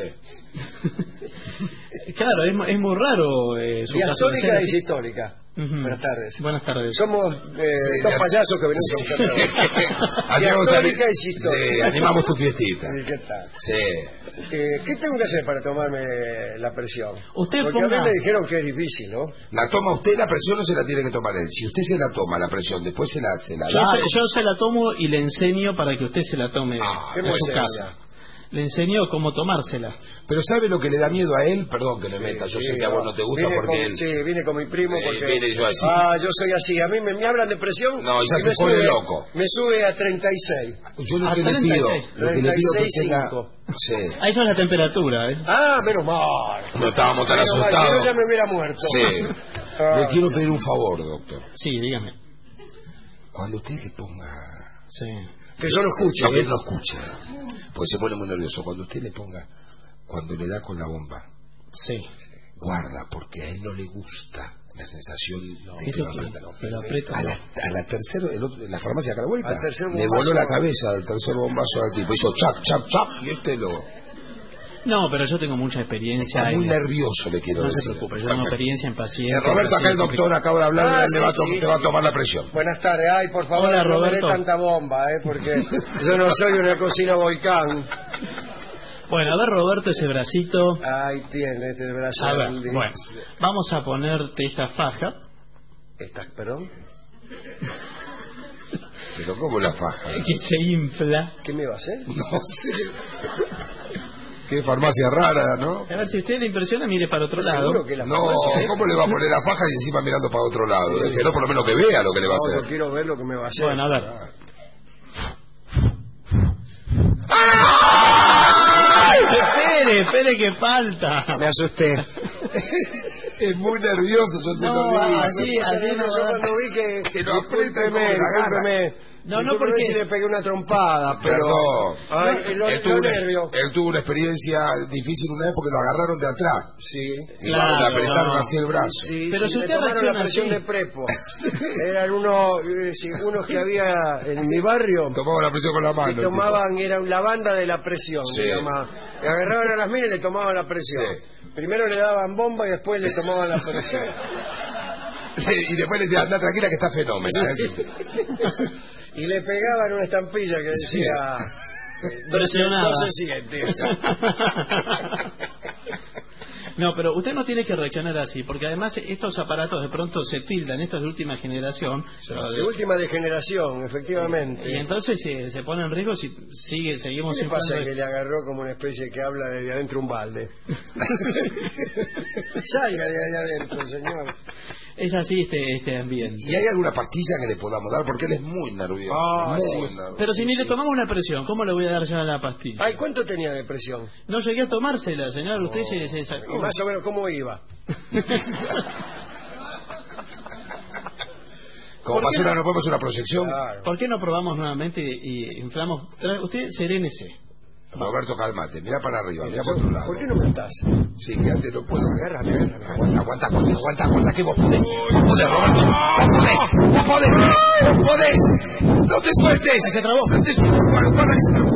Claro, es, mu- es muy raro eh, su caso de ser Diastólica y así. sistólica. Ujú. Buenas tardes. Buenas tardes. Somos eh, Sí, dos ya- payasos que venimos a buscar Hacemos Diastólica ali- y sistólica. Sí, animamos tu fiestita. ¿Y qué tal? Sí. Eh, ¿Qué tengo que hacer para tomarme la presión? Usted Porque a ponga- mí me dijeron que es difícil, ¿no? La toma usted, la presión no se la tiene que tomar él. Si usted se la toma, la presión, después se la, se la Yo da. se, yo se la tomo y le enseño para que usted se la tome Ah, ¿Qué en me su enseña? casa. Le enseño cómo tomársela. Pero ¿sabe lo que le da miedo a él? Perdón que me meta, yo sé que a vos no te gusta Vine porque con, él... Sí, vine con mi primo Eh, porque... vine yo así. Ah, yo soy así. A mí me, me hablan de presión No, y ya se me pone sube- loco. Me sube a treinta y seis. Yo lo A que le treinta y pido, seis. lo que le pido que tenga... cinco. Sí. Ah, eso es la temperatura, ¿eh? Ah, menos mal. No estábamos tan Menos mal, si asustados. no ya me hubiera muerto. Sí. Ah, Le quiero pedir un favor, doctor. Sí, dígame. Cuando usted le ponga... Sí. que yo lo escuche. No, que ¿eh? él no escuche. Porque se pone muy nervioso. Cuando usted le ponga... Cuando le da con la bomba, Sí. guarda, porque a él no le gusta la sensación de que Eso lo que- aprieta. que lo aprieta. A la, a la tercera, el otro- la farmacia acá a la vuelta, Al tercer le bombazo. voló la cabeza al tercer bombazo al tipo. Hizo chap, chap, chap, y este lo... No, pero yo tengo mucha experiencia. Está muy en- nervioso, le quiero No se decir. preocupe, yo tengo experiencia en Eh, pacientes. Roberto, acá el doctor acaba de hablar, Ah, le va a sí, to- sí, te va a sí. tomar la presión. Buenas tardes. Ay, por favor, Hola, no me dé Roberto. tanta bomba, ¿eh? Porque yo no soy una cocina volcán. Bueno, a ver, Roberto, ese bracito. Ahí tiene este brazo. A ver, de- bueno, vamos a ponerte esta faja. Esta, perdón. Pero ¿cómo la faja? Que se infla. ¿Qué me va a hacer? No sé. Qué farmacia rara, ¿no? A ver, si a usted le impresiona, mire para otro lado. Seguro que la No, farmacia, ¿eh? ¿cómo le va a poner la faja y encima mirando para otro lado? Es que no, por lo menos que vea lo que le va a No, yo hacer. quiero ver lo que me va a hacer. Bueno, a ver. Espere, espere que falta. Me asusté. Es muy nervioso, yo se No, lo digo. así, así no yo va. cuando vi que... Que lo aprieta y discúlpeme, como la agarra. discúlpeme. No, no, Discúlpeme porque- si le pegué una trompada, pero... Perdón. Ay, él, los tuvo los una, nervios. él tuvo una experiencia difícil una vez porque lo agarraron de atrás. Sí. Y Claro, le apretaron no. así el brazo. Sí, Pero sí, si me usted tomaron la reacciona presión así. de prepo. Eran unos, eh, sí, unos que había en mi barrio. Tomaba la presión con la mano. Y el tipo. tomaban, era la banda de la presión, Sí. se llama. Le agarraban a las minas y le tomaban la presión. Sí. Primero le daban bomba y después le tomaban la presión. Y después le decía, anda tranquila que está fenómeno. Y le pegaban una estampilla que decía... Presionada. No se siente. No, pero usted no tiene que reaccionar así, porque además estos aparatos de pronto se tildan, estos de última generación. De última de generación, efectivamente. Y entonces se, se pone en riesgo si sigue, seguimos... ¿Qué le pasa inflando- que le agarró como una especie que habla desde adentro un balde? Salga de ahí adentro, señor. Es así este, este ambiente. ¿Y hay alguna pastilla que le podamos dar? Porque él es muy nervioso. Ah, muy sí. nervioso. Pero si ni le tomamos una presión, ¿cómo le voy a dar ya la pastilla? Ay, ¿cuánto tenía de presión? No llegué a tomársela, señor, usted se, se sacó. Y más o menos, ¿cómo iba? Como ¿Por para qué hacer una, no? no podemos hacer una proyección. Claro. ¿Por qué no probamos nuevamente y inflamos? Tra- Usted serénese. Roberto, cálmate, mira para arriba, mira para otro lado. ¿Por qué no me estás? Sí, que antes no puedo. Agárrame, agárrame. Aguanta, aguanta, aguanta, aguanta, aguanta, que vos podés. Vos podés, Roberto. Vos podés, vos podés, vos podés. No te sueltes. Se trabó. No te sueltes. Bueno, guarda que se trabó.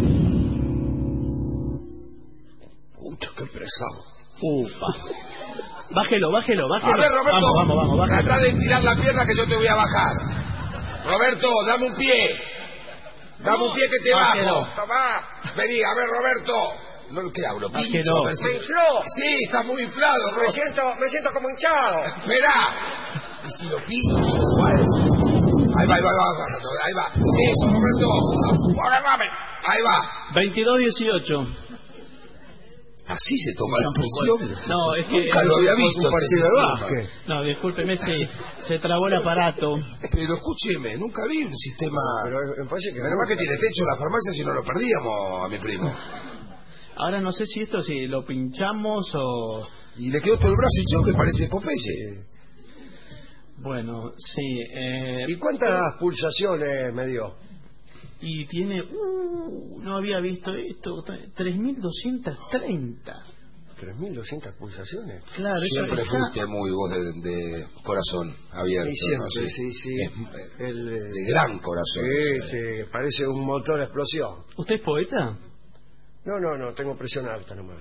Pucha, qué pesado. Upa. Bájelo, bájelo, A bájelo. ver, Roberto. Vamos, vamos, vamos, bájelo. Trata de tirar la pierna que yo te voy a bajar. Roberto, dame un pie. Dame un pie que te Bájelo. bajo. Tomá. Vení, a ver, Roberto. No, ¿qué hablo? Bájelo. Pincho, a ver si- ¡Me infló! Sí, está muy inflado, Me Roberto. siento, me siento como hinchado. Esperá. Y si lo pincho, igual. Ahí va, ahí va, ahí va, ahí va. Eso, Roberto. Agárrame. Ahí va. veintidós dieciocho. Así se toma la presión. No, es que... Nunca lo había visto. Un partido de este básquet. No, discúlpeme, se, se trabó el aparato. sistema. Pero escúcheme, nunca vi un sistema... Pero me parece que... Menos mal que tiene techo la farmacia, si no lo perdíamos a mi primo. Ahora no sé si esto, si lo pinchamos o... Y le quedó todo el brazo hinchado que parece Popeye. Bueno, sí. Eh, ¿Y cuántas pulsaciones me dio? y tiene... Uh, no había visto esto. tres mil doscientos treinta. ¿tres mil doscientas pulsaciones? Claro, eso Siempre está... fuiste muy vos de, de corazón abierto. Y siempre, ¿no? Sí. sí, sí. Es- El, eh, de gran corazón. Sí, o sea. sí, parece un motor a explosión. ¿Usted es poeta? No, no, no, tengo presión alta nomás.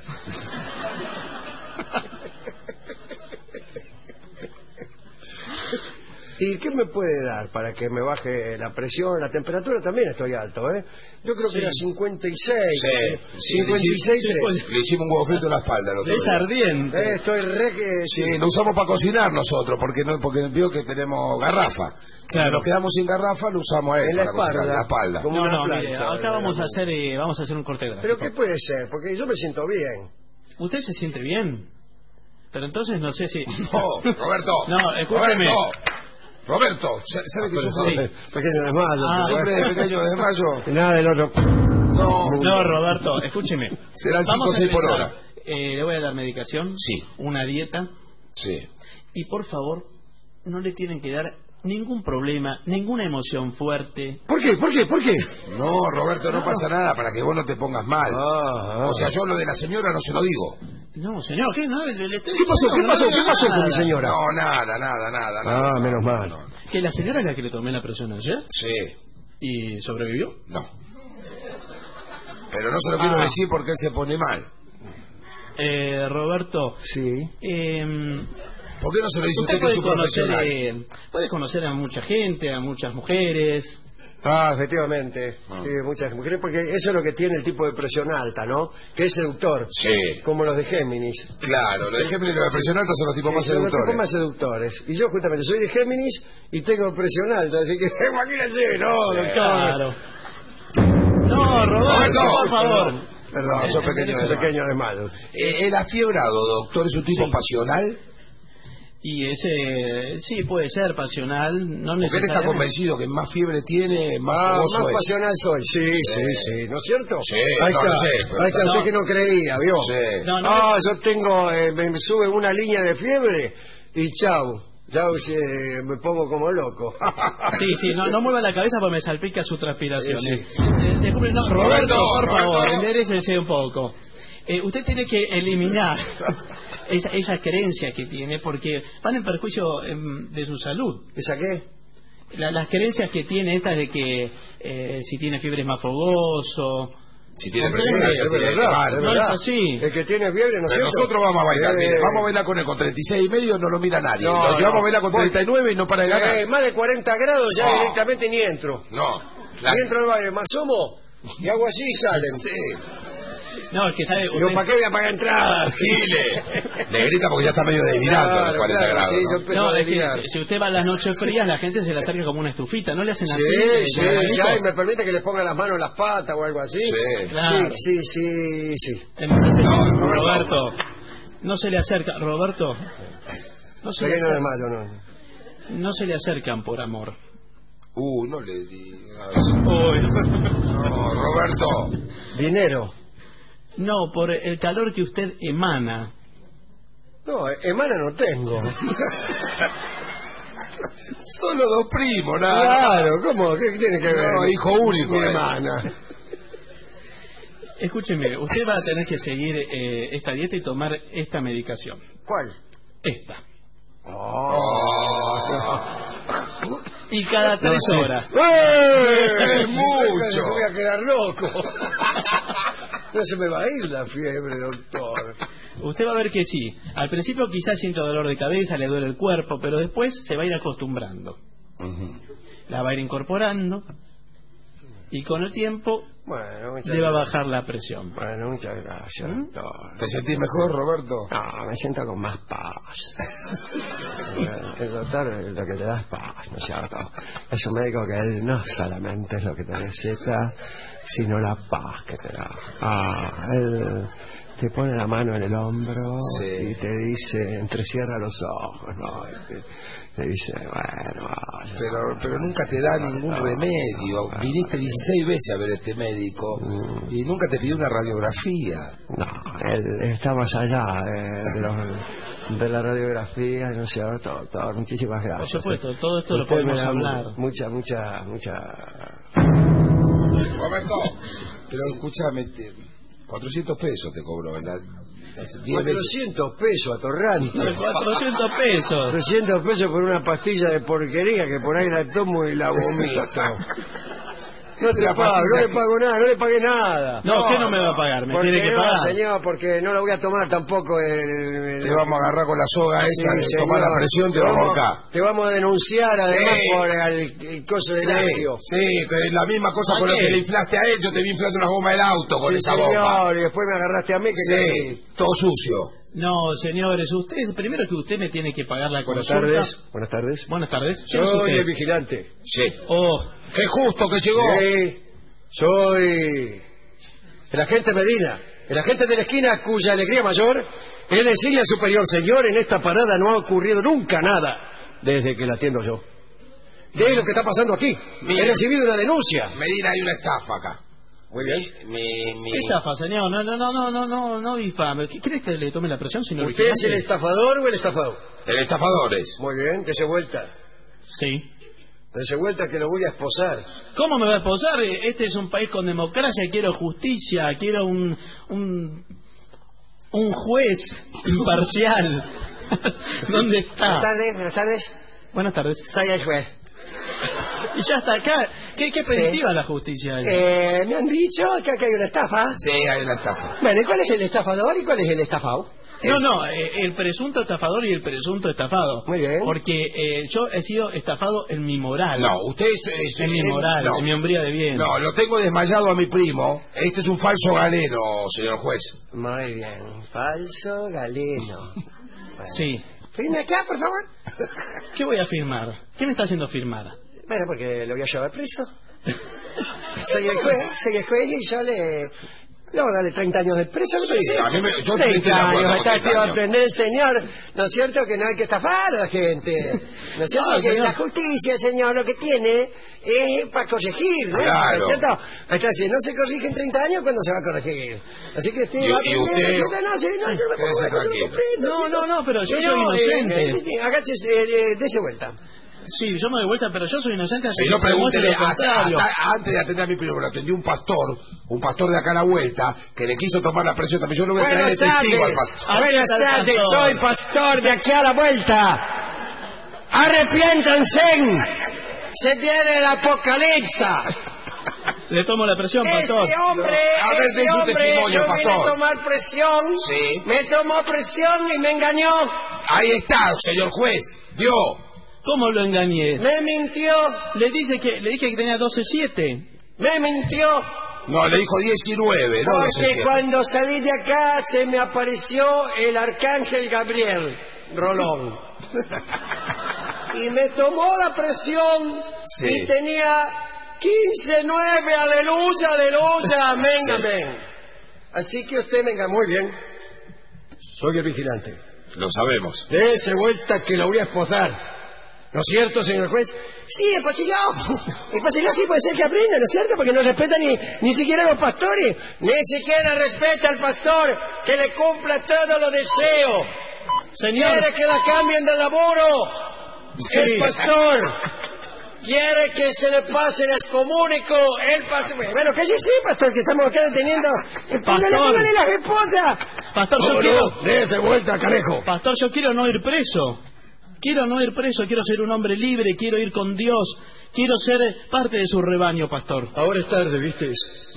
¿Y qué me puede dar para que me baje la presión? La temperatura también estoy alto, ¿eh? Yo creo que Sí. era cincuenta y seis. Sí, sí, cincuenta y seis, sí, tres. pues- Le hicimos un huevo frito en la espalda el otro Es día. ardiente. Eh, estoy re que... Sí, lo usamos para cocinar nosotros, porque no, porque vio que tenemos garrafa. Claro. Nos quedamos sin garrafa, lo usamos a él En la para cocinar, espalda. en la espalda. Como No, una no, mire, plancha, acá ¿verdad? vamos a hacer eh, vamos a hacer un corte ¿Pero gráfico. qué puede ser? Porque yo me siento bien. ¿Usted se siente bien? Pero entonces no sé si... No, Roberto. No, escúcheme. Roberto, Roberto, sa- ¿sabe que yo Sí. soy Pequeño desmayo. Ah, pues, hombre de pequeño desmayo? Nada del otro. No, No, Roberto, escúcheme. serán Vamos cinco o a seis por empezar. hora. Eh, le voy a dar medicación. Sí. Una dieta. Sí. Y por favor, no le tienen que dar ningún problema, ninguna emoción fuerte. ¿Por qué? ¿Por qué? ¿Por qué? No, Roberto, no pasa nada para que vos no te pongas mal. Ah, O sea, yo lo de la señora no se lo digo. No, señor, ¿qué? No, le- le estoy ¿Qué pasó? diciendo, ¿Qué pasó? no ¿Qué diga pasó con nada. mi señora? No, nada, nada, nada. nada. Ah, menos mal. No, no. ¿Que la señora es la que le tomé la presión ayer Sí, y sobrevivió? no. Pero no se lo quiero Ah. decir porque él se pone mal. Eh, Roberto, Sí. eh, ¿Por qué no se lo dice usted usted que es puede su conocer, profesional? eh, puede conocer a mucha gente, a muchas mujeres. Ah, efectivamente. Ah. Sí, muchas mujeres, porque eso es lo que tiene el tipo de presión alta, ¿no? Que es seductor. Sí, Como los de Géminis. claro. Los de Géminis y los de presión alta son los tipos más Sí, son los seductores. tipos más seductores. Y yo justamente soy de Géminis y tengo presión alta, así que imagínense, no, Sí. doctor. Claro. No, Roberto, Roberto, por favor. Perdón, sos pequeño Es de pequeño de malo. Eh, ¿El afiebrado, doctor, es un tipo Sí. pasional? Y ese, sí, puede ser pasional, no Porque él está necesariamente. convencido que más fiebre tiene, más Ah, fogoso más es. pasional soy. Sí, sí, sí. ¿No es cierto? Sí, Ahí no está. lo sé, pero Ahí está, no. usted que no creía, ¿vio? Sí. No, no, Ah, yo tengo, eh, me sube una línea de fiebre y chau. Chau, se- me pongo como loco. Sí, sí, no, no mueva la cabeza porque me salpica su transpiración. Sí, eh. Eh, disculpe, no, Roberto, Roberto, por favor, Roberto. enderécese un poco. Eh, usted tiene que eliminar esa, esas creencias que tiene porque van en perjuicio em, de su salud. ¿Esa qué? La- las creencias que tiene estas de que eh, si tiene fiebre es más fogoso. Si tiene Sí, presión Sí, alta, es tiene verdad, mal. es no verdad. es así. El que tiene fiebre, ¿no es Pero cierto? nosotros vamos a bailar, Eh, mire, vamos a bailar con él con treinta y seis y medio, no lo mira nadie. No, lo llevamos no. a bailar con treinta y nueve y no para de ganar. Eh, más de cuarenta grados ya No. directamente ni entro. No, la- Ni entro al baño, me asomo y hago así y salen. Sí. No, es que sabe... Digo, usted... ¿para qué voy a pagar entrada? Gile. Le grita porque ya está medio delirando a los cuarenta claro, grados. sí, ¿no? yo empiezo No, a es que delirar. si, si usted va a las noches frías, la gente se le acerca como una estufita, ¿no le hacen así? Sí, eh, sí, con el sí, abanico? ay, me permite que le ponga las manos en las patas o algo así. Sí. Claro. Sí, sí, sí, sí. Entonces, No, Roberto, no se le acerca, Roberto, no se, le Pero no es acerca, malo, no. no se le acercan por amor. Uh, no le digas. Uy. No, Roberto. Dinero. No, por el calor que usted emana. No, hermana no tengo. Solo dos primos, nada. Claro, ¿cómo? ¿Qué tiene que ver? No, hijo único. Mi eh. hermana. Escúcheme, usted va a tener que seguir eh, esta dieta y tomar esta medicación. ¿Cuál? Esta. Oh. Y cada tres No, sí. horas. ¡Eh! Mucho. Me voy a quedar loco. No se me va a ir la fiebre, doctor. Usted va a ver que sí. Al principio quizás sienta dolor de cabeza, le duele el cuerpo, pero después se va a ir acostumbrando. Uh-huh. La va a ir incorporando y con el tiempo Bueno, muchas le va a gracias. bajar la presión. Bueno, muchas gracias, doctor. ¿Te sentís mejor, Roberto? No, me siento con más paz. El doctor lo que le da es paz, ¿no es cierto? Es un médico que él no solamente es lo que te receta, sino la paz que te da. Ah, él te pone la mano en el hombro Sí. y te dice, entrecierra los ojos, ¿no? Te, te dice, bueno, vaya, Pero, pero nunca te da ningún remedio. Viniste dieciséis veces a ver a este médico y nunca te pidió una radiografía. No, él está más allá de, de, los, de la radiografía, ¿no es cierto, doctor? Muchísimas gracias. Por supuesto, todo esto lo Usted me podemos da hablar. Mucha, mucha, mucha... Roberto, pero escúchame, te- cuatrocientos pesos te cobró, ¿verdad? Hace diez veces. cuatrocientos pesos, atorrante. cuatrocientos pesos. cuatrocientos pesos por una pastilla de porquería que por ahí la tomo y la vomito. No te La pago, no pastilla le que- pago nada, no le pagué nada. No, ¿qué no me va a pagar? Me ¿Por tiene qué que no, pagar. señor? Porque no la voy a tomar tampoco el... el- Te vamos a agarrar con la soga esa, Sí, de señor. tomar la presión, te vamos acá. Te vamos a denunciar además Sí. por el, el coso del Sí, agrio. sí, que es la misma cosa ¿A con lo qué? que le inflaste a él, yo te vi inflando una goma del auto con Sí, esa señor, bomba. y después me agarraste a mí que Sí, todo sucio. No, señores, usted, primero que usted me tiene que pagar la Buenas consulta. tardes. Buenas tardes. Buenas tardes. ¿Quién es Soy usted? el vigilante. Sí. Oh, Qué justo que llegó. Sí, soy el agente Medina, el agente de la esquina cuya alegría mayor es decirle al superior, señor, en esta parada no ha ocurrido nunca nada desde que la atiendo yo. ¿Qué es lo que está pasando aquí? Mire. He recibido una denuncia. Medina, hay una estafa acá. Muy bien. Mi, mi... ¿qué estafa, señor? No, no, no, no, no, no, no difame. ¿Quiere que le tome la presión, señor ¿Usted es el vigilante? estafador o el estafado? El estafador es. Muy bien, dese vuelta. Sí. Dese vuelta que lo voy a esposar. ¿Cómo me va a esposar? Este es un país con democracia, quiero justicia, quiero un un, un juez imparcial. ¿Dónde está? Buenas tardes, buenas tardes. Buenas tardes. Soy el juez. Y ya está acá. ¿Qué, qué primitiva la justicia? Eh, me han dicho que acá hay una estafa. Sí, hay una estafa. Bueno, ¿y cuál es el estafador y cuál es el estafado? No, no, eh, el presunto estafador y el presunto estafado. Muy bien. Porque eh, yo he sido estafado en mi moral. No, usted es... es- En mi es- moral, no. en mi hombría de bien. No, lo tengo desmayado a mi primo. Este es un falso galeno, señor juez. Muy bien, falso galeno. Sí. Firme acá, por favor. ¿Qué voy a firmar? ¿Qué me está haciendo firmar? Bueno, porque lo voy a llevar preso. Soy el juez, soy el juez y yo le... No, dale treinta años de preso. ¿no? Sí, a mí me- yo también estoy de treinta acuerdo años, con está treinta haciendo años. aprender el señor. ¿No es cierto que no hay que estafar a la gente? ¿No es cierto No, que señor. la justicia, señor, lo que tiene es para corregir, ¿no? Claro. ¿No es cierto? Entonces, no se corrige en treinta años, ¿cuándo se va a corregir? Así que usted Y- va a y aprender, usted- etcétera, no, sí, no, yo no me Quédese acuerdo, yo no tranquilo. comprendo, No, ¿cierto? no, no, pero yo Y soy no, inocente. eh, eh, agáchese, eh, eh, dese vuelta. Sí, yo me doy vuelta, pero yo soy inocente hasta Si que no, se demuestre pregúntele, lo hasta- contrario. hasta- antes de atender a mi primo, lo atendió un pastor, un pastor de acá a la vuelta, que le quiso tomar la presión también. Yo lo voy a traer de Buenas testigo al tardes, pastor. buenas Aquí está el tardes, pastor. soy pastor de aquí a la vuelta. Arrepiéntanse, se viene el apocalipsis. Le tomo la presión, pastor. Este hombre, A ver, este den su hombre, testimonio, yo vine a pastor. tomar presión, Sí. me tomó presión y me engañó, Ahí está, señor juez. Vio. ¿Cómo lo engañé? me mintió, Le dice que le dije que tenía doce siete. me mintió. No, le dijo diecinueve, no, no sé Porque si- cuando salí de acá se me apareció el arcángel Gabriel Rolón. Y me tomó la presión Sí. y tenía quince nueve, aleluya, aleluya, amén, Sí. amén. Así que usted venga, muy bien. Soy el vigilante. Lo sabemos. Dese vuelta que lo voy a esposar. ¿No es cierto, señor juez? Sí, el pachillao. El pachillao sí puede ser que aprenda, ¿no es cierto? Porque no respeta ni, ni siquiera a los pastores. Ni siquiera respeta al pastor que le cumpla todos los deseos. Señor, Quiere que la cambien de laboro. Sí. El pastor quiere que se le pase el excomunico. El pastor... Bueno, cállese, pastor, que estamos acá deteniendo. Póngale, Pastor. póngale la esposa. pastor, yo ¿Cómo quiero... no? Dese vuelta, carejo. Pastor, yo quiero no ir preso. Quiero no ir preso, quiero ser un hombre libre, quiero ir con Dios. Quiero ser parte de su rebaño, pastor. Ahora es tarde, ¿viste?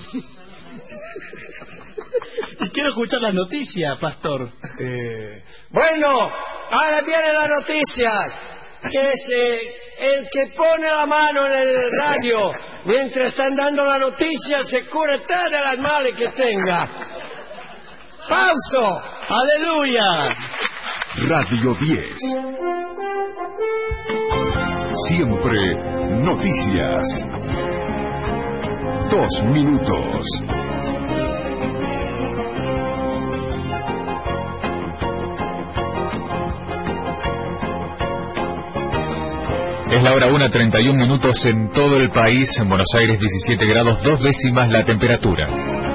Y quiero escuchar las noticias, pastor. Eh, bueno, ahora viene la noticia. Que es eh, el que pone la mano en el radio mientras están dando la noticia se cura todas las males que tenga. ¡Pauso! ¡Aleluya! Radio diez. Siempre noticias. Dos minutos. Es la hora una treinta y un minutos en todo el país. En Buenos Aires diecisiete grados, dos décimas la temperatura.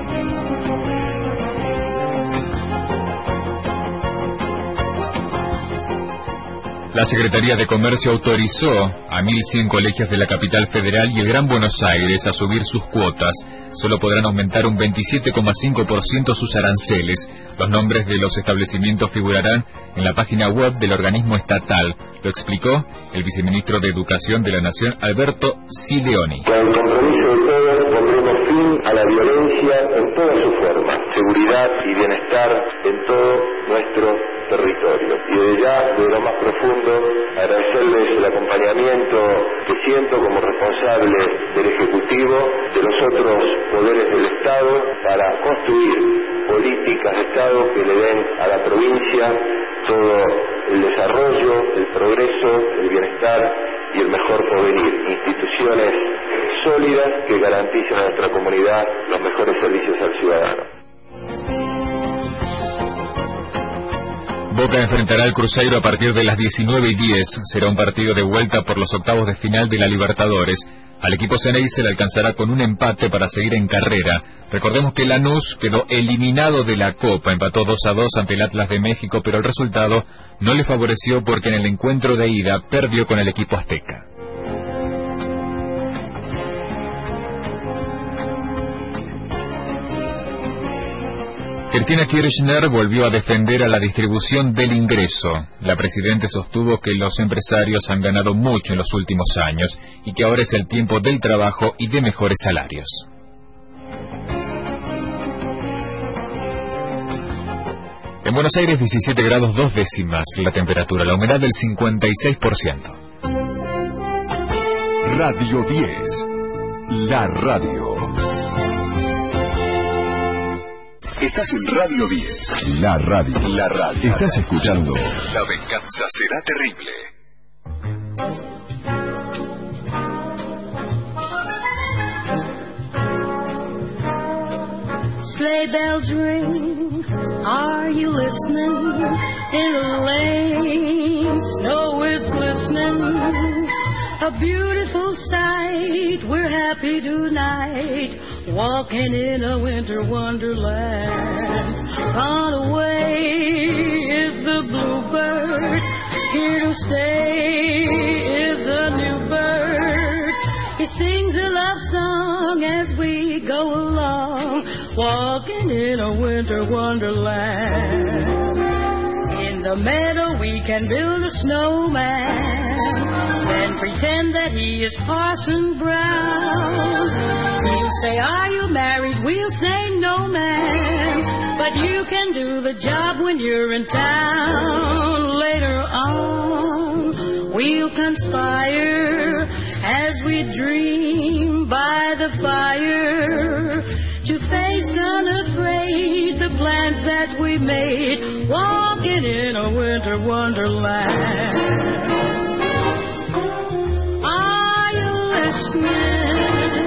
La Secretaría de Comercio autorizó a mil cien colegios de la capital federal y el Gran Buenos Aires a subir sus cuotas. Solo podrán aumentar un veintisiete coma cinco por ciento sus aranceles. Los nombres de los establecimientos figurarán en la página web del organismo estatal. Lo explicó el viceministro de Educación de la Nación, Alberto Sileoni. Con el compromiso de todos pondremos fin a la violencia en todas sus formas, seguridad y bienestar en todo nuestro territorio. Y desde ya, de lo más profundo, agradecerles el acompañamiento que siento como responsable del Ejecutivo, de los otros poderes del Estado, para construir políticas de Estado que le den a la provincia todo el desarrollo, el progreso, el bienestar y el mejor porvenir. Instituciones sólidas que garanticen a nuestra comunidad los mejores servicios al ciudadano. Boca enfrentará al Cruzeiro a partir de las diecinueve y diez. Será un partido de vuelta por los octavos de final de la Libertadores. Al equipo Ceney se le alcanzará con un empate para seguir en carrera. Recordemos que Lanús quedó eliminado de la Copa, empató dos a dos ante el Atlas de México, pero el resultado no le favoreció porque en el encuentro de ida perdió con el equipo azteca. Cristina Kirchner volvió a defender a la distribución del ingreso. La presidenta sostuvo que los empresarios han ganado mucho en los últimos años y que ahora es el tiempo del trabajo y de mejores salarios. En Buenos Aires diecisiete grados dos décimas la temperatura, la humedad del cincuenta y seis por ciento. Radio diez. La radio. Estás en Radio diez. La radio. La radio. Estás escuchando La venganza será terrible. Sleigh bells ring, are you listening? In the lane, snow is glistening. A beautiful sight, we're happy tonight, walking in a winter wonderland. Gone away is the bluebird, here to stay is a new bird. He sings a love song as we go along, walking in a winter wonderland. In the meadow we can build a snowman, then pretend that he is Parson Brown. He'll say, are you married? We'll say, no, man. But you can do the job when you're in town. Later on, we'll conspire as we dream by the fire. made, walking in a winter wonderland. Are you listening?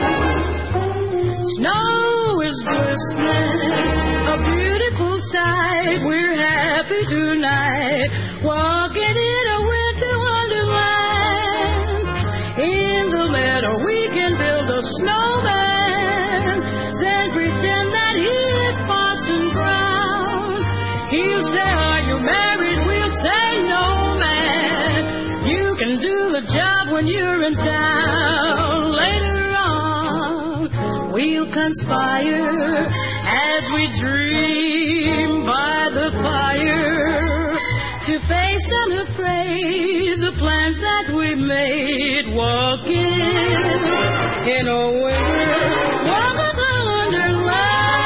Snow is glistening, a beautiful sight. We're happy tonight, walking in a winter wonderland. In the meadow we can build a snowman, then pretend that he is Parson Brown. He'll say, are you married? We'll say, no, man. You can do the job when you're in town. Later on, we'll conspire as we dream by the fire, to face unafraid the plans that we made, walking in a winter wonderland.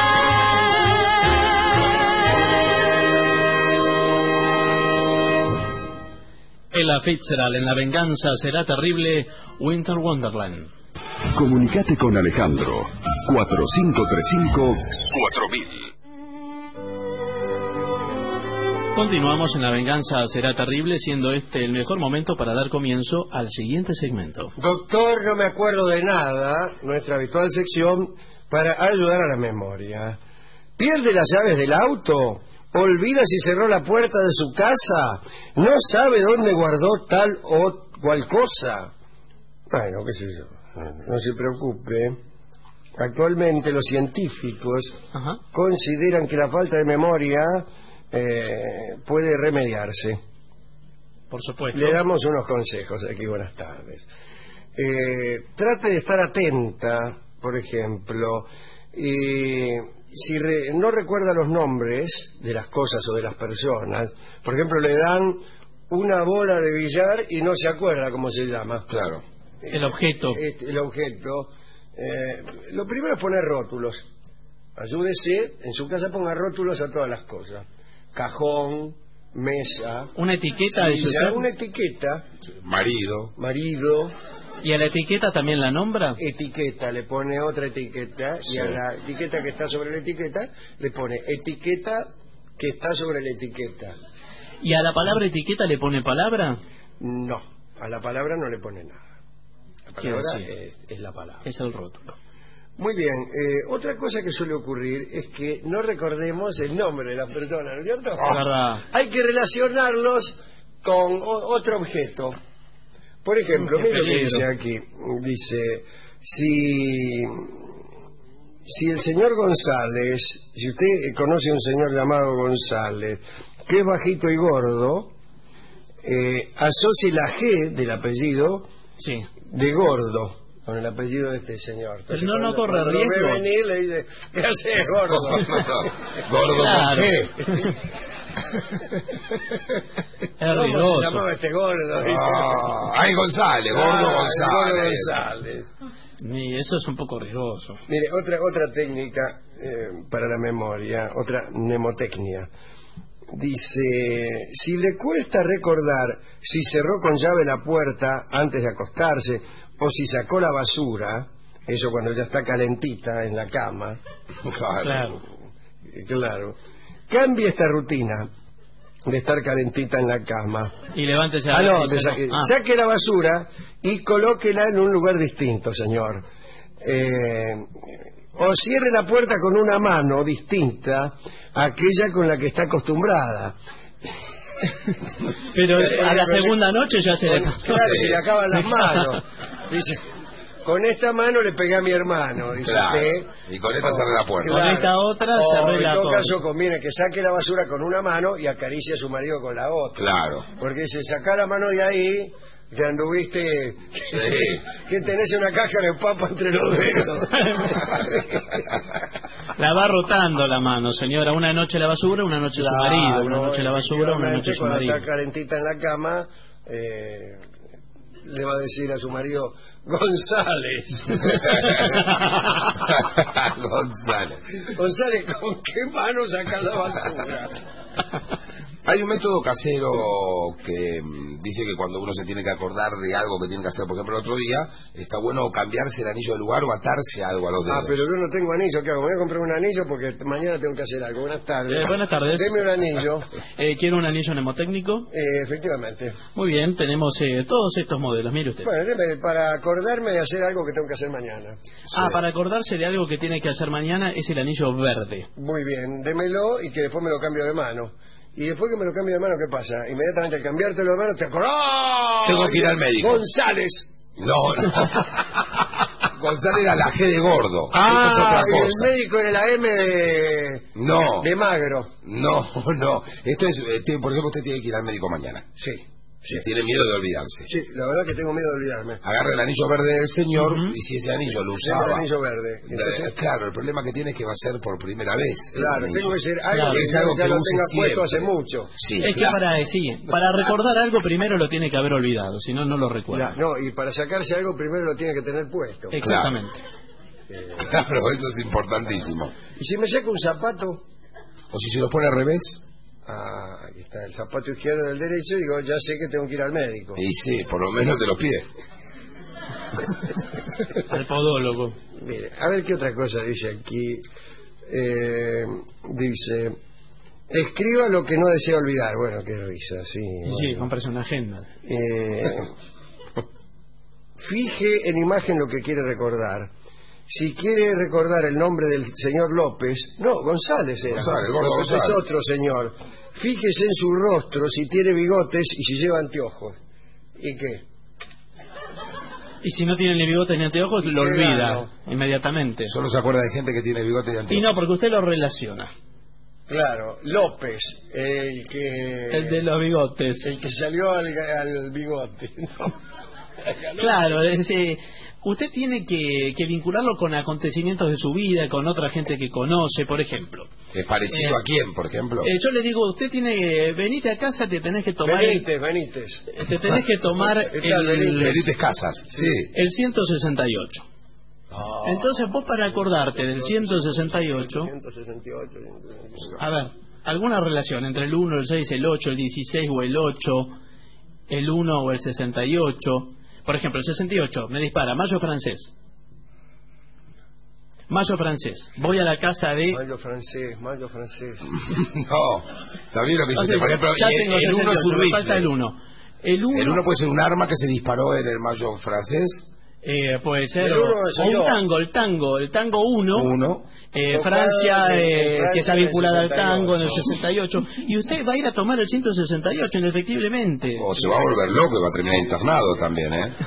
Ella Fitzgerald en La venganza será terrible, Winter Wonderland. Comunicate con Alejandro cuatro cinco tres cinco cuatro mil. Continuamos en La venganza será terrible, siendo este el mejor momento para dar comienzo al siguiente segmento. Doctor, no me acuerdo de nada, nuestra habitual sección para ayudar a la memoria. ¿Pierde las llaves del auto? ¿Olvida si cerró la puerta de su casa? ¿No sabe dónde guardó tal o cual cosa? Bueno, qué sé yo, no se preocupe. Actualmente los científicos Ajá. consideran que la falta de memoria eh, puede remediarse. Por supuesto. Le damos unos consejos aquí, buenas tardes. Eh, trate de estar atenta, por ejemplo, y si re, no recuerda los nombres de las cosas o de las personas, por ejemplo, le dan una bola de billar y no se acuerda cómo se llama. Claro. El objeto. Eh, el objeto. Eh, lo primero es poner rótulos. Ayúdese, en su casa ponga rótulos a todas las cosas. Cajón, mesa. Una etiqueta. Sí, ya, una etiqueta. Marido. Marido. ¿Y a la etiqueta también la nombra? Etiqueta, le pone otra etiqueta, sí. Y a la etiqueta que está sobre la etiqueta le pone etiqueta que está sobre la etiqueta. ¿Y a la palabra etiqueta le pone palabra? No, a la palabra no le pone nada. La palabra es, es la palabra. Es el rótulo. Muy bien, eh, otra cosa que suele ocurrir es que no recordemos el nombre de las personas, ¿no es cierto? Oh, hay que relacionarlos con o, otro objeto. Por ejemplo, mira lo que dice aquí. Dice, si, si el señor González, si usted conoce a un señor llamado González, que es bajito y gordo, eh, asocie la G del apellido sí. de gordo con el apellido de este señor. Entonces, Pero no, no corre riesgo. Cuando lo ve venir le dice, ¿qué haces, gordo? Gordo, claro. ¿por qué? Es riesgoso. ¿Cómo se llamaba este gordo? Ah, ay, González, gordo ah, González. González. Y eso es un poco riesgoso. Mire, otra otra técnica eh, para la memoria, otra mnemotecnia. Dice, si le cuesta recordar si cerró con llave la puerta antes de acostarse o si sacó la basura, eso cuando ya está calentita en la cama. Claro. Claro. Cambie esta rutina de estar calentita en la cama. Y levántese a ah, la no, de saque, ah. saque la basura y colóquela en un lugar distinto, señor. Eh, o cierre la puerta con una mano distinta a aquella con la que está acostumbrada. Pero a la segunda noche ya se le pasó. Claro, se le acaban las manos. Dice, con esta mano le pegué a mi hermano, dice claro. usted. Y con esta cerré la puerta. Con esta otra o, cerré la puerta. En todo caso conviene que saque la basura con una mano y acaricie a su marido con la otra. Claro. Porque dice, saca la mano de ahí, que anduviste, sí. que tenés una caja de papa entre los dedos. La va rotando la mano, señora. Una noche la basura, una noche claro, su marido. Una noche la basura, una noche su marido. Cuando está calentita en la cama, eh, le va a decir a su marido, González. González. González, ¿con qué mano sacas la basura? Hay un método casero que mm, dice que cuando uno se tiene que acordar de algo que tiene que hacer, por ejemplo, el otro día, está bueno cambiarse el anillo de lugar o atarse algo a los dedos. Ah, pero yo no tengo anillo, ¿qué hago? Me voy a comprar un anillo porque mañana tengo que hacer algo. Buenas tardes. Eh, buenas tardes. Deme un anillo. Eh, ¿Quiere un anillo mnemotécnico? Eh, efectivamente. Muy bien, tenemos eh, todos estos modelos, mire usted. Bueno, deme para acordarme de hacer algo que tengo que hacer mañana. Ah, para acordarse de algo que tiene que hacer mañana es el anillo verde. Muy bien, démelo y que después me lo cambio de mano. Y después que me lo cambio de mano, ¿qué pasa? Inmediatamente al cambiártelo de mano te acordás. Tengo que ir al médico. González. No, no. González era la G de gordo. Ah, Esto es otra y cosa. el médico era la M de... No. De magro. No, no. Esto es, este, por ejemplo, usted tiene que ir al médico mañana. Sí. Si tiene miedo de olvidarse. Sí, la verdad que tengo miedo de olvidarme. Agarra el anillo verde del señor Uh-huh. y si ese anillo lo Tengo usaba. el anillo verde. Entonces, Eh, Claro, el problema que tiene es que va a ser por primera vez. el claro, anillo. tengo que ser algo Claro, que es yo algo ya que lo use tenga puesto hace siempre. mucho. Sí, Es que claro. para, sí, para recordar algo primero lo tiene que haber olvidado, si no, no lo recuerda. Ya, no, y para sacarse algo primero lo tiene que tener puesto. Exactamente. Claro, eso es importantísimo. Y si me saco un zapato, O si se lo pone al revés. ah, aquí está el zapato izquierdo del derecho, digo, ya sé que tengo que ir al médico. Y sí, por lo menos de los pies. Al podólogo. Mire, a ver qué otra cosa dice aquí. Eh, dice, escriba lo que no desea olvidar. Bueno, qué risa, sí. Sí, bueno. comprarse una agenda. Eh, fije en imagen lo que quiere recordar. Si quiere recordar el nombre del señor López, no, González era. González, el gordo López es González. otro señor. Fíjese en su rostro si tiene bigotes y si lleva anteojos. ¿Y qué? Y si no tiene ni bigotes ni anteojos, lo Qué olvida raro. inmediatamente. Solo se acuerda de gente que tiene bigote y Y anteojos. no, porque usted lo relaciona. Claro, López, el que... El de los bigotes. el que salió al, al bigote. ¿no? Claro, es, eh, usted tiene que, que vincularlo con acontecimientos de su vida, con otra gente que conoce, por ejemplo. ¿Es parecido Eh, a quién, por ejemplo? Eh, yo le digo, usted tiene, venite a casa, te tenés que tomar, Benítez, Benítez. te tenés que tomar ¿Qué tal, el, Benítez? Benítez Casas, sí. el ciento sesenta y ocho. Ah, Entonces vos para acordarte del ciento sesenta y ocho, ciento sesenta y ocho, ciento sesenta y ocho. a ver, alguna relación entre el uno, el seis, el ocho, el dieciséis o el ocho, el uno o el sesenta y ocho. Por ejemplo, el sesenta y ocho me dispara Mayo francés. Mayo francés. Voy a la casa de... Mayo francés, mayo francés. No, también lo que O dice, sea, por ejemplo, ya y el, tengo el uno es un sesenta y ocho, me falta rifle. el uno. El uno, El uno puede ser un arma que se disparó en el mayo francés. eh, puede ser El o, uno o soy un yo. tango, el tango, el tango uno. Uno. Eh, Tocado Francia, en- en eh, Francia que está en el vinculada al sesenta y tango en el ocho. sesenta y ocho. Y usted va a ir a tomar el ciento sesenta y ocho, indefectiblemente. O se va a volver loco y va a terminar internado también, ¿eh?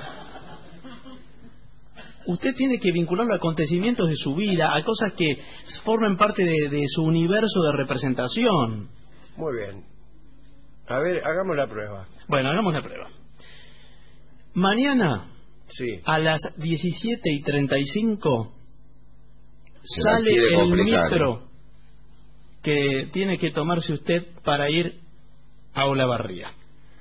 Usted tiene que vincularlo a acontecimientos de su vida, a cosas que formen parte de, de su universo de representación. Muy bien. A ver, hagamos la prueba. Bueno, hagamos la prueba. Mañana, Sí. a las diecisiete y treinta y cinco, Se la sale quiere el complicar. micro que tiene que tomarse usted para ir a Olavarría.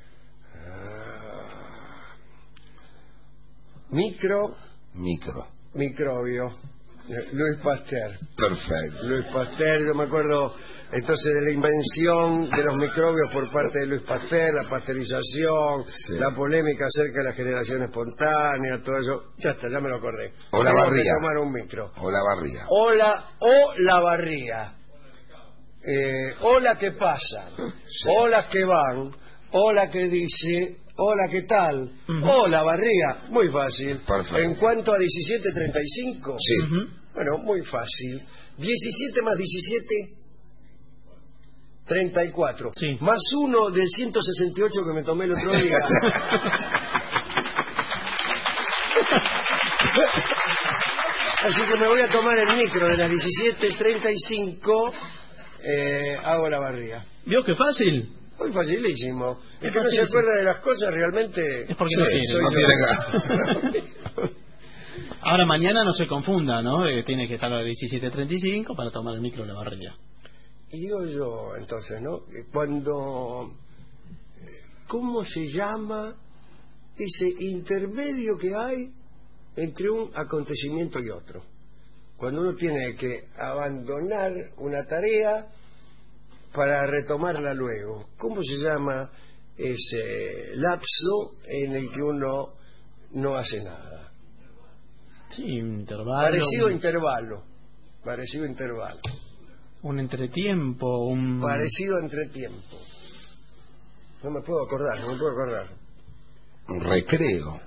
Micro, Micro. microbio. Eh, Luis Pasteur. Perfecto. Luis Pasteur, yo me acuerdo entonces de la invención de los microbios por parte de Luis Pasteur, la pasteurización, Sí. la polémica acerca de la generación espontánea, todo eso. Ya está, ya me lo acordé. Hola, Tengo que Barría. tomar un micro. O la barriga. Hola, o la barría. Eh, hola, ¿qué pasa? Sí. Hola, ¿qué van? Hola, ¿qué dice? Hola, ¿qué tal? Ujú. Hola, barría. Muy fácil. Perfecto. En cuanto a diecisiete treinta y cinco, Sí. Ujú. bueno, muy fácil. diecisiete más diecisiete, treinta y cuatro. Sí. Más uno del ciento sesenta y ocho que me tomé el otro día. Así que me voy a tomar el micro de las diecisiete treinta y cinco. Eh, hago la barría. ¿Vio qué fácil? Muy facilísimo. El Es que no se facilísimo. acuerda de las cosas realmente... Es porque Sí, no tiene. soy no yo. tiene ganas. Ahora mañana no se confunda, ¿no? Eh, tiene que estar a las diecisiete treinta y cinco para tomar el micro de la barriga. Y digo yo, entonces, ¿no? Que Cuando... ¿Cómo se llama ese intermedio que hay entre un acontecimiento y otro? Cuando uno tiene que abandonar una tarea para retomarla luego. ¿Cómo se llama ese lapso en el que uno no hace nada? Sí, un intervalo. Parecido a un, intervalo. Parecido a intervalo. un entretiempo, un... Parecido a entretiempo. No me puedo acordar, no me puedo acordar. Un recreo.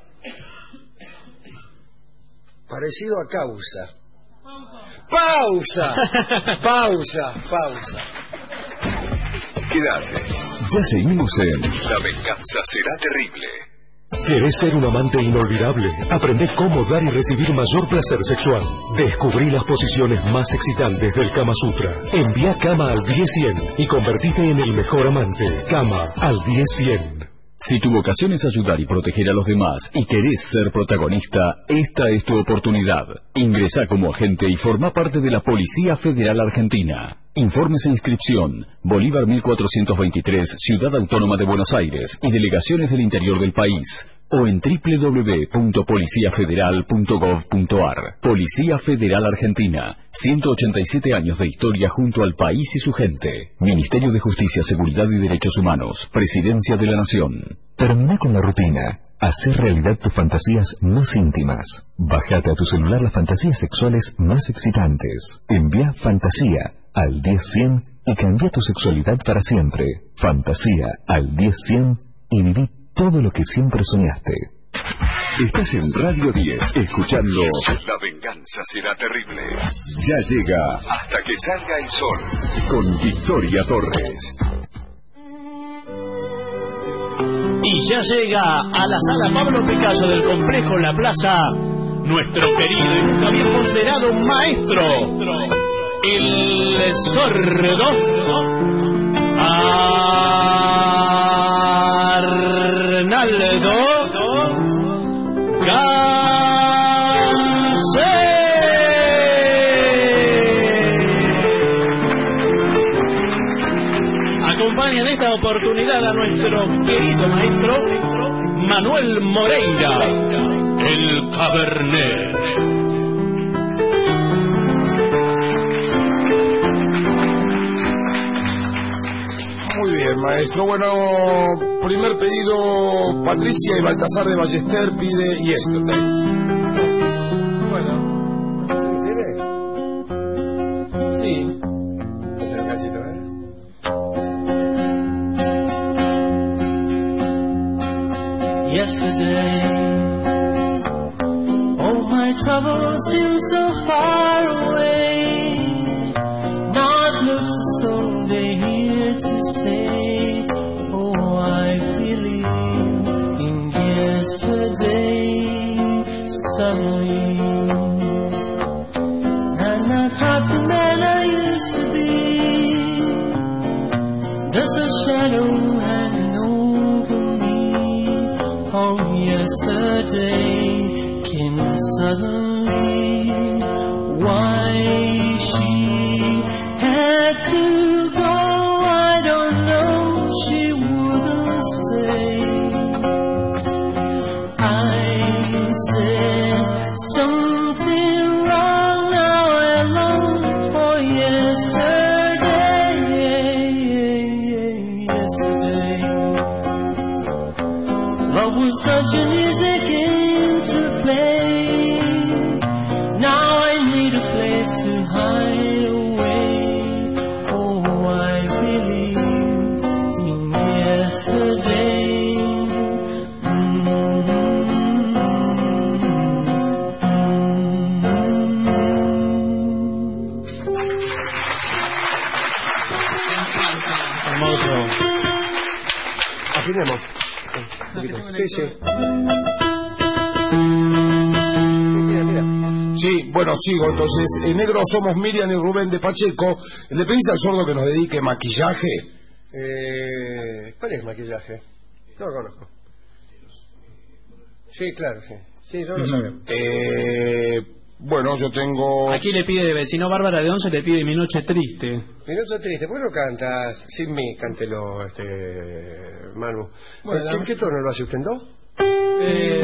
Parecido a causa. ¡Pausa! ¡Pausa! ¡Pausa! Quédate. Ya seguimos en La venganza será terrible. ¿Querés ser un amante inolvidable? Aprende cómo dar y recibir mayor placer sexual. Descubrí las posiciones más excitantes del Kama Sutra. Envía Kama al diez cien y convertite en el mejor amante. Kama al diez cien. Si tu vocación es ayudar y proteger a los demás y querés ser protagonista, esta es tu oportunidad. Ingresá como agente y forma parte de la Policía Federal Argentina. Informes e inscripción: Bolívar mil cuatrocientos veintitrés, Ciudad Autónoma de Buenos Aires y delegaciones del interior del país. O en doble u doble u doble u punto policía federal punto gov punto ar. Policía Federal Argentina. ciento ochenta y siete años de historia junto al país y su gente. Ministerio de Justicia, Seguridad y Derechos Humanos. Presidencia de la Nación. Termina con la rutina. Hacer realidad tus fantasías más íntimas. Bájate a tu celular las fantasías sexuales más excitantes. Envía fantasía al diez cien y cambia tu sexualidad para siempre. Fantasía al diez cien y viví todo lo que siempre soñaste. Estás en Radio diez, escuchando La venganza será terrible. Ya llega Hasta que salga el sol, con Victoria Torres. Y ya llega a la sala Pablo Picasso del complejo La Plaza nuestro querido y nunca bien ponderado maestro, el sordo Arnaldo Acompaña en esta oportunidad a nuestro querido maestro Manuel Moreira, el Cabernet. Muy bien, maestro. Bueno, primer pedido, Patricia y Baltasar de Ballester pide Yesterday. Bueno, ¿tiene? Sí. Hace un cachito, ¿eh? Yesterday, oh my troubles seem so far away. Now it looks as though they're here to stay. Oh, I believe in yesterday. Suddenly, I'm not half the man I used to be. There's a shadow hanging over me. Oh, yesterday came suddenly. Why she had to go, I don't know. She wouldn't say. I said something wrong. Now I long for yesterday. Yesterday, love was such a music into play. Now I need a place to hide away. Oh, I believe in yesterday. Hermoso. Afinemos. Un poquito. Sí, sí. Mira, mira. Sí, bueno, sigo. Entonces, en negro somos Miriam y Rubén de Pacheco. ¿Le pedís al sordo que nos dedique maquillaje? Eh, ¿Cuál es maquillaje? No lo conozco. Sí, claro, sí. Sí, yo lo sabía. Eh, bueno, yo tengo... Aquí le pide de vecino Bárbara de Once, le pide Mi Noche Triste. Mi noche triste, ¿por qué no cantas sin mí? Cántelo, este, Manu. Bueno. ¿En qué tono lo hace usted, no? Eh...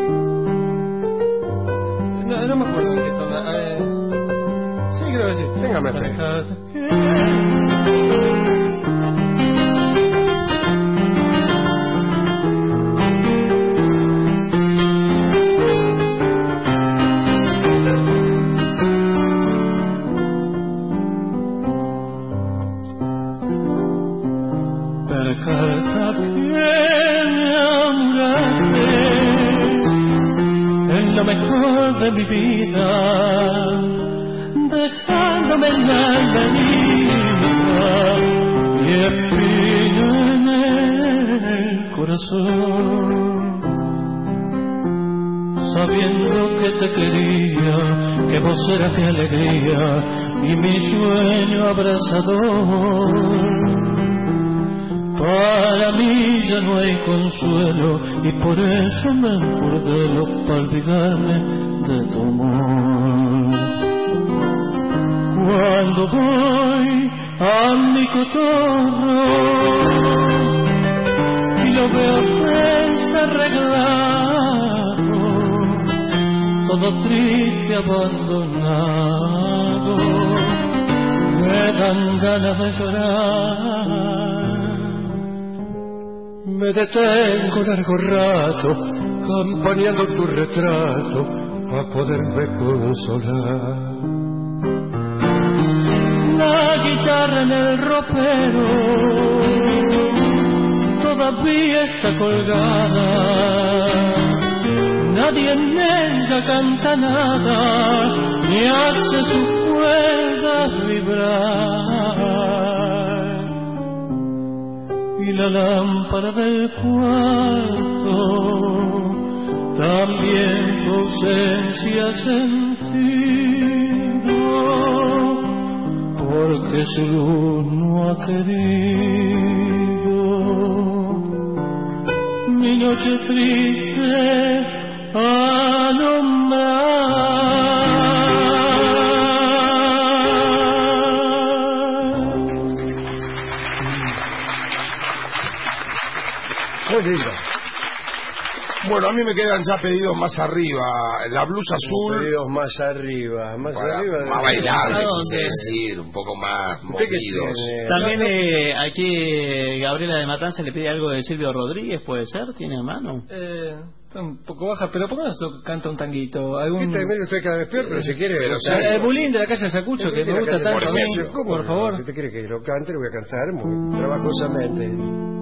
No, no me acuerdo en qué tono. Eh... Sí, creo que sí. Téngame fe. Déjate. de mi vida, dejándome la herida y espina en el corazón. Sabiendo que te quería, que vos eras mi alegría y mi sueño abrazador. Para mí ya no hay consuelo y por eso me encuerdelo para olvidarme de tu amor. Cuando voy a mi cotorro y lo veo desarreglado, todo triste, abandonado, me dan ganas de llorar. Me detengo largo rato, campaneando tu retrato, para poderme consolar. La guitarra en el ropero todavía está colgada, nadie en ella canta nada, ni hace sus cuerdas vibrar. Y la lámpara del cuarto también tu ausencia ha sentido, porque su luz no ha querido. Mi noche triste alumbrar. Muy lindo. Bueno, a mí me quedan ya pedidos más arriba. La blusa azul. Pedidos más arriba, más para, arriba. Más bailables, quise ¿Dónde? decir, un poco más ¿Usted qué movidos. tiene? También eh, aquí eh, Gabriela de Matanza le pide algo de Silvio Rodríguez, ¿puede ser? ¿Tiene a mano? Eh, está un poco baja, pero ¿por qué no canta un tanguito? ¿Algún... ¿Qué te usted cada vez peor? Pero si quiere... Pero cantar- sí. El bulín de la calle Ayacucho, que me gusta tanto a mí, ¿Cómo por no? favor. Si te quiere que lo cante, lo voy a cantar muy trabajosamente.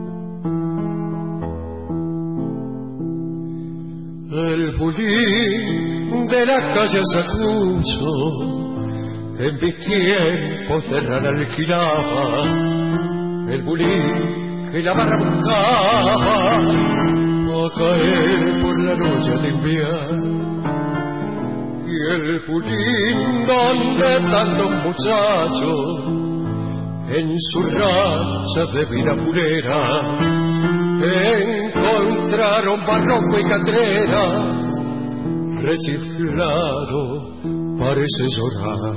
El bulín de la calle Ayacucho, en mis tiempos de rana alquilaba, el bulín que la barra buscaba, a caer por la noche de invierno. Y el bulín donde tantos muchachos, en su racha de vida purera, encontraron barroco y catrera, rechiflado parece llorar.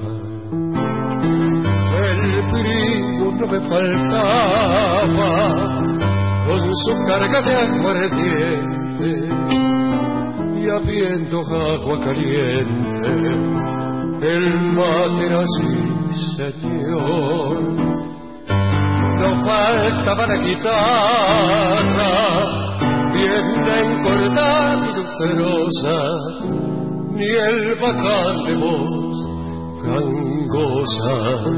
El primo no me faltaba, con su carga de aguardiente, y habiendo agua caliente, el mate era así, señor. No faltaba la guitarra, bien encordada y lucerosa, ni el bacán de voz gangosa,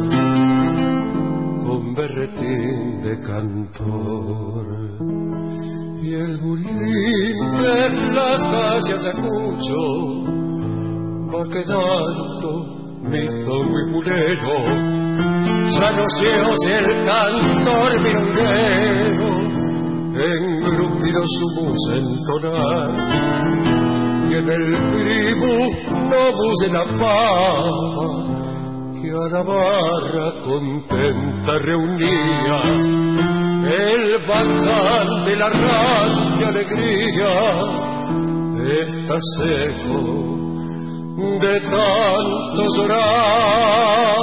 con berretín de cantor. Y el bulín de la calle Ayacucho va quedando mito muy pulero. Ya no se oye el cantor milonguero, engrupido su voz entonar, y en el tribu no buce la fama, que a la barra contenta reunía, el bacán de la rancia alegría, está seco de tanto llorar.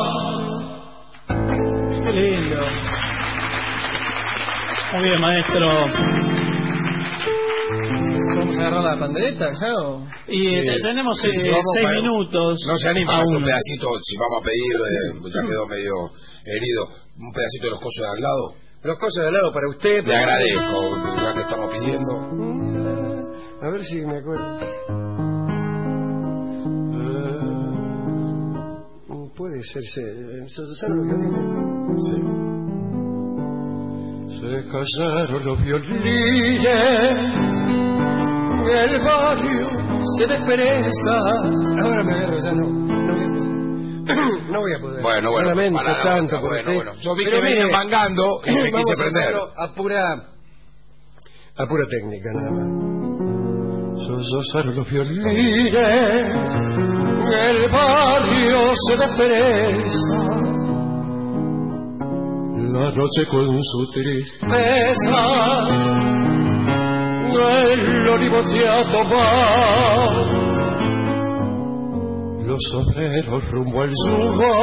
Qué lindo. Muy bien, maestro. ¿Vamos a agarrar la pandereta ya o...? Y Sí. eh, tenemos Sí, eh, sí, vamos seis para- minutos. No se anima a aún. un pedacito, si vamos a pedir, eh, ya quedó medio herido, un pedacito de los cosos de al lado. Los cosas de al lado para usted. Le agradezco, ya que estamos pidiendo. A ver si me acuerdo. Eh, puede ser. Se, ¿Son los violines? Sí. Se callaron los violines, el barrio se despereza. Ahora me agarro, ya no, no voy a poder. No voy a poder. Bueno, bueno, lamento para, tanto bueno, por bueno, usted. bueno. Yo vi Pero que venían mire, mangando y me vamos quise a prender. hacerlo a pura, a pura técnica nada más. Sollozar los violines, el barrio se despereza. La noche con su tristeza, el olivo se ha tomado, los obreros rumbo al yugo,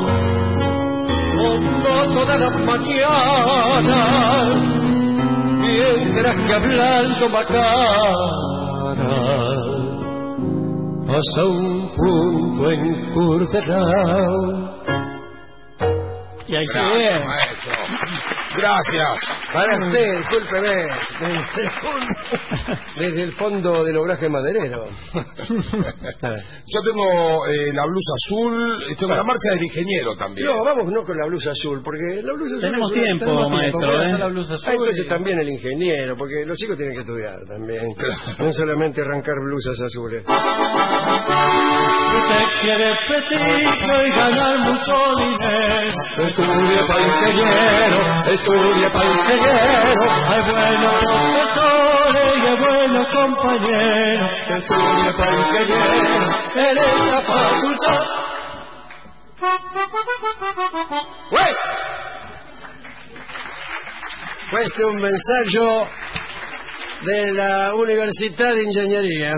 hondo todas las mañanas, mientras que hablando macana, hasta un punto encurdelado. Y ahí se Gracias, ve. maestro. Gracias. Para usted, discúlpeme, desde el fondo, desde el fondo del obraje maderero. Yo tengo eh, la blusa azul, tengo la marcha del ingeniero también. No, vamos no con la blusa azul, porque la blusa azul... Tenemos es una- tiempo, tenemos maestro, tiempo, ¿eh? la blusa azul. Ah, entonces también el ingeniero, porque los chicos tienen que estudiar también. No solamente arrancar blusas azules. Usted quiere prestigio y ganar mucho dinero. Estudie para ingeniero, estudie para ingeniero. Hay buenos profesores y hay buenos compañeros. Estudie para ingeniero en esta facultad. Pues, este es un mensaje de la Universidad de Ingeniería.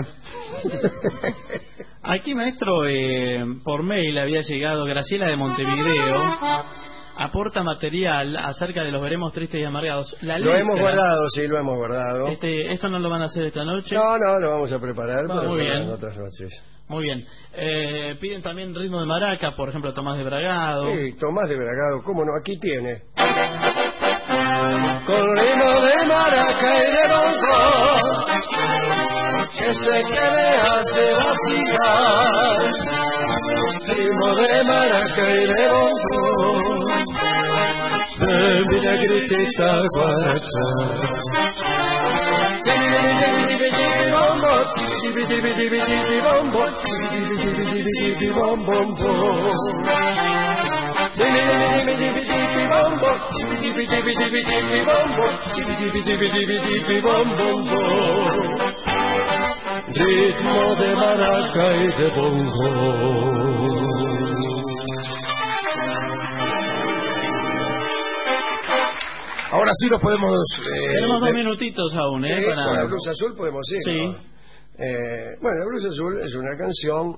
Aquí, maestro, eh, por mail había llegado Graciela de Montevideo. Aporta material acerca de los veremos tristes y amargados. La Lo letra, hemos guardado, sí, lo hemos guardado. Este, ¿Esto no lo van a hacer esta noche? No, no, lo vamos a preparar Ah, para muy hacerlo bien. en otras noches. Muy bien. Eh, piden también ritmo de maraca, por ejemplo, Tomás de Bragado. Sí, Tomás de Bragado, cómo no, aquí tiene. Con ritmo de maraca y de bongo, que sé que me hace vacilar. Ritmo de maraca y de bongo, de mi negritita guaracha. Ritmo de maraca y de bongo. Ahora sí nos podemos... Eh, Tenemos dos de- minutitos aún, ¿eh? Sí, para... con la blusa azul podemos ir. Sí. ¿No? Eh, bueno, la blusa azul es una canción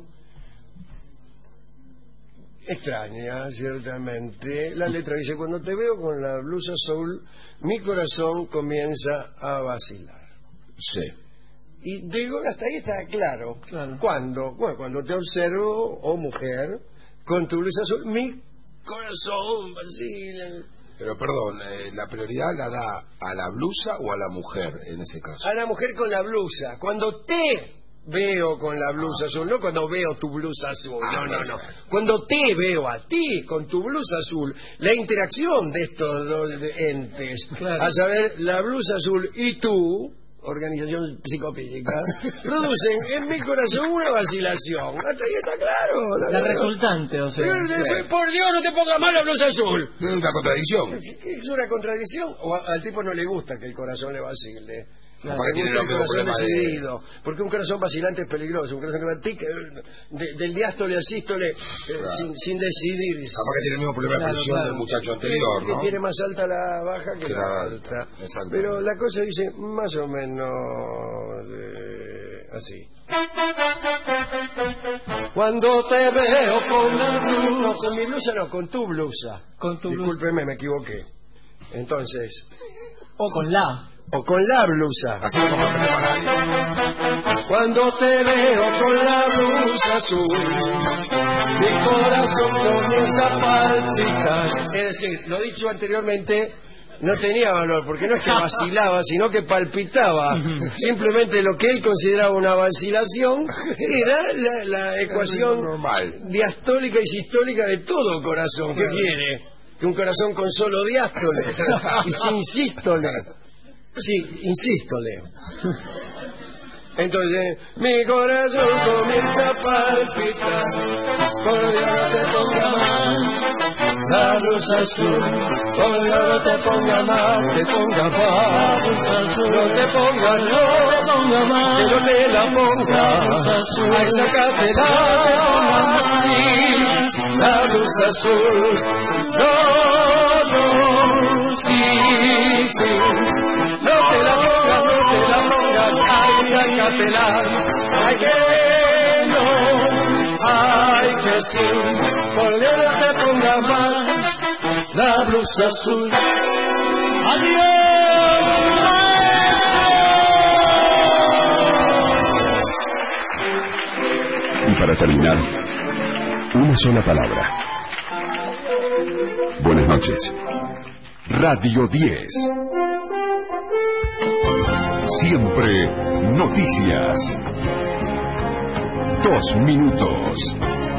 extraña, ciertamente. La letra dice: cuando te veo con la blusa azul, mi corazón comienza a vacilar. Sí. Y digo, hasta ahí está claro. Claro. ¿Cuándo? Bueno, cuando te observo, oh mujer, con tu blusa azul, mi corazón vacila. Pero perdón, eh, ¿la prioridad la da a la blusa o a la mujer en ese caso? A la mujer con la blusa. Cuando te veo con la blusa azul, no cuando veo tu blusa azul, no, no, no. Cuando te veo a ti con tu blusa azul, la interacción de estos dos entes, Claro. a saber, la blusa azul y tú, organización psicopédica, producen en mi corazón una vacilación. Hasta ahí está claro. La resultante, o sea. Pero, después, por Dios, no te pongas mal la blusa azul. Es una contradicción. ¿Es una contradicción? ¿O a- al tipo no le gusta que el corazón le vacile? Capaz Le que tiene gusta el el mismo corazón problema de- decidido. Porque un corazón vacilante es peligroso. Un corazón que va tic, eh, de- del diástole al sístole eh, sin, sin decidir. Capaz que tiene el mismo problema de Claro, presión claro. del muchacho anterior, Que ¿no? tiene más alta la baja que, Que la la alta. alta, exacto. Pero la cosa dice más o menos eh, así. Cuando te veo con la blusa... No, con mi blusa no, con tu blusa. Con tu blusa. Discúlpeme, me equivoqué. Entonces... O con la. O con la blusa. Así como lo preparar. Cuando te veo con la blusa azul, mi corazón comienza a palpitar. Es decir, lo dicho anteriormente no tenía valor, porque no es que vacilaba, sino que palpitaba. Simplemente lo que él consideraba una vacilación era la, la ecuación normal. diastólica y sistólica de todo corazón. ¿Qué quiere? Que un corazón con solo diástole y sin sístole. Sí, insístole. Entonces mi corazón comienza a palpitar. Por Dios no te ponga mal la luz azul. Por Dios no te ponga mal, te ponga mal. No te ponga, no te ponga mal, que no te la ponga. Ay, sácatela, la luz azul. No, no, sí, sí. No te la pongas, no te la pongas. Ay, sácatela. Ay, que no, ay, que sí. Por Dios no te ponga mal la blusa azul. ¡Adiós! Y para terminar, una sola palabra. Buenas noches. Radio diez. Siempre noticias. Dos minutos.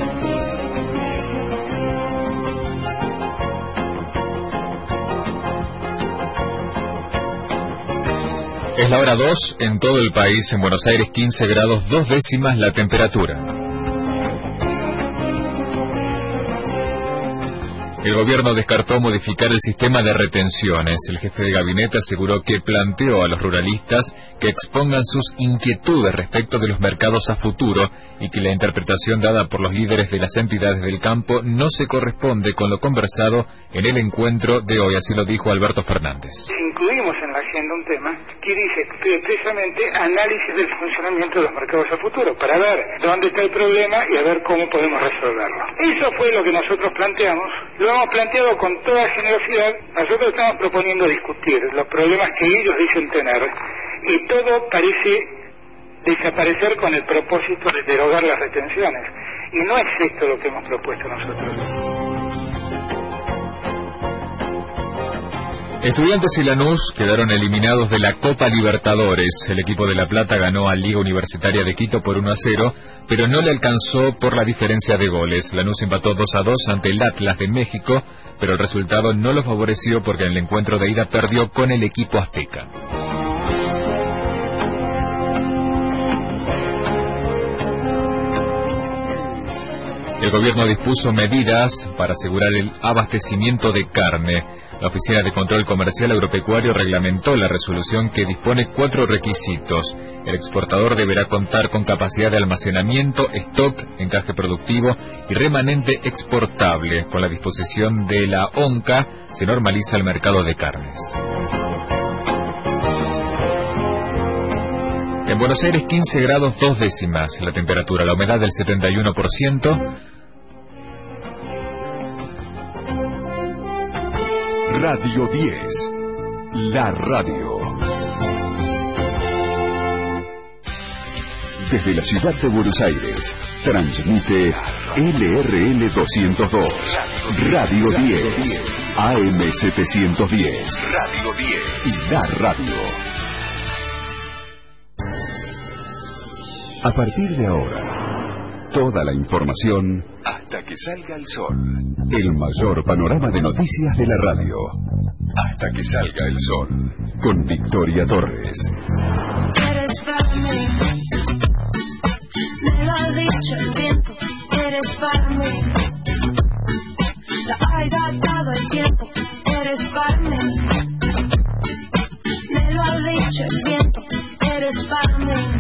Es la hora dos en todo el país. En Buenos Aires quince grados, dos décimas la temperatura. El gobierno descartó modificar el sistema de retenciones. El jefe de gabinete aseguró que planteó a los ruralistas que expongan sus inquietudes respecto de los mercados a futuro y que la interpretación dada por los líderes de las entidades del campo no se corresponde con lo conversado en el encuentro de hoy. Así lo dijo Alberto Fernández. Incluimos en la agenda un tema que dice precisamente análisis del funcionamiento de los mercados a futuro para ver dónde está el problema y a ver cómo podemos resolverlo. Eso fue lo que nosotros planteamos. Lo hemos planteado con toda generosidad. Nosotros estamos proponiendo discutir los problemas que ellos dicen tener y todo parece desaparecer con el propósito de derogar las retenciones. Y no es esto lo que hemos propuesto nosotros. Estudiantes y Lanús quedaron eliminados de la Copa Libertadores. El equipo de La Plata ganó a Liga Universitaria de Quito por uno a cero, pero no le alcanzó por la diferencia de goles. Lanús empató dos a dos ante el Atlas de México, pero el resultado no lo favoreció porque en el encuentro de ida perdió con el equipo azteca. El gobierno dispuso medidas para asegurar el abastecimiento de carne. La Oficina de Control Comercial Agropecuario reglamentó la resolución que dispone cuatro requisitos. El exportador deberá contar con capacidad de almacenamiento, stock, encaje productivo y remanente exportable. Con la disposición de la ONCA se normaliza el mercado de carnes. En Buenos Aires quince grados dos décimas la temperatura, la humedad del setenta y uno por ciento. Radio diez, la radio. Desde la ciudad de Buenos Aires, transmite L R L doscientos dos, Radio diez, A M setecientos diez, Radio diez, la radio. A partir de ahora, toda la información hasta que salga el sol. El mayor panorama de noticias de la radio. Hasta que salga el sol. Con Victoria Torres. Eres para mí, me lo ha dicho el viento. Eres para mí, la ha dado el tiempo. Eres para mí, me lo ha dicho el viento. Eres para mí.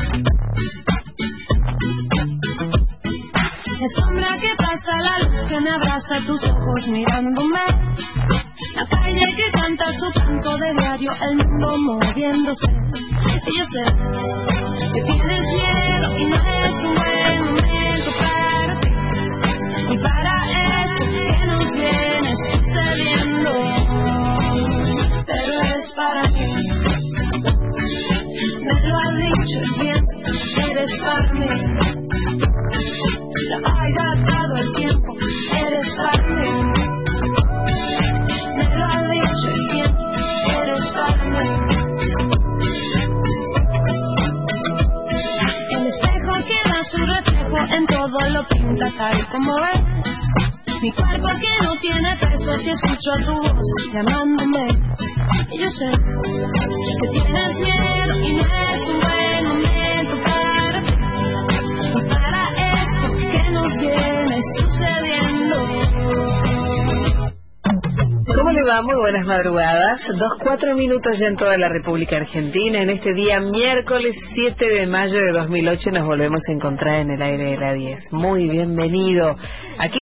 Es sombra que pasa, la luz que me abraza, tus ojos mirándome. La calle que canta su canto de diario, el mundo moviéndose. Y yo sé que tienes miedo y no es un buen momento para ti. Y para eso que nos viene sucediendo. Pero es para ti. Me lo ha dicho el viento, eres para mí. La ha dado el tiempo, eres para mí. Me lo ha dicho el viento, eres para mí. El espejo que da su reflejo en todo lo pinta tal como es. Mi cuerpo que no tiene peso si escucho tu voz llamándome. Y yo sé que tienes miedo y no es un buen momento le va? Muy buenas madrugadas. Dos, cuatro minutos ya en toda la República Argentina. En este día, miércoles siete de mayo de dos mil ocho, nos volvemos a encontrar en el aire de la diez. Muy bienvenido. Aquí